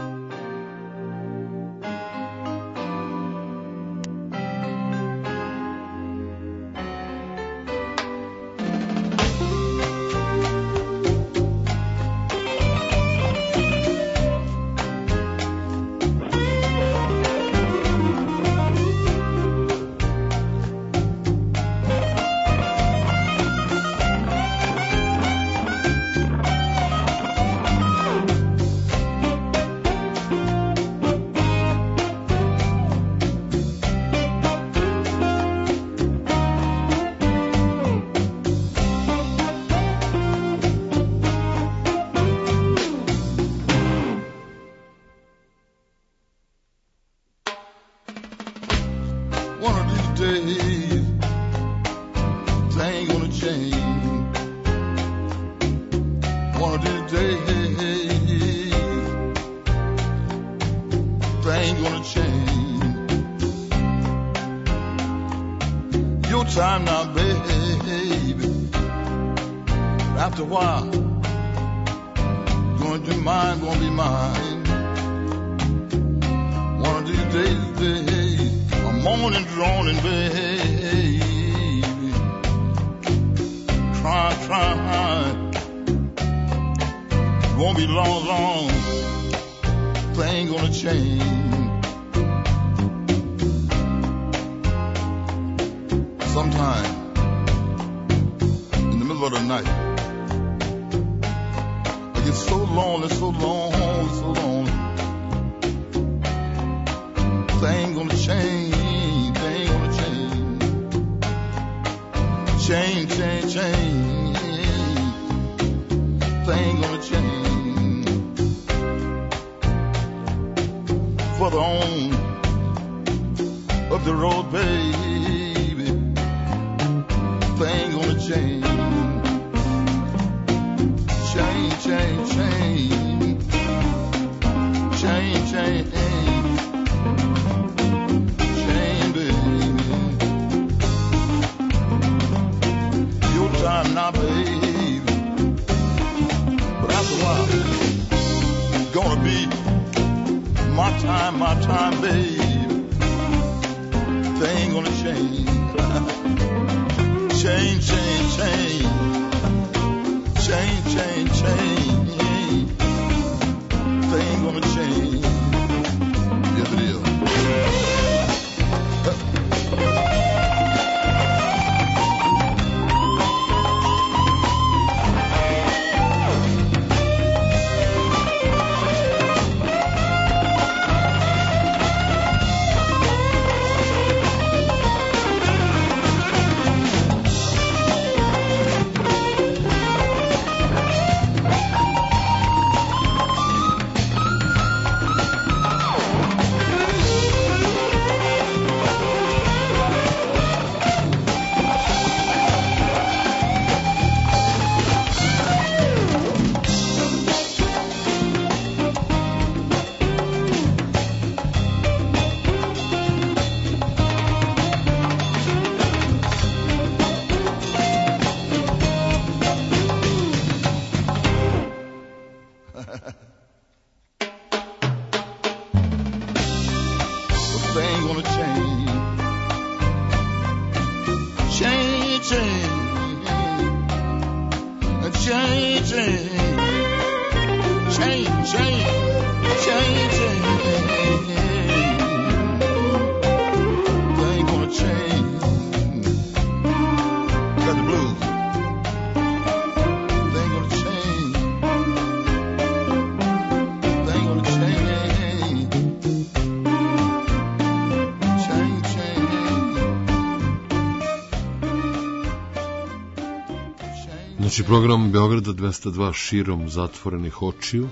Znači, program Beograda 202 širom zatvorenih očiju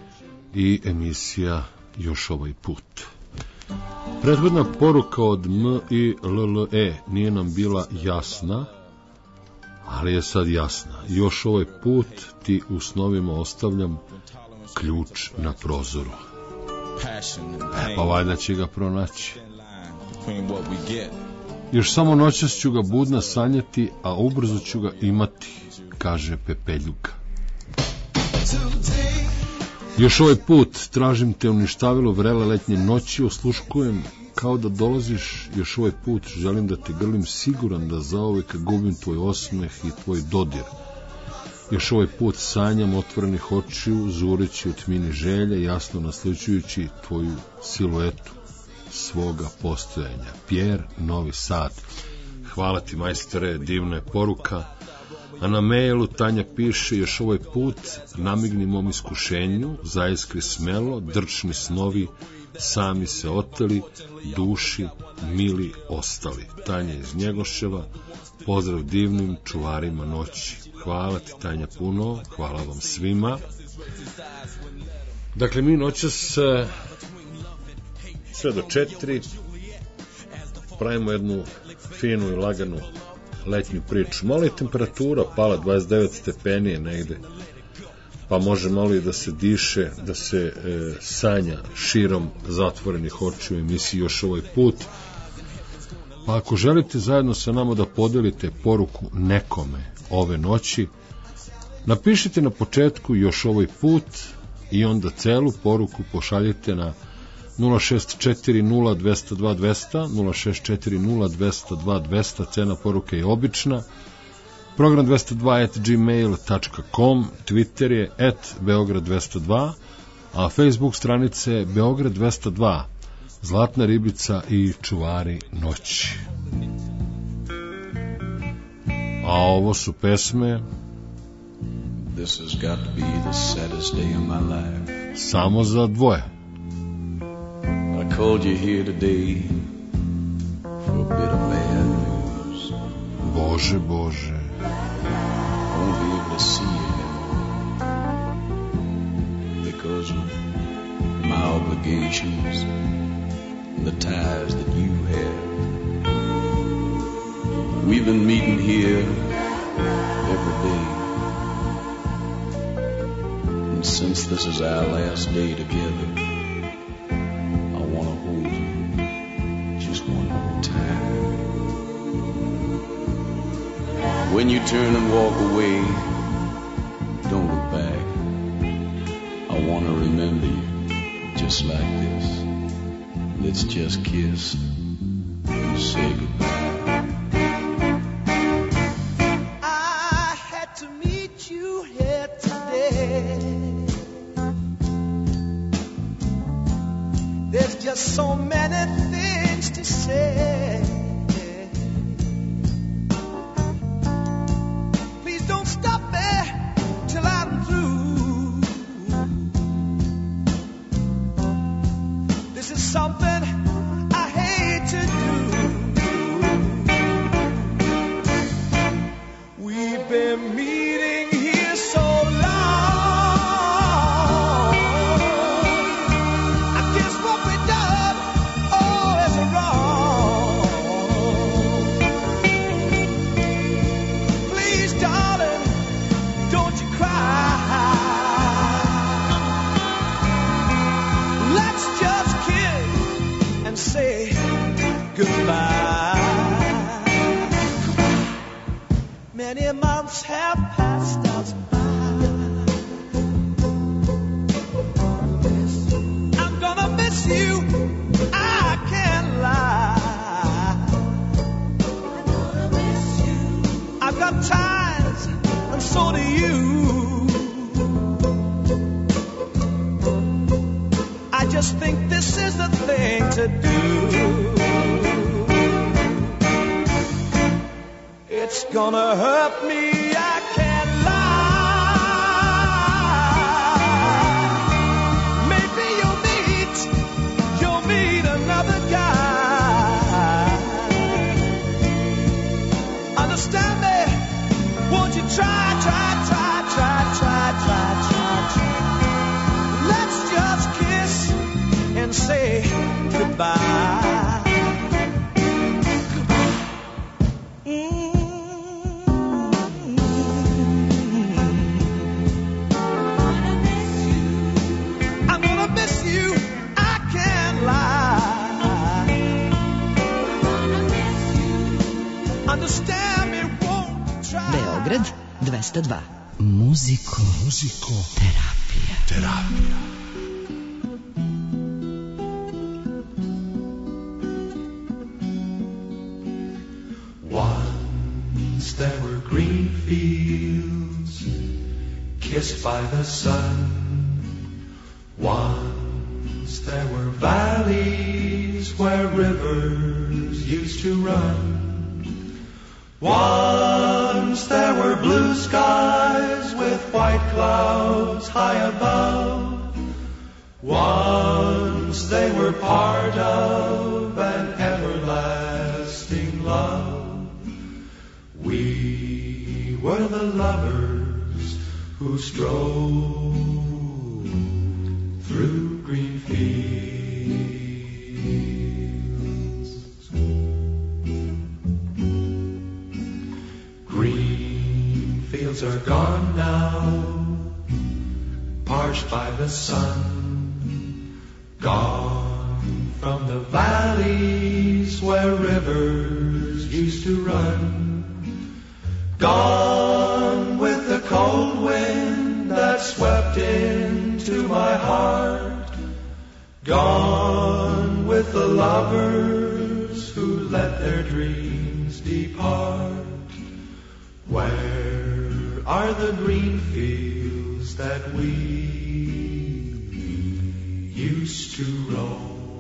i emisija Još ovaj put. Prethodna poruka od M i LLE nije nam bila jasna, ali je sad jasna. Još ovaj put ti u snovima ostavljam ključ na prozoru. Pa valjda će ga pronaći. Još samo noćas ću ga budna sanjati, a ubrzo ću ga imati, kaže Pepeljuka. Još ovaj put tražim te uništavilo vrele letnje noći, osluškujem kao da dolaziš, još ovaj put želim da te grlim, siguran da zauvek gubim tvoj osmeh i tvoj dodir. Još ovaj put sanjam otvorenih očiju, zureći u tmini želja, jasno naslučujući tvoju siluetu svoga postojanja. Pierre, Novi Sad. Hvala ti, majstore, divna je poruka. A na mailu Tanja piše, još ovaj put namigni mom iskušenju, zaiskri smelo, drčni snovi, sami se oteli, duši, mili ostali. Tanja iz Njegoševa, pozdrav divnim čuvarima noći. Hvala ti, Tanja, puno, hvala vam svima. Dakle, mi noćas sve do 4 pravimo jednu finu i laganu letnju priču. Malo je temperatura pala, 29 stepenije negde, pa može malo i da se diše, da se sanja širom zatvorenih očiju emisiji još ovaj put. Pa ako želite zajedno sa nama da podelite poruku nekome ove noći, napišite na početku još ovaj put i onda celu poruku pošaljite na 064020200, 064020200, cena poruke je obična. Program 202@gmail.com, Twitter je @Beograd202, a Facebook stranice Beograd 202, Zlatna ribica i čuvari noći. A ovo su pesme This has got to be the saddest day of my life. Samo za dvoje. I called you here today for a bit of bad news. Bože, Bože. I won't be able to see you anymore because of my obligations and the ties that you have. We've been meeting here every day, and since this is our last day together, I want to hold you just one more time. When you turn and walk away, don't look back. I want to remember you just like this. Let's just kiss and say goodbye. There's just so many things to say. Please don't stop me till I'm through. This is something I hate to do. We've been meeting here so long. Many months have passed us by. I'm gonna miss you, I can't lie. I've got ties, and so do you. I just think this is the thing to do. It's gonna hurt me, I can't lie. Maybe you'll meet another guy. Understand me? Won't you try? Let's just kiss and say goodbye. Beograd 202. Muziko. Terapija. Once there were green fields kissed by the sun. Once there were valleys where rivers used to run. Once there were blue skies with white clouds high above. Once they were part of an everlasting love. We were the lovers who strolled through green fields. Green fields are gone now, parched by the sun. Gone from the valleys where rivers used to run. Gone with the cold wind that swept into my heart. Gone with the lovers who let their dreams depart. Where are the green fields that we used to roam?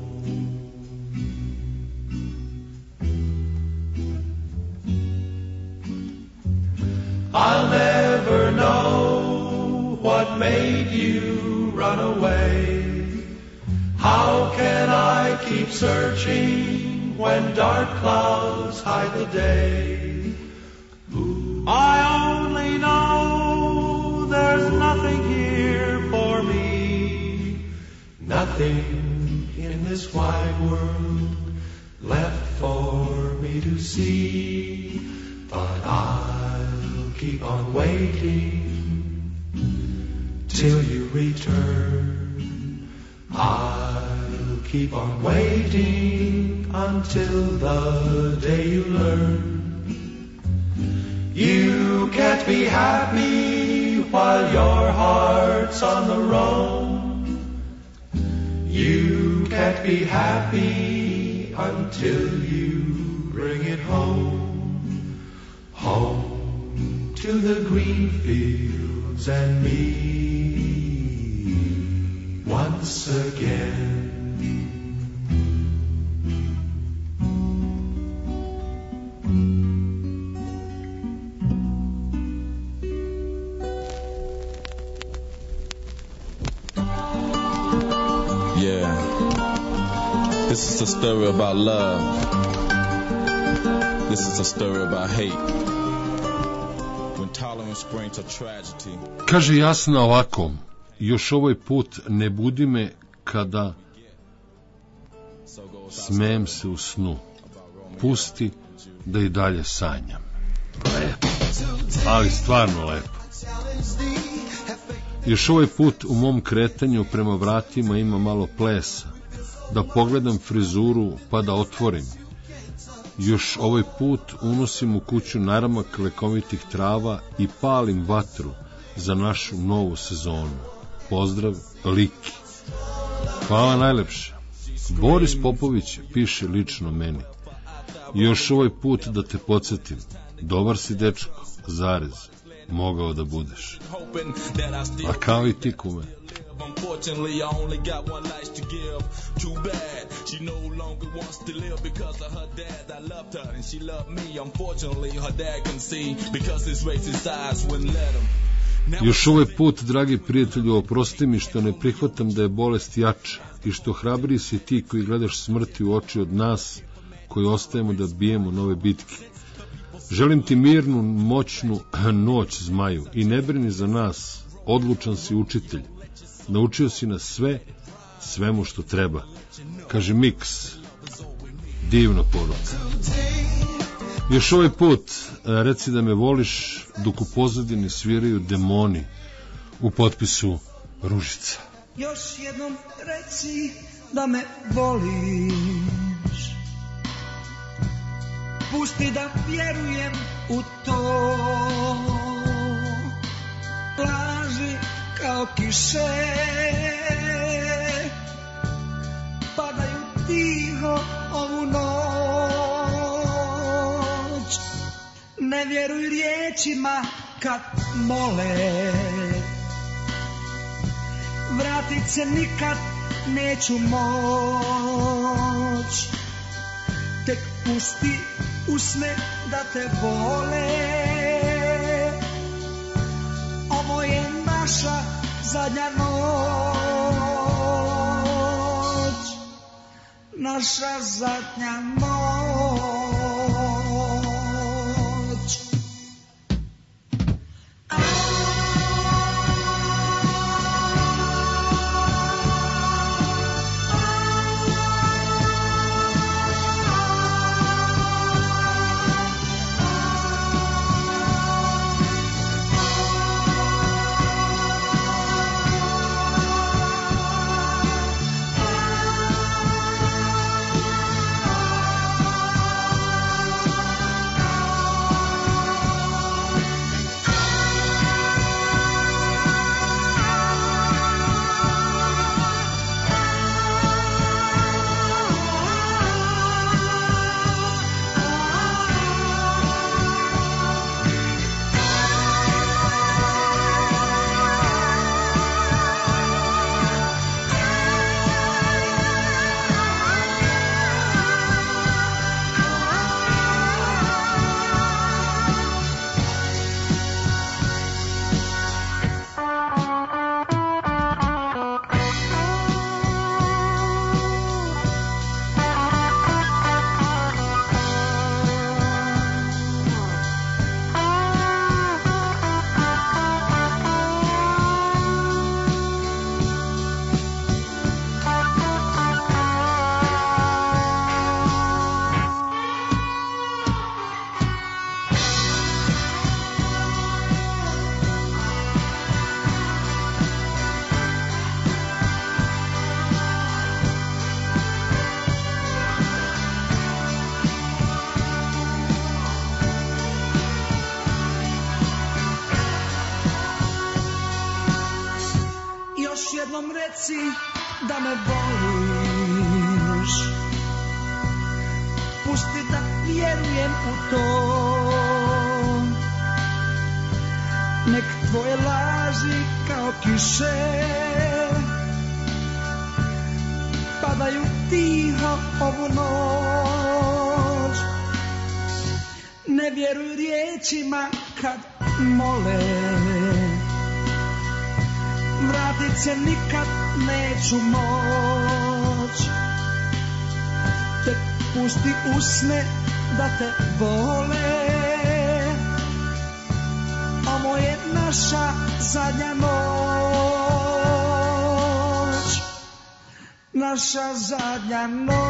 I'll never know what made you run away. How can I keep searching when dark clouds hide the day? I only know there's nothing here for me, nothing in this wide world left for me to see. But I'll keep on waiting till you return. I'll keep on waiting until the day you learn. You can't be happy while your heart's on the roam. You can't be happy until you bring it home. Home to the green fields and me once again. Yeah, this is a story about love. This is a story about hate. When tolerance brings to tragedy. Kaže Jasna ovako: još ovaj put ne budi me kada smijem se u snu. Pusti da i dalje sanjam. Lepo, ali stvarno lepo. Još ovaj put u mom kretanju prema vratima ima malo plesa, da pogledam frizuru pa da otvorim. Još ovaj put unosim u kuću naramak lekovitih trava i palim vatru za našu novu sezonu. Pozdrav, Liki. Hvala najlepše. Boris Popović piše lično meni: još ovaj put da te podsjetim, dobar si dečko, zarez, mogao da budeš. A kao i ti, kume. Unfortunately, I only got one life to give. Too bad, she no longer wants to live because of her dad. I loved her and she loved me. Unfortunately, her dad can see because his racist eyes wouldn't let him. Još ovaj put, dragi prijatelju, oprosti mi što ne prihvatam da je bolest jača i što hrabriji si ti koji gledaš smrti u oči od nas koji ostajemo da bijemo nove bitke. Želim ti mirnu, moćnu noć, zmaju, i ne brini za nas, odlučan si učitelj. Naučio si nas sve, svemu što treba. Kaže Mix, divna poruka. Još ovaj put reci da me voliš, dok u pozadini sviraju demoni, u potpisu Ružica. Još jednom reci da me voliš, pusti da vjerujem u to. Laži kao kao kiše, padaju tiho ovu noć. Ne vjeruj riječima kad mole, vratit se nikad neću moć. Tek pusti usne da te vole, ovo je naša zadnja noć, naša zadnja noć. Da me voliš, pusti da vjerujem u to. Nek tvoje laži kao kiše padaju tiho ovu noć. Ne vjeruj riječima kad mole, vratit se nikad neću moć. Tek pusti usne da te vole, ovo je naša zadnja noć, naša zadnja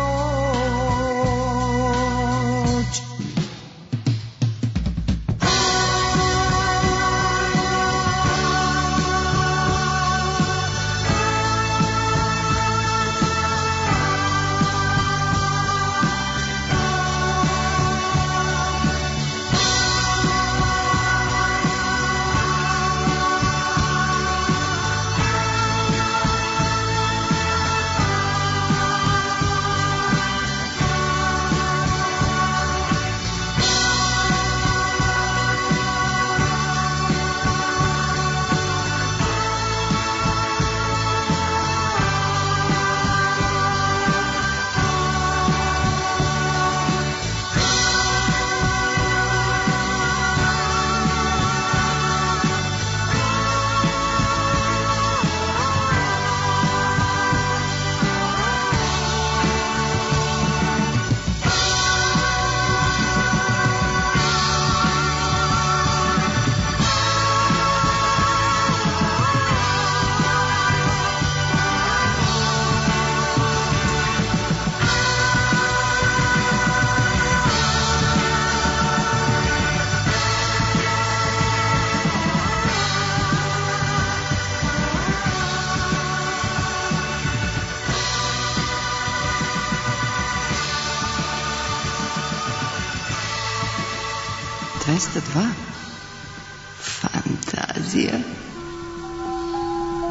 noć. Fantazija.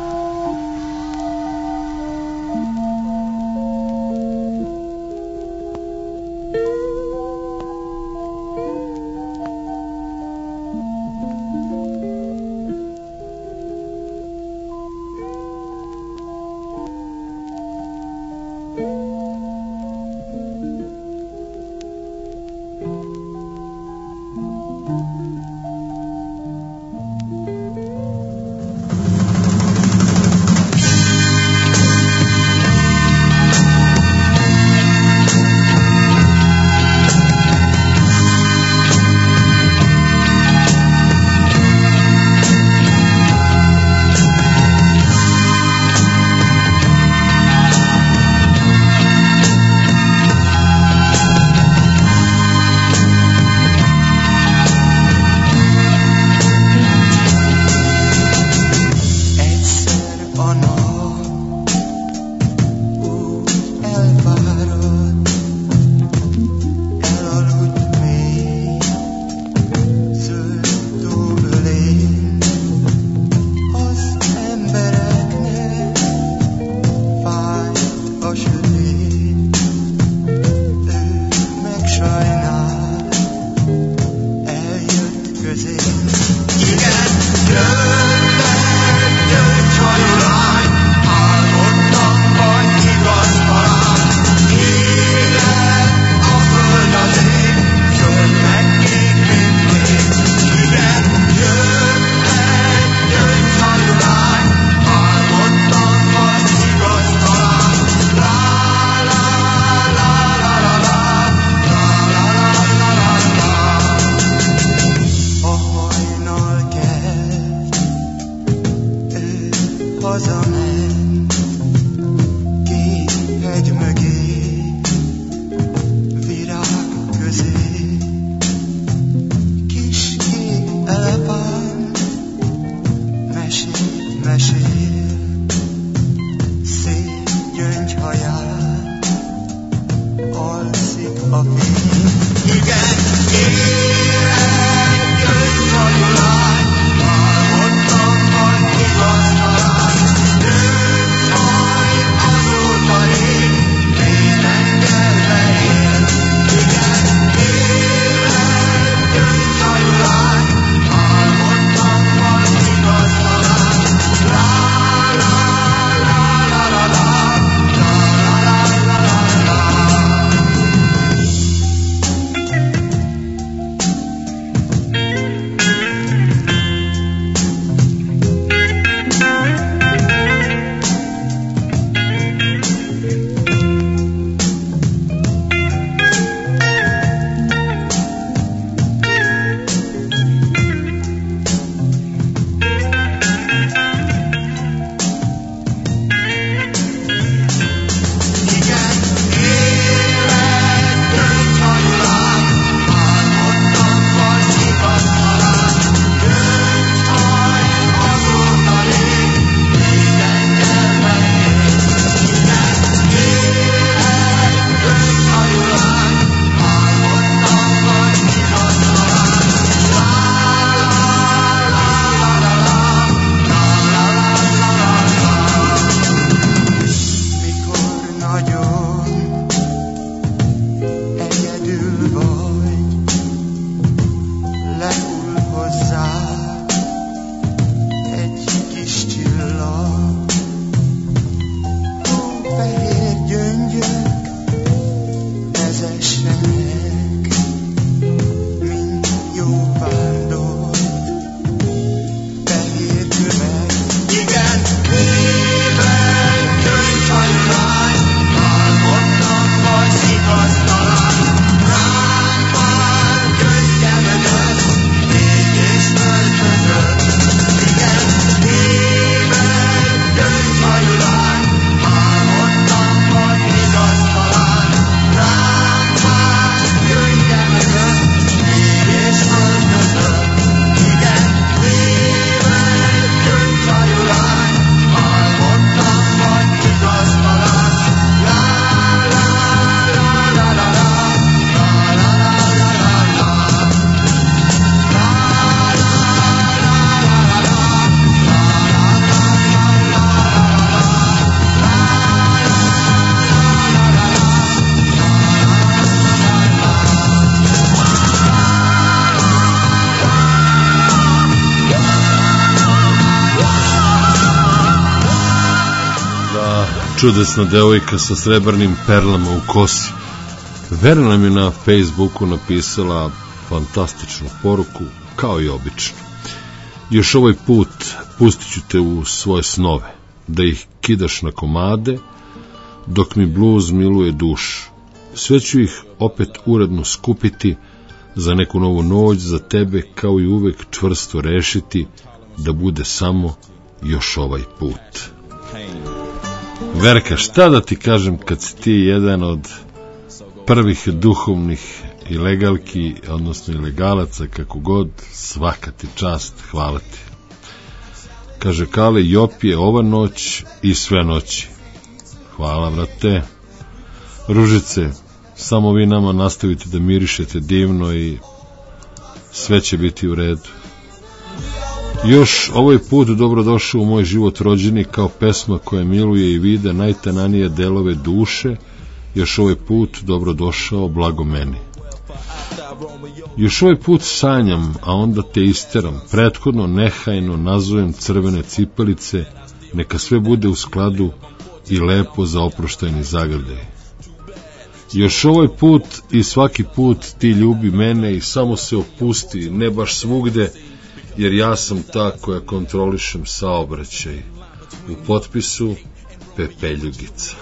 čudesna devojka sa srebrnim perlama u kosi. Vera nam je na Facebooku napisala fantastičnu poruku, kao i obično. Još ovaj put pustit ću te u svoje snove, da ih kidaš na komade, dok mi bluz miluje dušu. Sve ću ih opet uredno skupiti za neku novu noć, za tebe kao i uvek čvrsto rešiti da bude samo još ovaj put. Verka, šta da ti kažem kad si ti jedan od prvih duhovnih ilegalki, odnosno ilegalaca, kako god, svaka ti čast, hvala ti. Kaže Kale, Jopije ova noć i sve noći. Hvala, brate. Ružice, samo vi nama nastavite da mirišete divno i sve će biti u redu. Još ovaj put dobrodošao u moj život rođeni kao pesma koja miluje i vide najtananije delove duše. Još ovaj put dobrodošao, blago meni. Još ovaj put sanjam, a onda te isteram. Prethodno nehajno nazovem crvene cipelice, neka sve bude u skladu i lepo za oproštajni zagrljaj. Još ovaj put i svaki put ti ljubi mene i samo se opusti, ne baš svugde, jer ja sam ta koja kontrolišem saobraćaj. U potpisu Pepeljugica.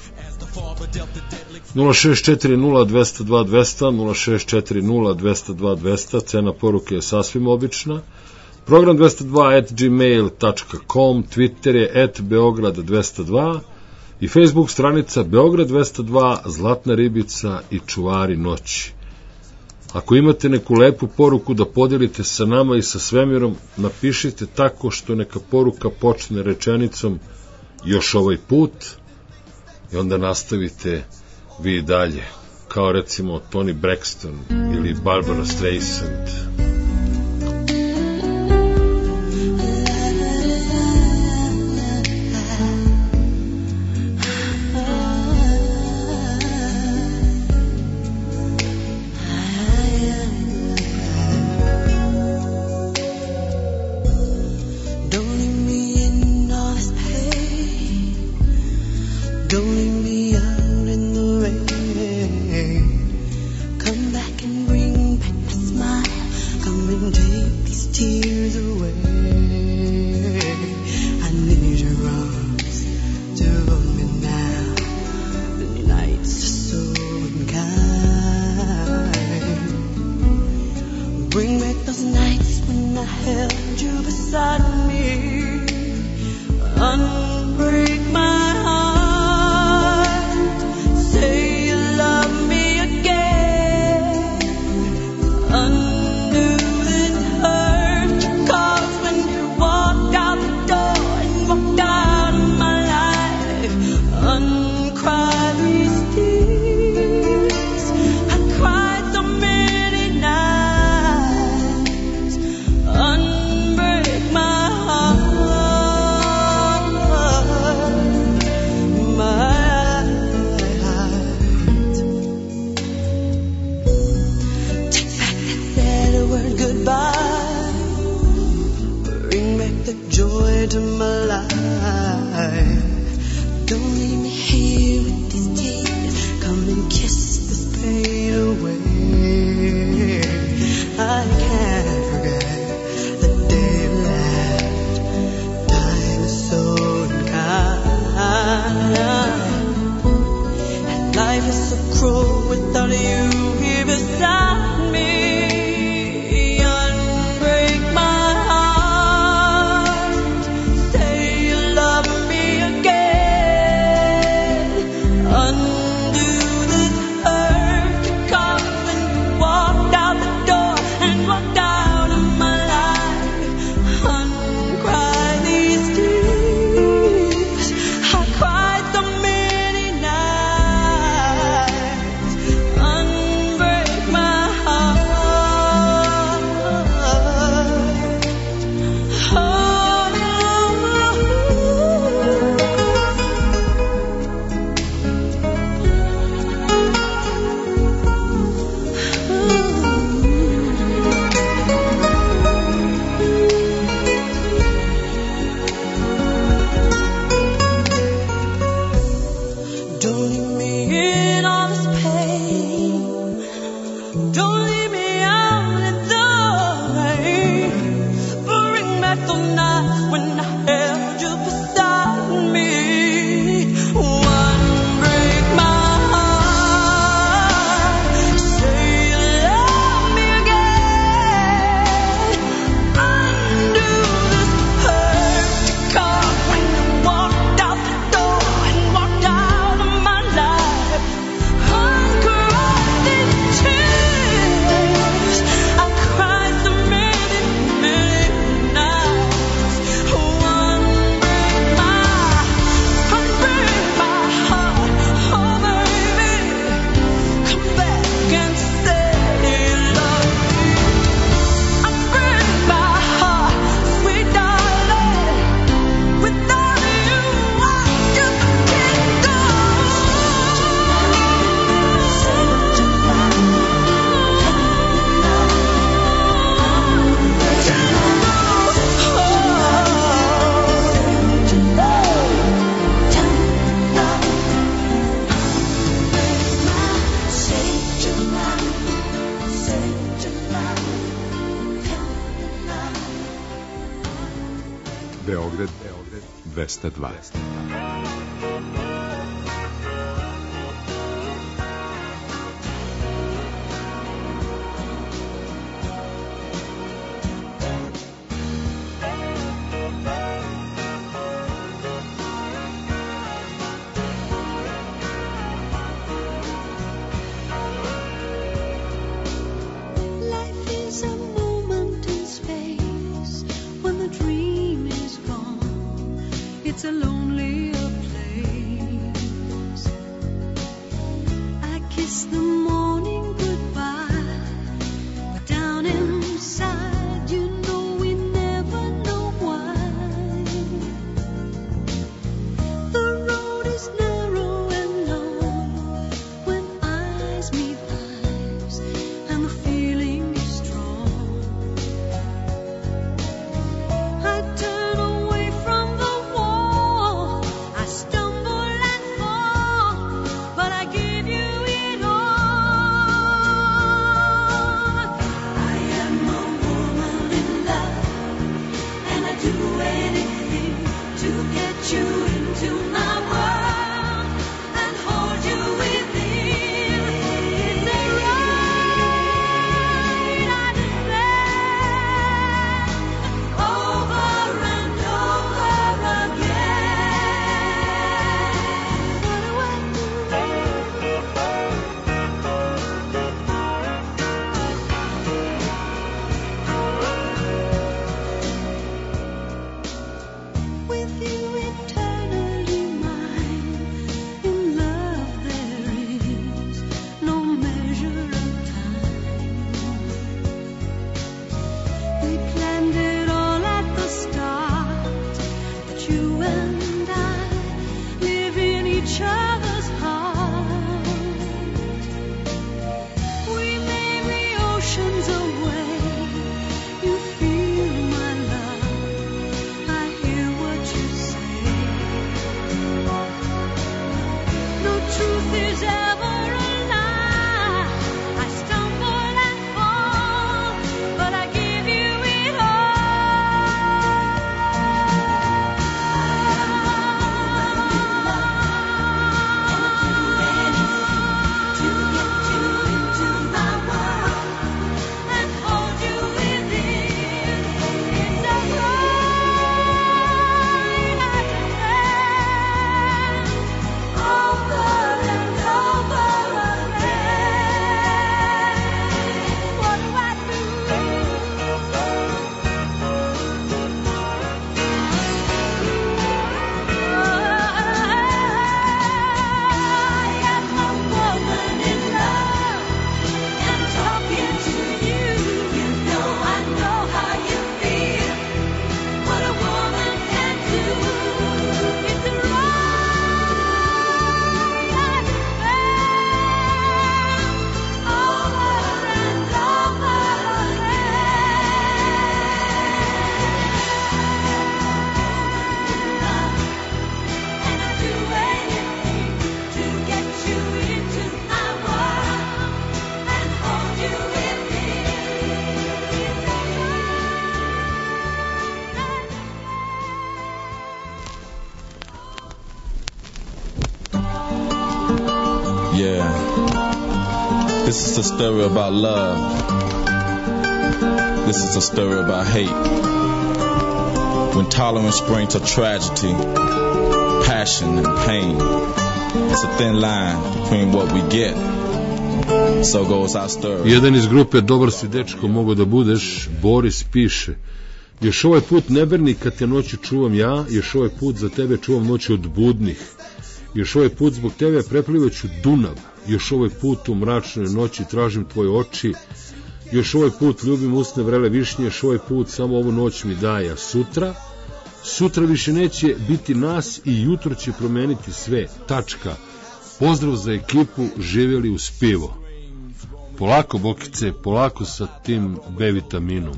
0640222 0640222, cena poruke je sasvim obična. Program 202@gmail.com, Twitter je @Beograd202 i Facebook stranica Beograd 202, Zlatna ribica i Čuvari noći. Ako imate neku lepu poruku da podelite sa nama i sa svemirom, napišite tako što neka poruka počne rečenicom još ovaj put i onda nastavite vi dalje, kao recimo Toni Braxton ili Barbara Streisand. Stay special night when I held you beside me. One break my heart, say you love me again. Undo this hurt to come when you walked out the door and walked out of my life. Uncry these tears I cried so many, many nights. One break my heart, oh baby, come back and say you love me. Unbreak my heart, sweet darling, without you I just can't go. Beograd 202. Life is a moment in space when the dream is gone. It's a lonelier place. I kiss the morning goodbye, but down inside, you know we never know why. The road is narrow and long when eyes meet eyes, and the feeling is strong. I turn away from the wall, I stumble and fall, but I give you it all. I am a woman in love, and I do anything to get you into my world and hold you within. It's a right I demand over and over again. What do I do? With you eternally Yeah. This is a story about love. This is a story about hate. When tolerance brings to tragedy, passion and pain, it's a thin line between what we get. So goes our story. Jedan iz grupe Dobar si dečko mogo da budeš, Boris piše: još ovaj put neberni kad te noći čuvam ja, još ovaj put za tebe čuvam noći od budnih, još ovaj put zbog tebe preplivaću Dunav, još ovaj put u mračnoj noći tražim tvoje oči, još ovaj put ljubim usne vrele višnje, još ovaj put samo ovu noć mi daje, a sutra više neće biti nas i jutro će promeniti sve, tačka. Pozdrav za ekipu, živjeli uz pivo. Polako, Bokice, polako sa tim B vitaminom.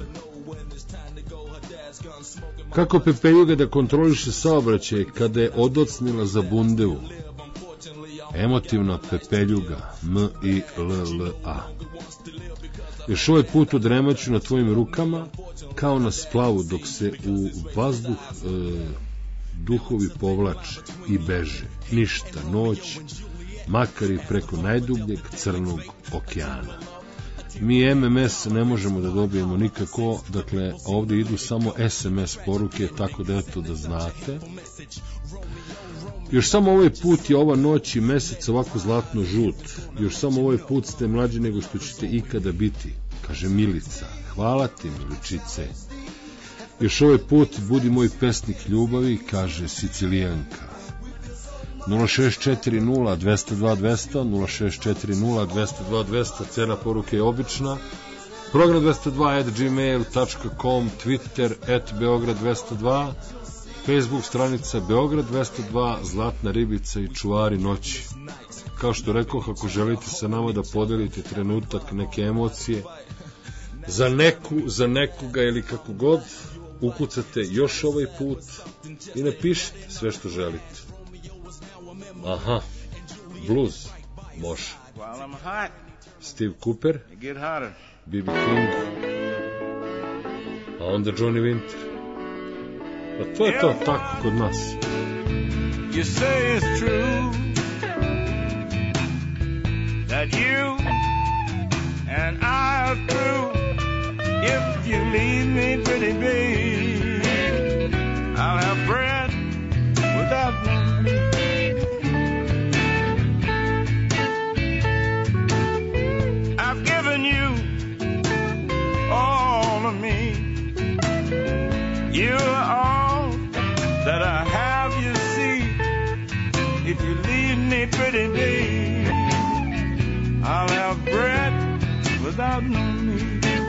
Kako Pepeljuga da kontroliše saobraćaj kada je odocnila za bundevu? Emotivna Pepeljuga, M-I-L-L-A. Još ovaj put odremaću na tvojim rukama, kao na splavu, dok se u vazduh duhovi povlače i beže. Ništa, noć, makar i preko najdubljeg crnog okeana. Mi MMS ne možemo da dobijemo nikako, dakle ovdje idu samo SMS poruke, tako da eto da znate. Još samo ovaj put je ova noć i mesec ovako zlatno žut. Još samo ovaj put ste mlađi nego što ćete ikada biti, kaže Milica. Hvala ti, Miličice. Još ovaj put budi moj pesnik ljubavi, kaže Sicilijanka. 0640 202 200, 0640 202 200, cena poruke je obična. Program 202@gmail.com, Twitter @Beograd202, Facebook stranica Beograd 202, Zlatna ribica i čuvari noći. Kao što rekoh, ako želite sa nama da podelite trenutak, neke emocije, za nekoga ili kako god, ukucate još ovaj put i napišite sve što želite. Aha, blues, može. Steve Cooper, B.B. King, a onda Johnny Winter. Pa to je to tako kod nas. You say it's true that you and I are through. If you leave me, pretty babe, I'll have bread without no meat. I've given you all of me. You are all that I have, you see. If you leave me, pretty babe, I'll have bread without no meat.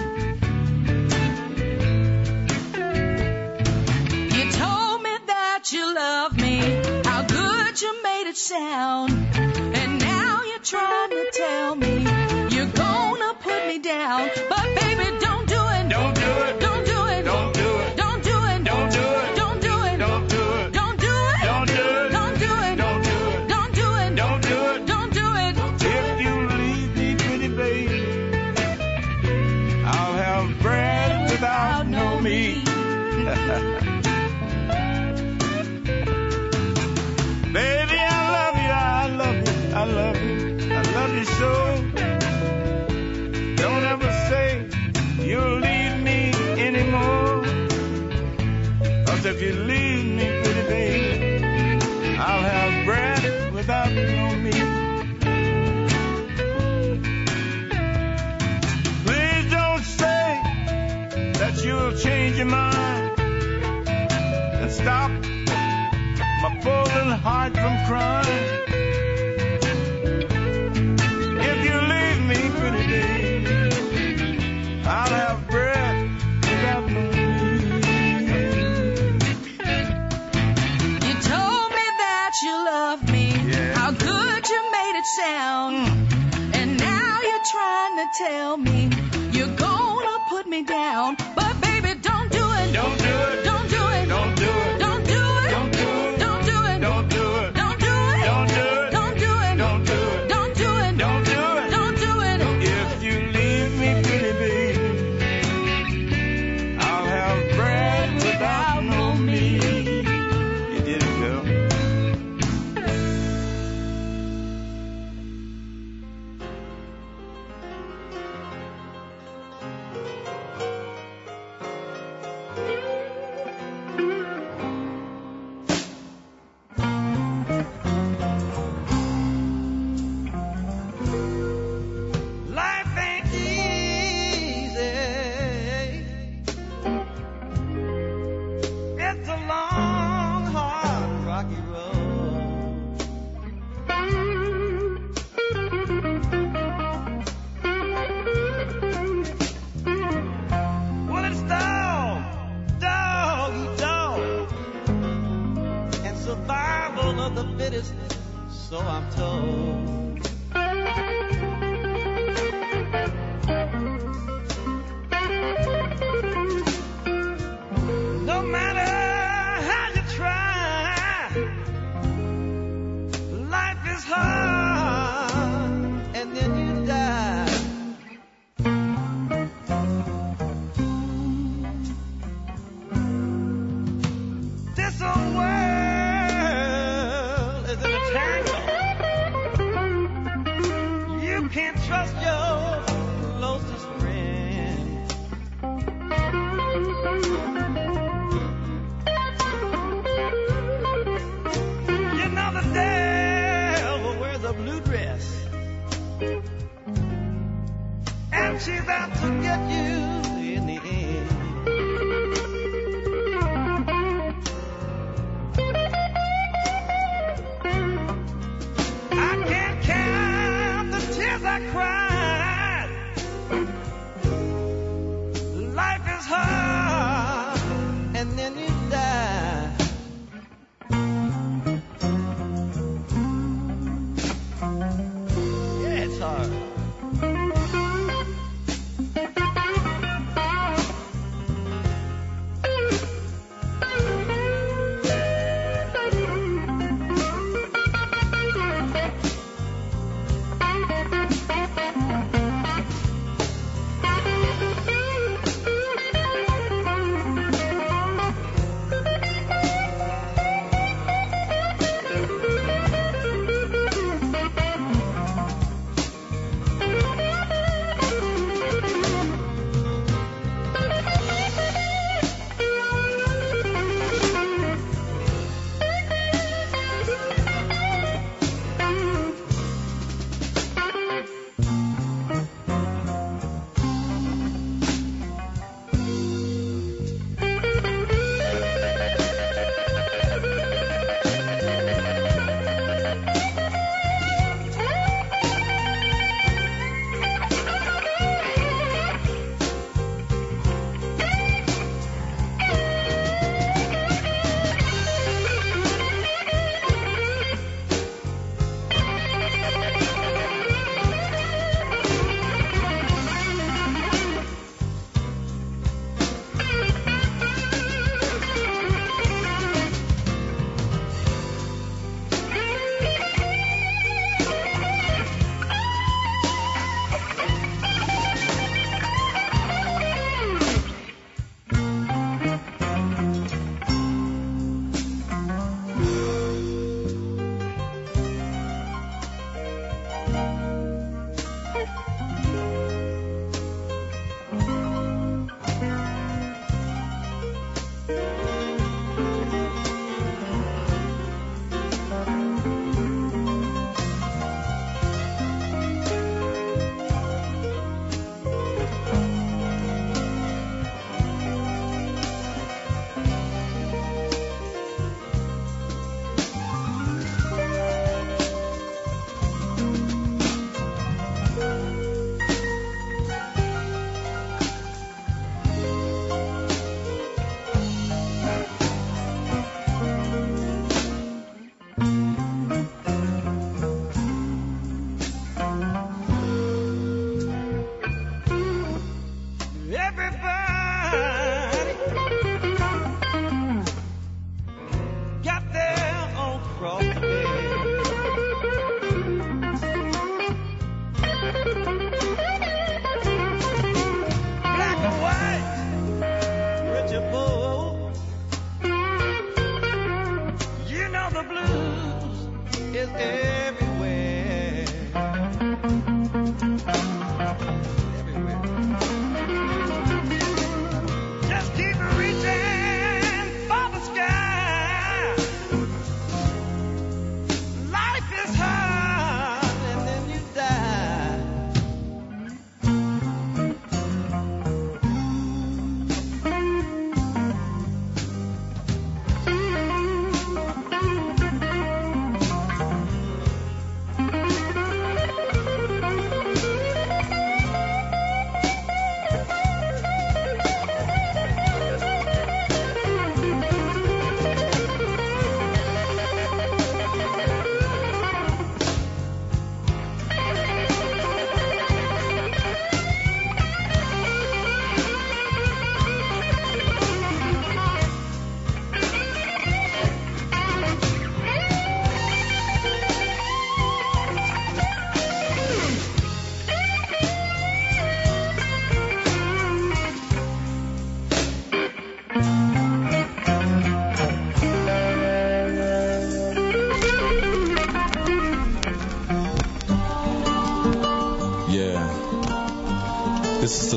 You love me, how good you made it sound, and now you're trying to tell me you're gonna put me down, but baby don't do it, don't do it, don't do it, don't do it, don't do it, don't do it, don't do it, don't do it, don't do it, don't do it, don't do it, don't do it, don't do it, don't do it, don't do it. If you leave me, pretty baby, I'll have bread without no meat. Baby, I love you, I love you, I love you, I love you so. Don't ever say you'll leave me anymore. 'Cause if you leave me, pretty baby, I'll have bread without no meat. Please don't say that you'll change your mind and stop my poor little heart from crying. If you leave me, pretty baby, I'll have bread without no meat. You told me that you loved me, yeah. How good you made it sound, and now you're trying to tell me you're gonna put me down, but baby don't do it, don't do it, don't do it, don't do it, don't do it, don't do it. Don't do it. Don't do it. Don't do it. Don't do it. Don't do it. Don't do it. Don't do it. Don't do it. If you leave me, pretty baby, I'll have bread without no meat. You did it, girl. long, hard, rocky road. Well, it's dog eat dog, and survival of the fittest, so I'm told. No matter how you try, life is hard, and then you die. This old world is in a tangle. You can't trust your closest friend. You know the devil wears a blue dress, and she's out to get you in the end.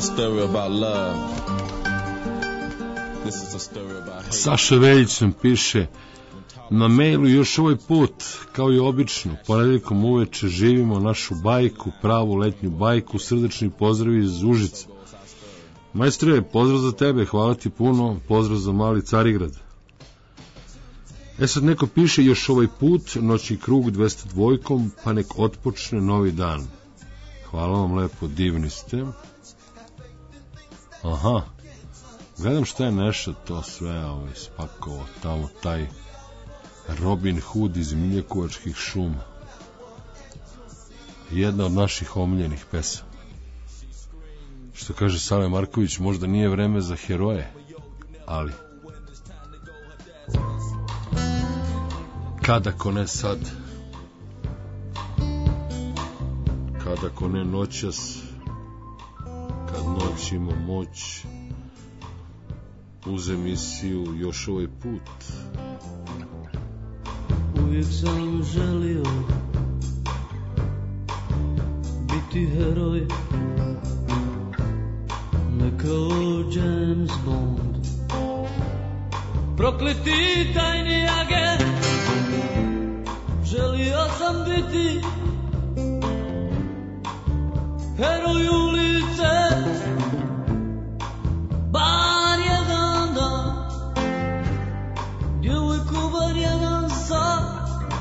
story about love. This is a story about hate. Saša Veljić nam piše na mailu još ovaj put, kao i obično, ponedjeljkom uveče živimo našu bajku, pravu letnju bajku, srdečni pozdrav iz Užica. Majstre, pozdrav za tebe, hvala ti puno, pozdrav za mali Carigrad. Sad neko piše još ovaj put, noćni krug 202, pa nek otpočne novi dan. Hvala vam lepo, divni ste. Aha, gledam šta je Neša to sve spakovo, tamo taj Robin Hood iz Miljakovačkih šuma. Jedna od naših omiljenih pesama. Što kaže Sale Marković, možda nije vreme za heroje, ali kada ko ne sad, kada ko ne noćas, kad noć ima moć, uz emisiju još ovaj put. Uvijek sam želio biti heroj, ne kao James Bond, prokleti tajni agent. Želio sam biti heroj ulice, bar jedan dan, djevojku bar jedan sat.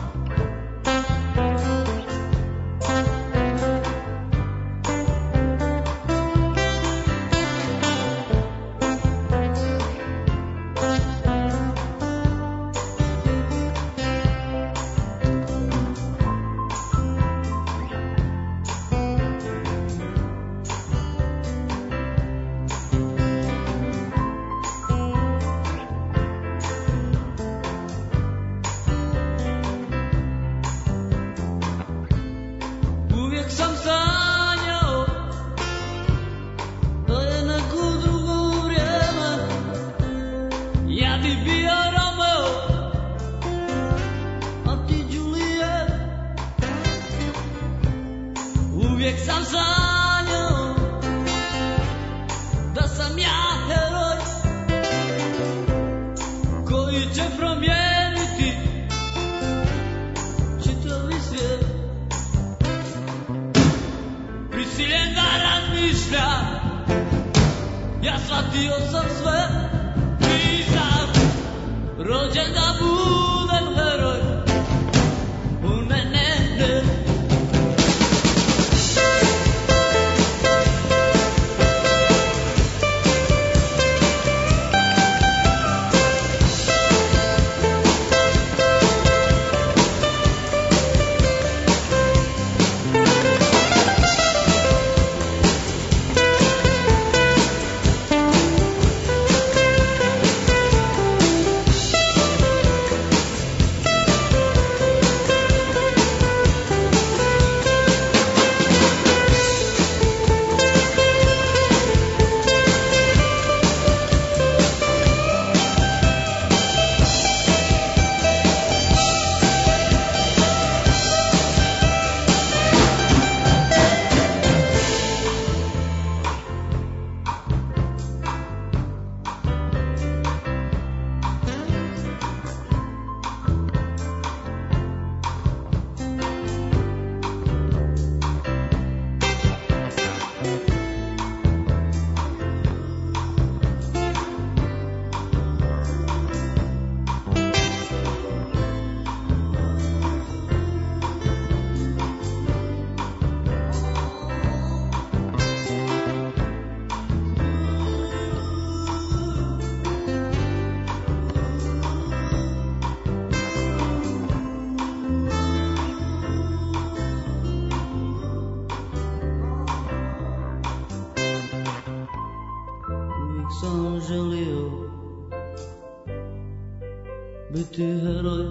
biti heroj,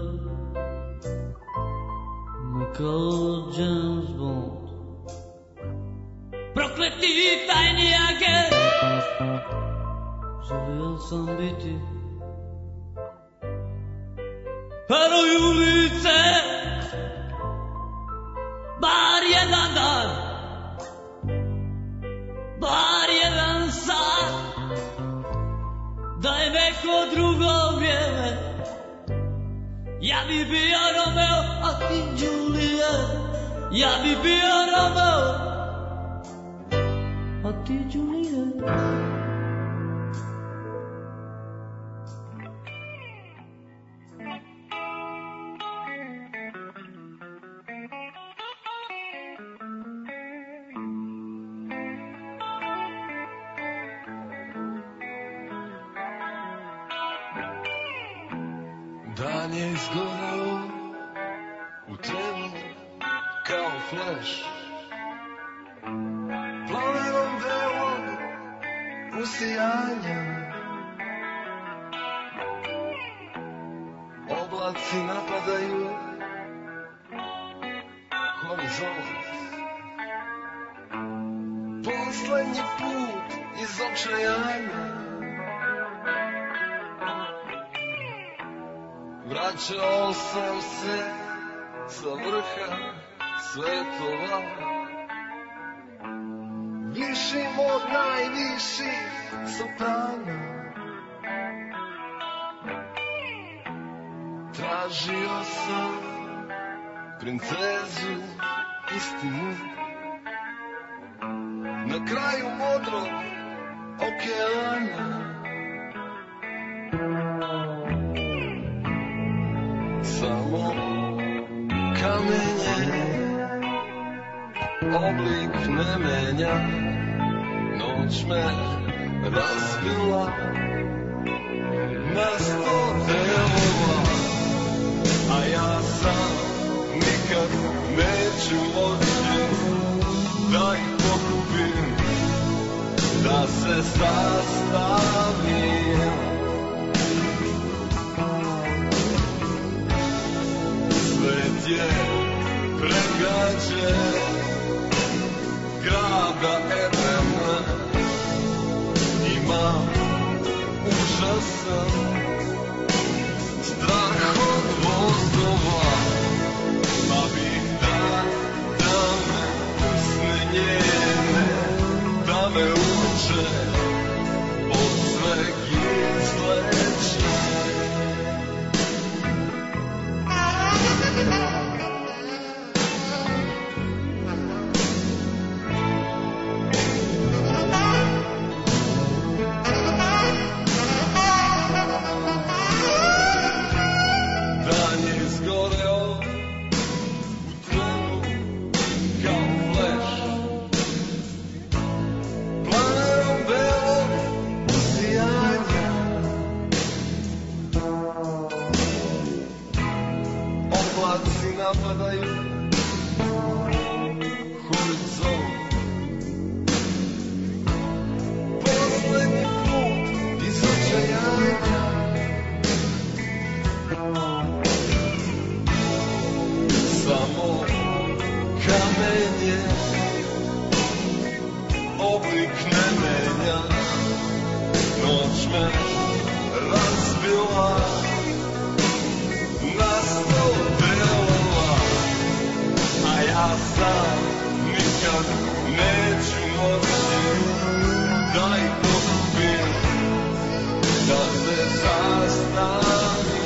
ne kao James Bond. Prokleti tajni agent, želio sam biti heroj ulice, bar jedan dan, bar jedan bi bio Romeo, a ti Juliet. Ja bi bio Romeo, a ti Juliet. Dan je izgoreo u trenu kao fleš, planerom belog usijanja. Oblaci napadaju horizont, poslednji put iz očajanja. Vraćao sam se sa vrha svetova, višim od najviših soprana. Tražio sam princezu istinu na kraju modrog okeana. Samo kamenje oblik ne menja, noć me razbila na 100 delova, a ja sam nikad neću moći da ih pokupim, da se sastavim. Svet je pregrađen grada Edena, imam užasan strah od vozdova, pa bih da me usne njene, da me uče od sveg izleče. Napadaju horizont, poslednji put iz očajanja. Samo kamenje oblik ne menja, noć me razbila na 100 delova, a ja sam nikad neću moći da ih pokupim, da se sastavim.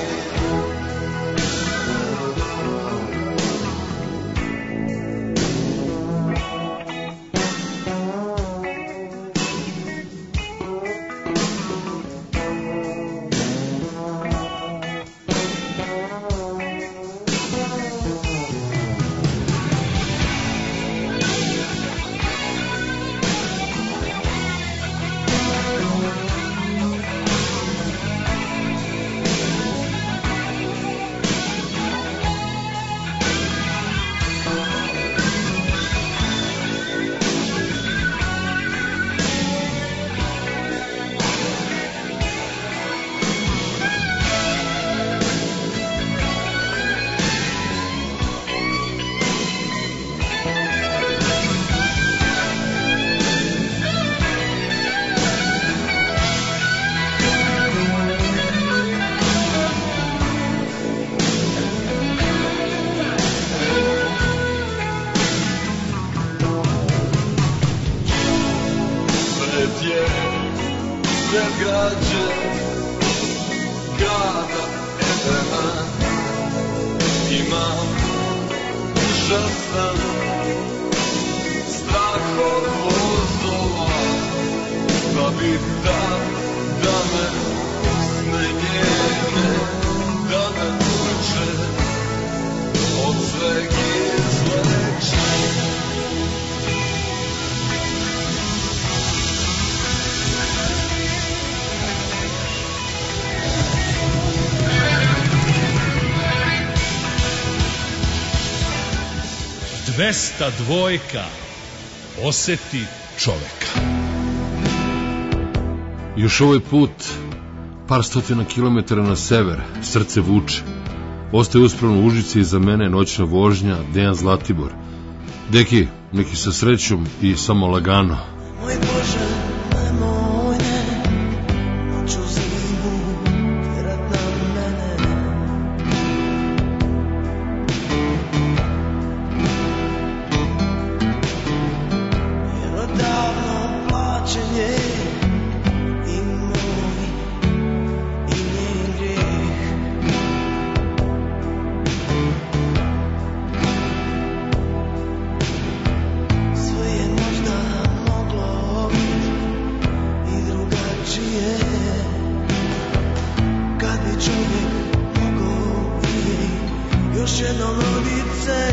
užasan strah od vozova, pa bih da me usne njene, da me tuče od sveg izleče. Dvesta dvojka. Oseti čoveka. Još ovaj put, par stotina kilometara na sever, srce vuče. Ostaje uspravno Užice, iza mene noćna vožnja, Dejan Zlatibor. Deki, neki sa srećom i samo lagano. Moj Bože, nemoj ne, noću zimu tjerat na mene. Jer odavno plaćen je i moj i njen grijeh. Sve je možda moglo biti i drugačije, kad bi čovjek mogao i još jednom rodit se.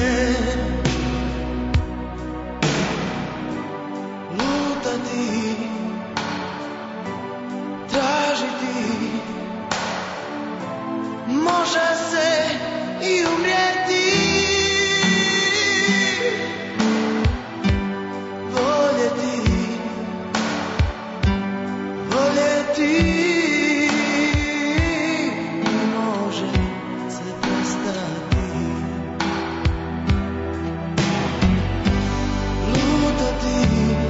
Lutati, tražiti, može se i umrijeti. Voljeti, voljeti, ne može se prestati. Lutati,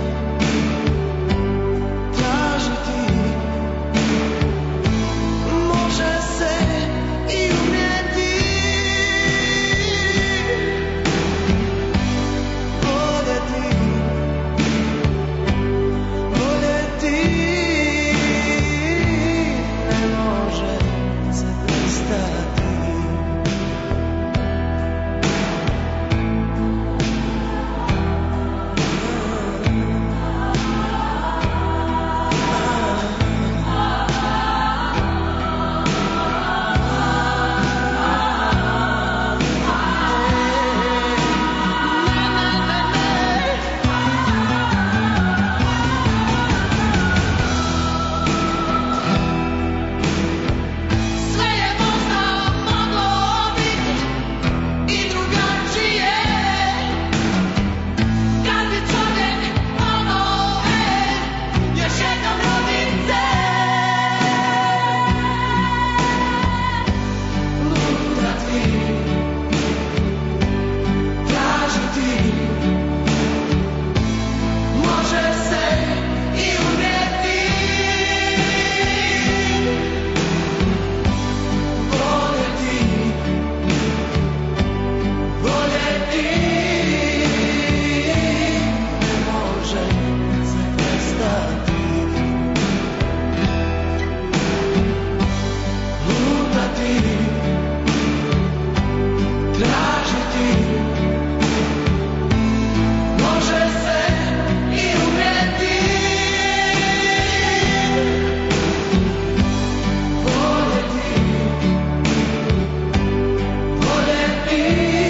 tražiti, može se i umrijeti. Voljeti, voljeti, ne može se prestati. Sve je možda moglo biti i drugačije, kad bi čovjek mogao još jednom rodit se. Lutati, tražiti, može se i umrijeti. Voljeti, voljeti, ne može se prestati. Lutati, tražiti, može se i umrijeti. Voljeti, voljeti,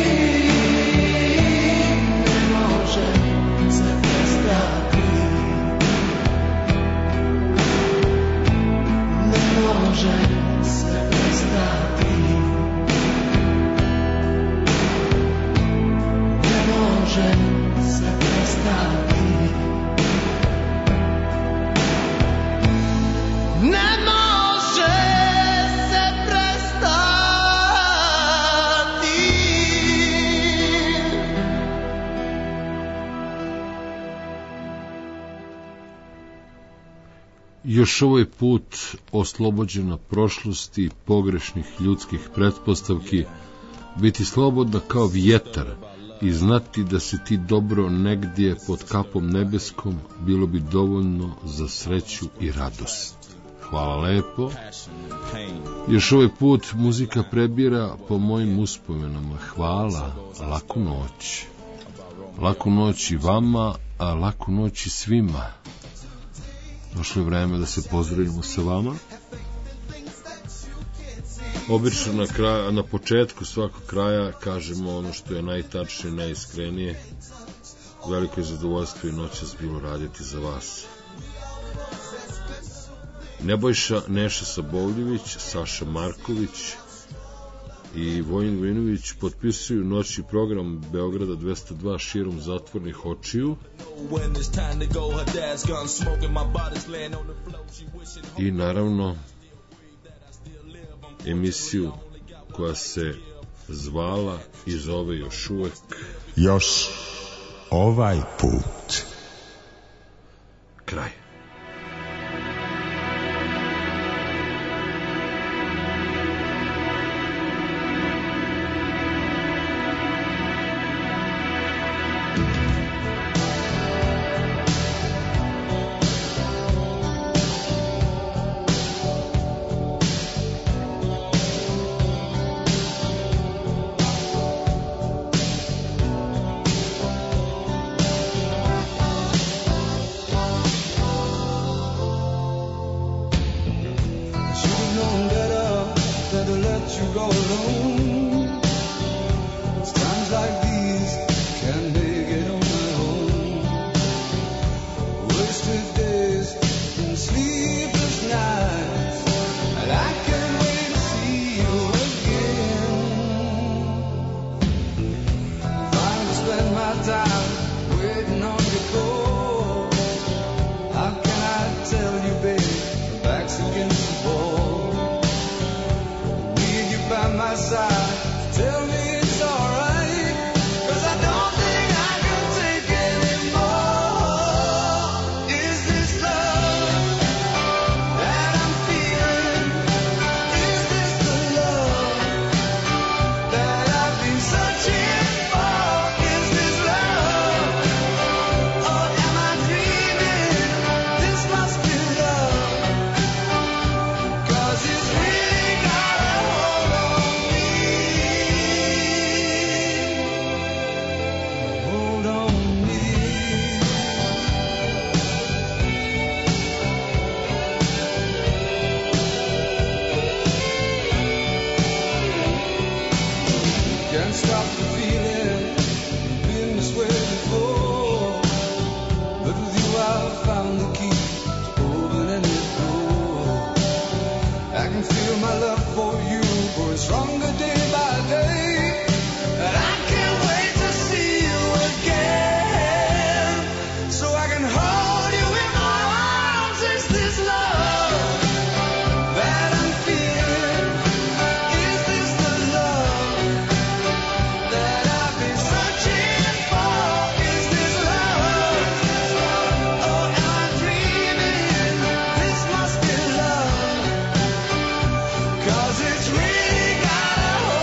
ne može se prestati. Ne može se prestati. Ne može se prestati. Ne može se prestati. Još ovaj put oslobođena prošlosti, pogrešnih ljudskih pretpostavki, biti slobodna kao vjetar i znati da si ti dobro negdje pod kapom nebeskom bilo bi dovoljno za sreću i radost. Hvala lepo. Još ovaj put muzika prebira po mojim uspomenama. Hvala, laku noć. Laku noć i vama, a laku noć i svima. Došlo je vreme da se pozdravimo sa vama. Obično na početku svakog kraja kažemo ono što je najtačnije, najiskrenije. Veliko je zadovoljstvo i noćas bilo raditi za vas. Nebojša Neša Sabovljević, Saša Marković i Vojin Vojinović potpisuju noćni program Beograda 202 širom zatvornih očiju. I naravno emisiju koja se zvala i zove još uvek Još ovaj put. Kraj. It's really got a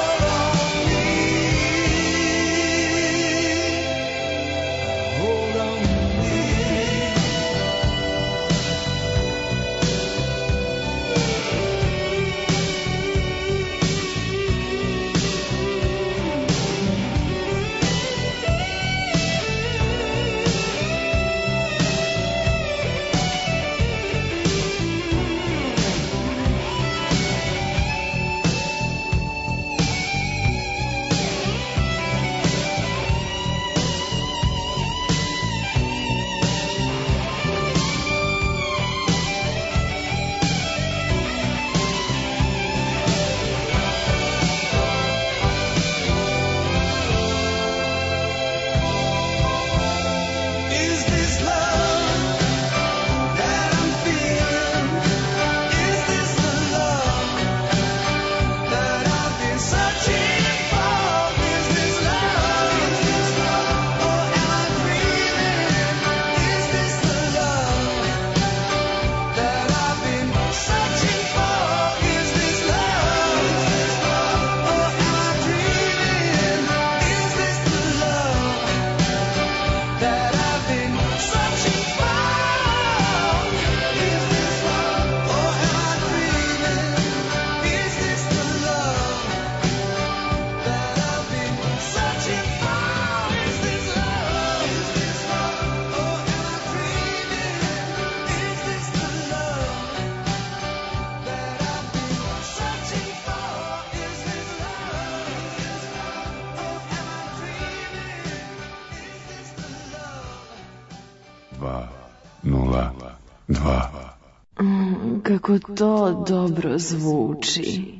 2. Kako to dobro zvuči.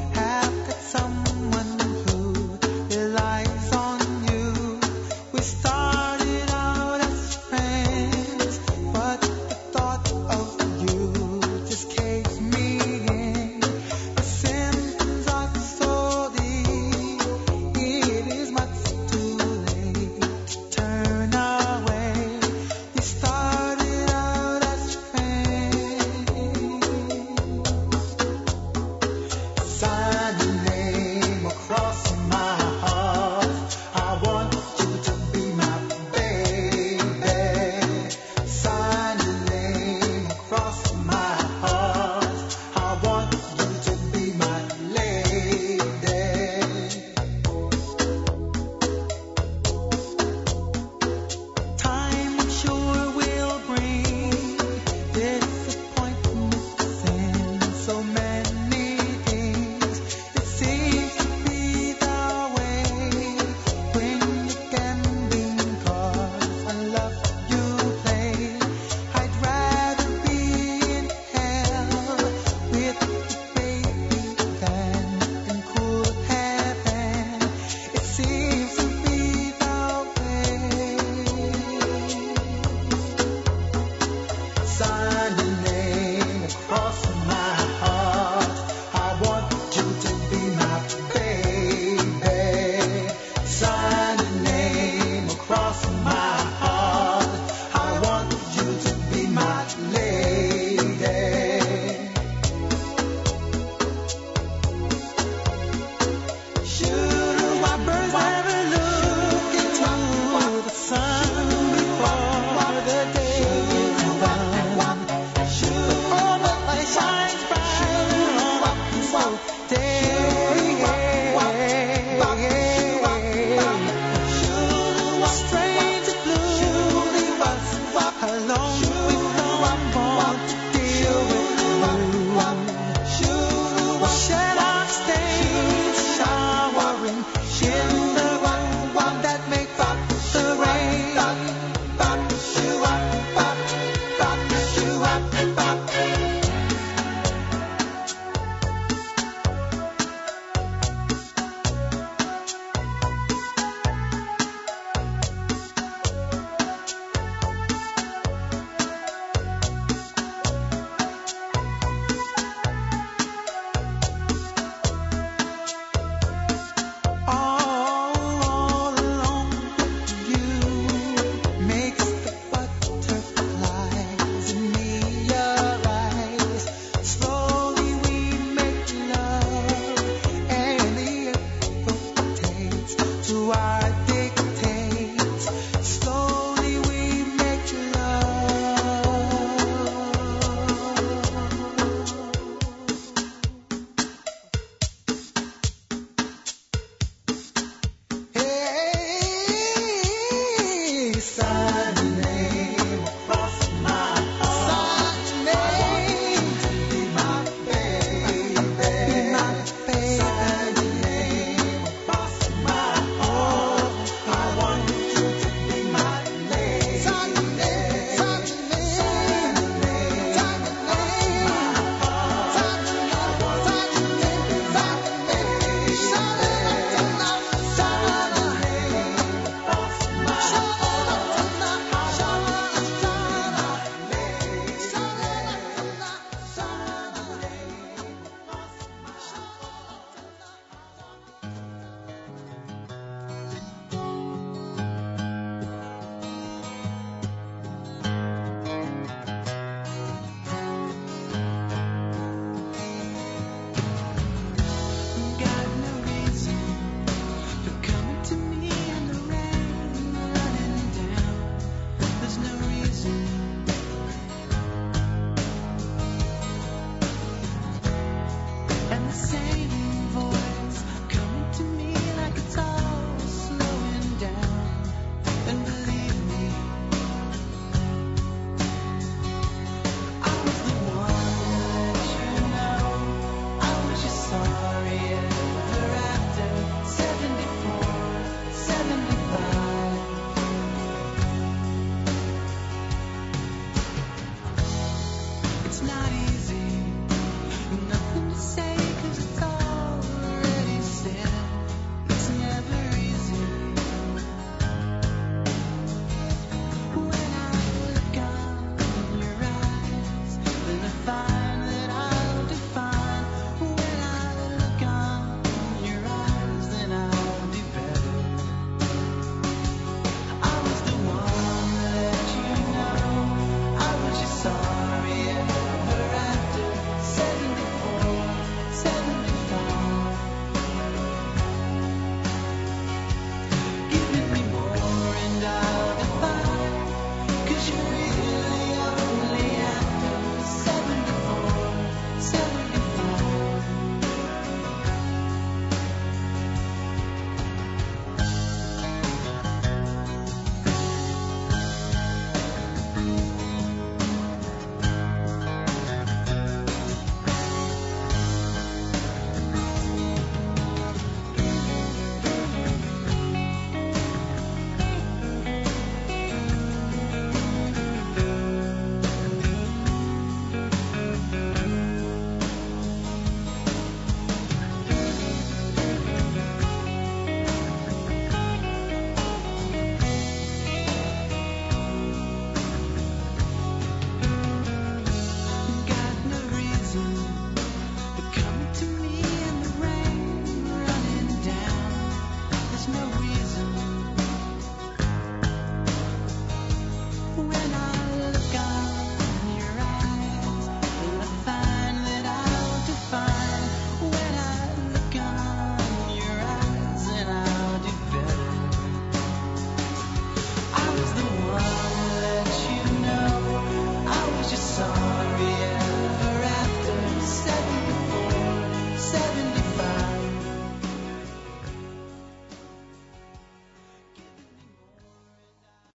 Someone who relies on you. We start